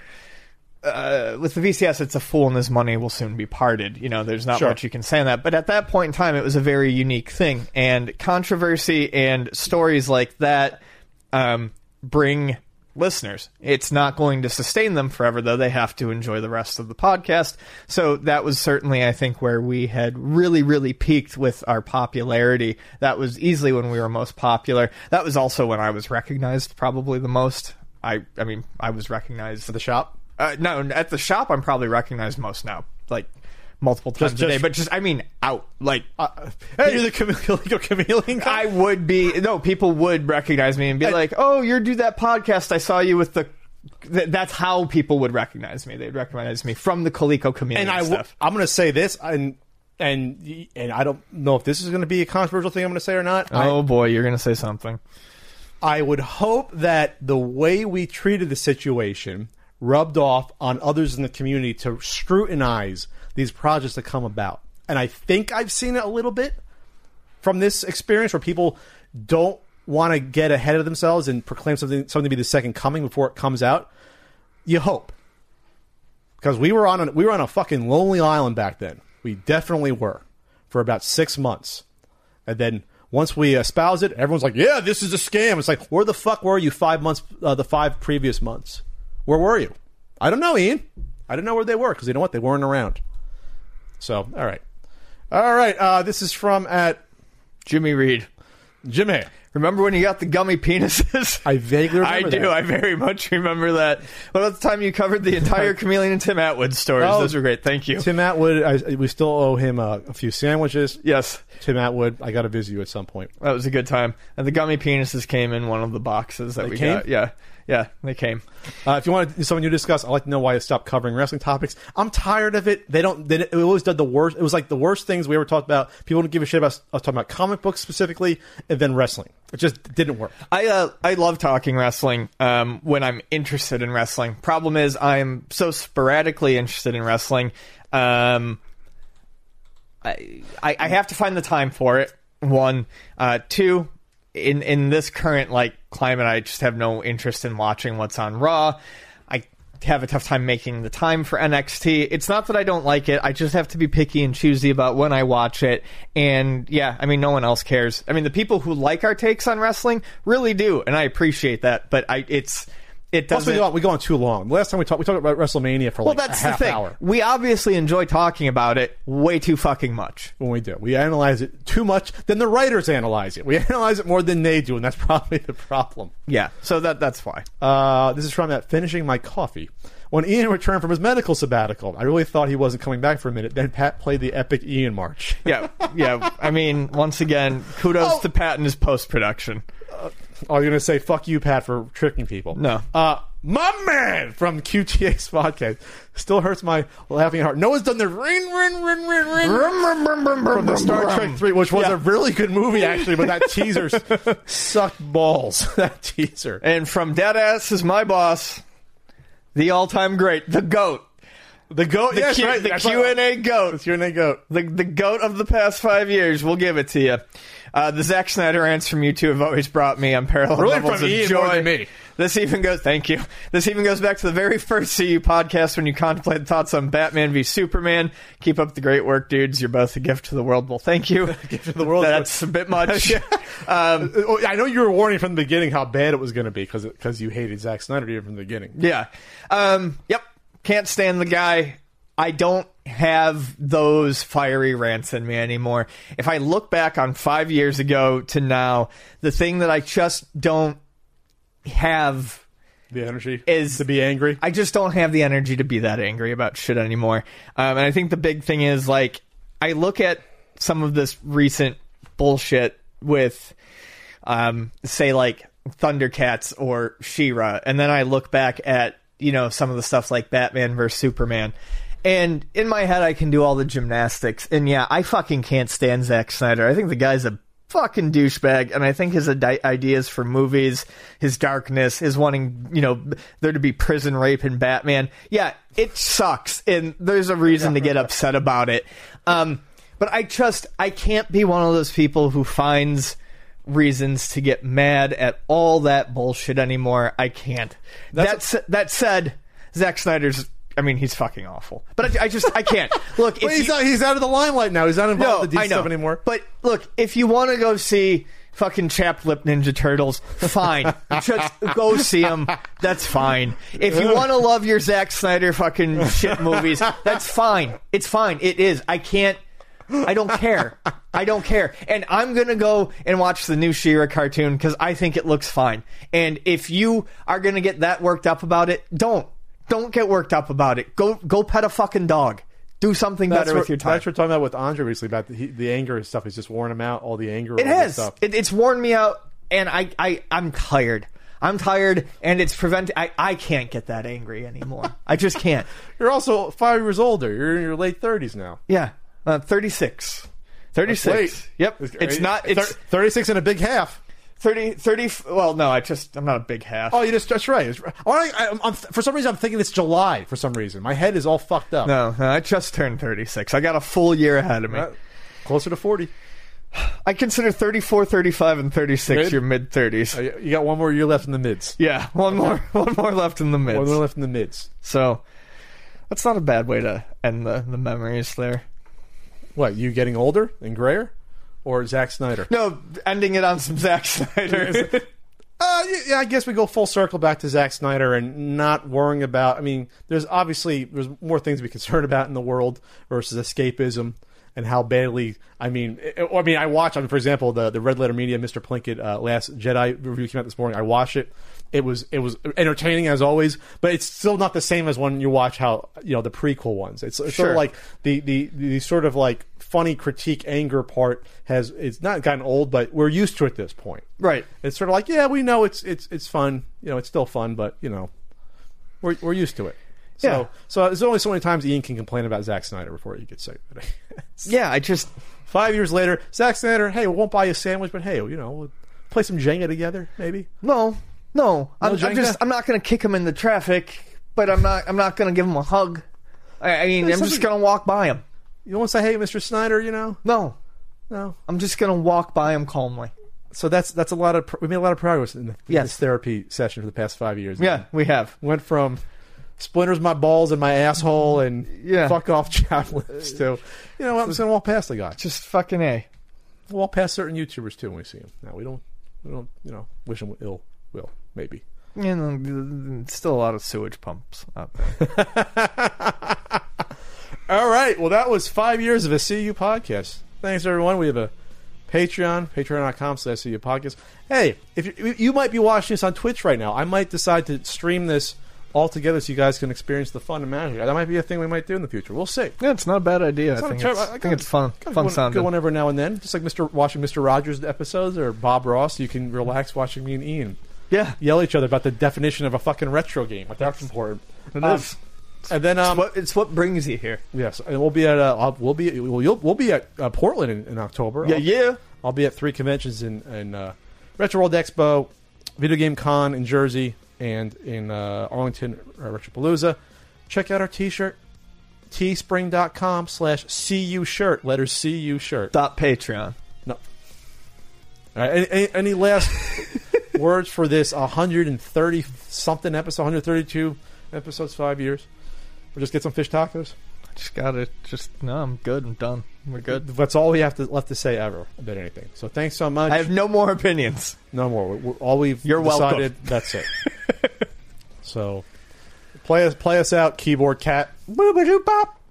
Uh, with the V C S, it's a fool and his money will soon be parted. You know, there's not Sure. much you can say on that. But at that point in time, it was a very unique thing. And controversy and stories like that um, bring listeners. It's not going to sustain them forever, though. They have to enjoy the rest of the podcast. So that was certainly, I think, where we had really, really peaked with our popularity. That was easily when we were most popular. That was also when I was recognized probably the most. I, I mean, I was recognized. For the shop? Uh, no, at the shop, I'm probably recognized most now, like multiple times Just- a day. just- But just, I mean, out. Like, Uh, hey, you're the chameleon, chameleon guy? I would be. No, people would recognize me and be I- like, "Oh, you do that podcast? I saw you with the." Th- that's how people would recognize me. They'd recognize me from the Coleco Chameleon And I w- stuff. I'm going to say this, and and and I don't know if this is going to be a controversial thing I'm going to say or not. Oh boy, you're gonna say something. I, I would hope that the way we treated the situation rubbed off on others in the community to scrutinize these projects that come about. And I think I've seen it a little bit from this experience where people don't want to get ahead of themselves and proclaim something something to be the second coming before it comes out. You hope. Because we were on a, we were on a fucking lonely island back then. We definitely were for about six months. And then once we espouse it, everyone's like, yeah, this is a scam. It's like, where the fuck were you five months, uh, the five previous months? Where were you? I don't know, Ian. I don't know where they were because you know what? They weren't around. So, all right. All right. Uh, this is from at Jimmy Reed. Jimmy. Remember when you got the gummy penises? I vaguely remember I do. that. I very much remember that. What about the time you covered the entire Chameleon and Tim Atwood stories? Oh, Those were great. Thank you. Tim Atwood, I, we still owe him a, a few sandwiches. Yes. Tim Atwood, I got to visit you at some point. That was a good time. And the gummy penises came in one of the boxes that They we came? got. Yeah. Yeah, they came. Uh, if you want something new to discuss, I'd like to know why I stopped covering wrestling topics. I'm tired of it. They don't. They, it always did the worst. It was like the worst things we ever talked about. People don't give a shit about us talking about comic books specifically, and then wrestling. It just didn't work. I uh, I love talking wrestling um, when I'm interested in wrestling. Problem is, I'm so sporadically interested in wrestling. Um, I, I I have to find the time for it. One, uh, two. In in this current like climate, I just have no interest in watching what's on Raw. I have a tough time making the time for N X T. It's not that I don't like it. I just have to be picky and choosy about when I watch it. And yeah, I mean, no one else cares. I mean, the people who like our takes on wrestling really do, and I appreciate that. But I, it's it Plus, we doesn't. go, on, we go on too long. The last time we talked, we talked about WrestleMania for Well, like that's a half the thing. hour. We obviously enjoy talking about it way too fucking much. When we do, we analyze it too much. Then the writers analyze it. We analyze it more than they do, and that's probably the problem. Yeah, so that that's why. Uh, this is from that finishing my coffee. When Ian returned from his medical sabbatical, I really thought he wasn't coming back for a minute. Then Pat played the epic Ian March. Yeah, yeah. I mean, once again, kudos Oh. to Pat and his post-production. Oh, you're going to say, fuck you, Pat, for tricking people. No. Uh, my man from Q T A's podcast. Still hurts my laughing heart. Noah's done the ring, ring, ring, ring, ring from the Star Trek three, which was Yeah. a really good movie, actually, but that teaser sucked balls. That teaser. And from Deadass is my boss, the all-time great, the GOAT. The goat, The, yes, Q, right. the That's Q and A right. GOAT. The Q and A goat. The, the GOAT of the past five years. We'll give it to you. Uh, the Zack Snyder rants from you two have always brought me on parallel Really levels from of Ian joy. more than me. This even goes, thank you. This even goes back to the very first C U podcast when you contemplated thoughts on Batman v Superman. Keep up the great work, dudes. You're both a gift to the world. Well, thank you. Gift to the world. That's a bit much. um, Oh, I know you were warning from the beginning how bad it was going to be because because you hated Zack Snyder even from the beginning. yeah. Um, yep. Can't stand the guy. I don't have those fiery rants in me anymore. If I look back on five years ago to now, the thing that I just don't have The energy is to be angry. I just don't have the energy to be that angry about shit anymore. Um, and I think the big thing is, like, I look at some of this recent bullshit with, um, say, like, Thundercats or She-Ra, and then I look back at, you know, some of the stuff like Batman versus Superman. And in my head, I can do all the gymnastics. And yeah, I fucking can't stand Zack Snyder. I think the guy's a fucking douchebag, and I think his adi- ideas for movies, his darkness, his wanting, you know, there to be prison rape in Batman, yeah, it sucks, and there's a reason to get upset about it. Um, but I just, I can't be one of those people who finds reasons to get mad at all that bullshit anymore. I can't. That's That's, that said, Zack Snyder's, I mean, he's fucking awful. But I, I just, I can't. Look, if Well, he's, you- not, he's out of the limelight now. He's not involved no, in the I D know. stuff anymore. But look, if you want to go see fucking chapped lip Ninja Turtles, fine. Just go see them. That's fine. If you want to love your Zack Snyder fucking shit movies, that's fine. It's fine. It is. I can't. I don't care. I don't care. And I'm going to go and watch the new She-Ra cartoon because I think it looks fine. And if you are going to get that worked up about it, don't. Don't get worked up about it. Go go pet a fucking dog. Do something That's better what, with your time. That's what we're talking about with Andre recently about the, he, the anger and stuff. He's just worn him out. All the anger. It all has. the stuff. It, it's worn me out, and I, I, I'm tired. I'm tired, and it's preventing. I, I can't get that angry anymore. I just can't. You're also five years older. You're in your late thirties now. Yeah, uh, thirty-six. thirty-six. Wait. Yep. It's not. It's Thir- thirty-six and a big half. thirty, thirty. Well, no, I just. I'm not a big half. Oh, you just that's right. It's, all right I, I'm, for some reason, I'm thinking it's July. For some reason, my head is all fucked up. No, no, I just turned thirty-six. I got a full year ahead of me. Uh, closer to forty. I consider thirty-four, thirty-five, and thirty-six Good. your mid-thirties. Uh, You got one more year left in the mids. Yeah, one more, one more left in the mids. One more left in the mids. So that's not a bad way to end the, the memories there. What? You getting older and grayer, or Zack Snyder? No, ending it on some Zack Snyder. Uh, yeah, yeah, I guess we go full circle back to Zack Snyder and not worrying about. I mean, there's obviously there's more things to be concerned about in the world versus escapism and how badly. I mean, it, I mean, I watch. I mean, for example, the the Red Letter Media Mister Plinkett uh, Last Jedi review came out this morning. I watched it. It was it was entertaining as always, but it's still not the same as when you watch how you know the prequel ones. It's, it's sort Sure. of like the, the the sort of like funny critique anger part has it's not gotten old, but we're used to it at this point. Right. It's sort of like, yeah, we know it's it's it's fun. You know, it's still fun, but you know, we're we're used to it. So Yeah. so there's only so many times Ian can complain about Zack Snyder before he gets sick of it. Yeah, I just. Five years later, Zack Snyder, hey, we won't buy you a sandwich, but hey, you know, we'll play some Jenga together, maybe. No, no. I'm, I'm Jenga? just. I'm not going to kick him in the traffic, but I'm not. I'm not going to give him a hug. I, I mean, There's I'm just something- going to walk by him. You won't say, hey, Mister Snyder, you know? No, No. I'm just going to walk by him calmly. So that's that's a lot of pro- we made a lot of progress in, the, in Yes. this therapy session for the past five years. Yeah, we have. Went from splinters my balls and my asshole and Yeah. fuck off chaplins to, you know what, I'm just going to walk past the guy. Just fucking A. We'll walk past certain YouTubers too when we see them. Now we don't, we don't, you know, wish them ill will. Maybe You know, still a lot of sewage pumps out there. All right. Well, that was five years of a C U podcast. Thanks, everyone. We have a Patreon, patreon.com slash CU podcast. Hey, if you, you might be watching this on Twitch right now. I might decide to stream this all together so you guys can experience the fun and magic. That might be a thing we might do in the future. We'll see. Yeah, it's not a bad idea. I not think, a ter- it's, I I think got- it's fun. got Fun one, sounding. Good one every now and then. Just like Mister watching Mister Rogers episodes or Bob Ross, you can relax watching me and Ian Yeah. yell at each other about the definition of a fucking retro game. But that's important. It Um, is. And then, um, It's what, it's what brings you here. yes, and we'll be at uh, I'll- we'll be we'll, you'll, we'll be at uh, Portland in, in October. Yeah, I'll, yeah. I'll be at three conventions in, in uh, Retro World Expo, Video Game Con in Jersey, and in uh, Arlington, uh, Retropalooza. Check out our T-shirt, teespring.com slash CU shirt, letters C U shirt. Dot Patreon. No. All right, any, any, any last words for this one hundred thirty something episode, one hundred thirty-two episodes, five years? We'll just get some fish tacos. Just gotta, just, no, I'm good. I'm done. We're good. That's all we have to left to say ever about anything. So thanks so much. I have no more opinions. no more. We- we- all we've You're decided, welcome. that's it. So play us, play us out, keyboard cat. Boop-a-doop-bop.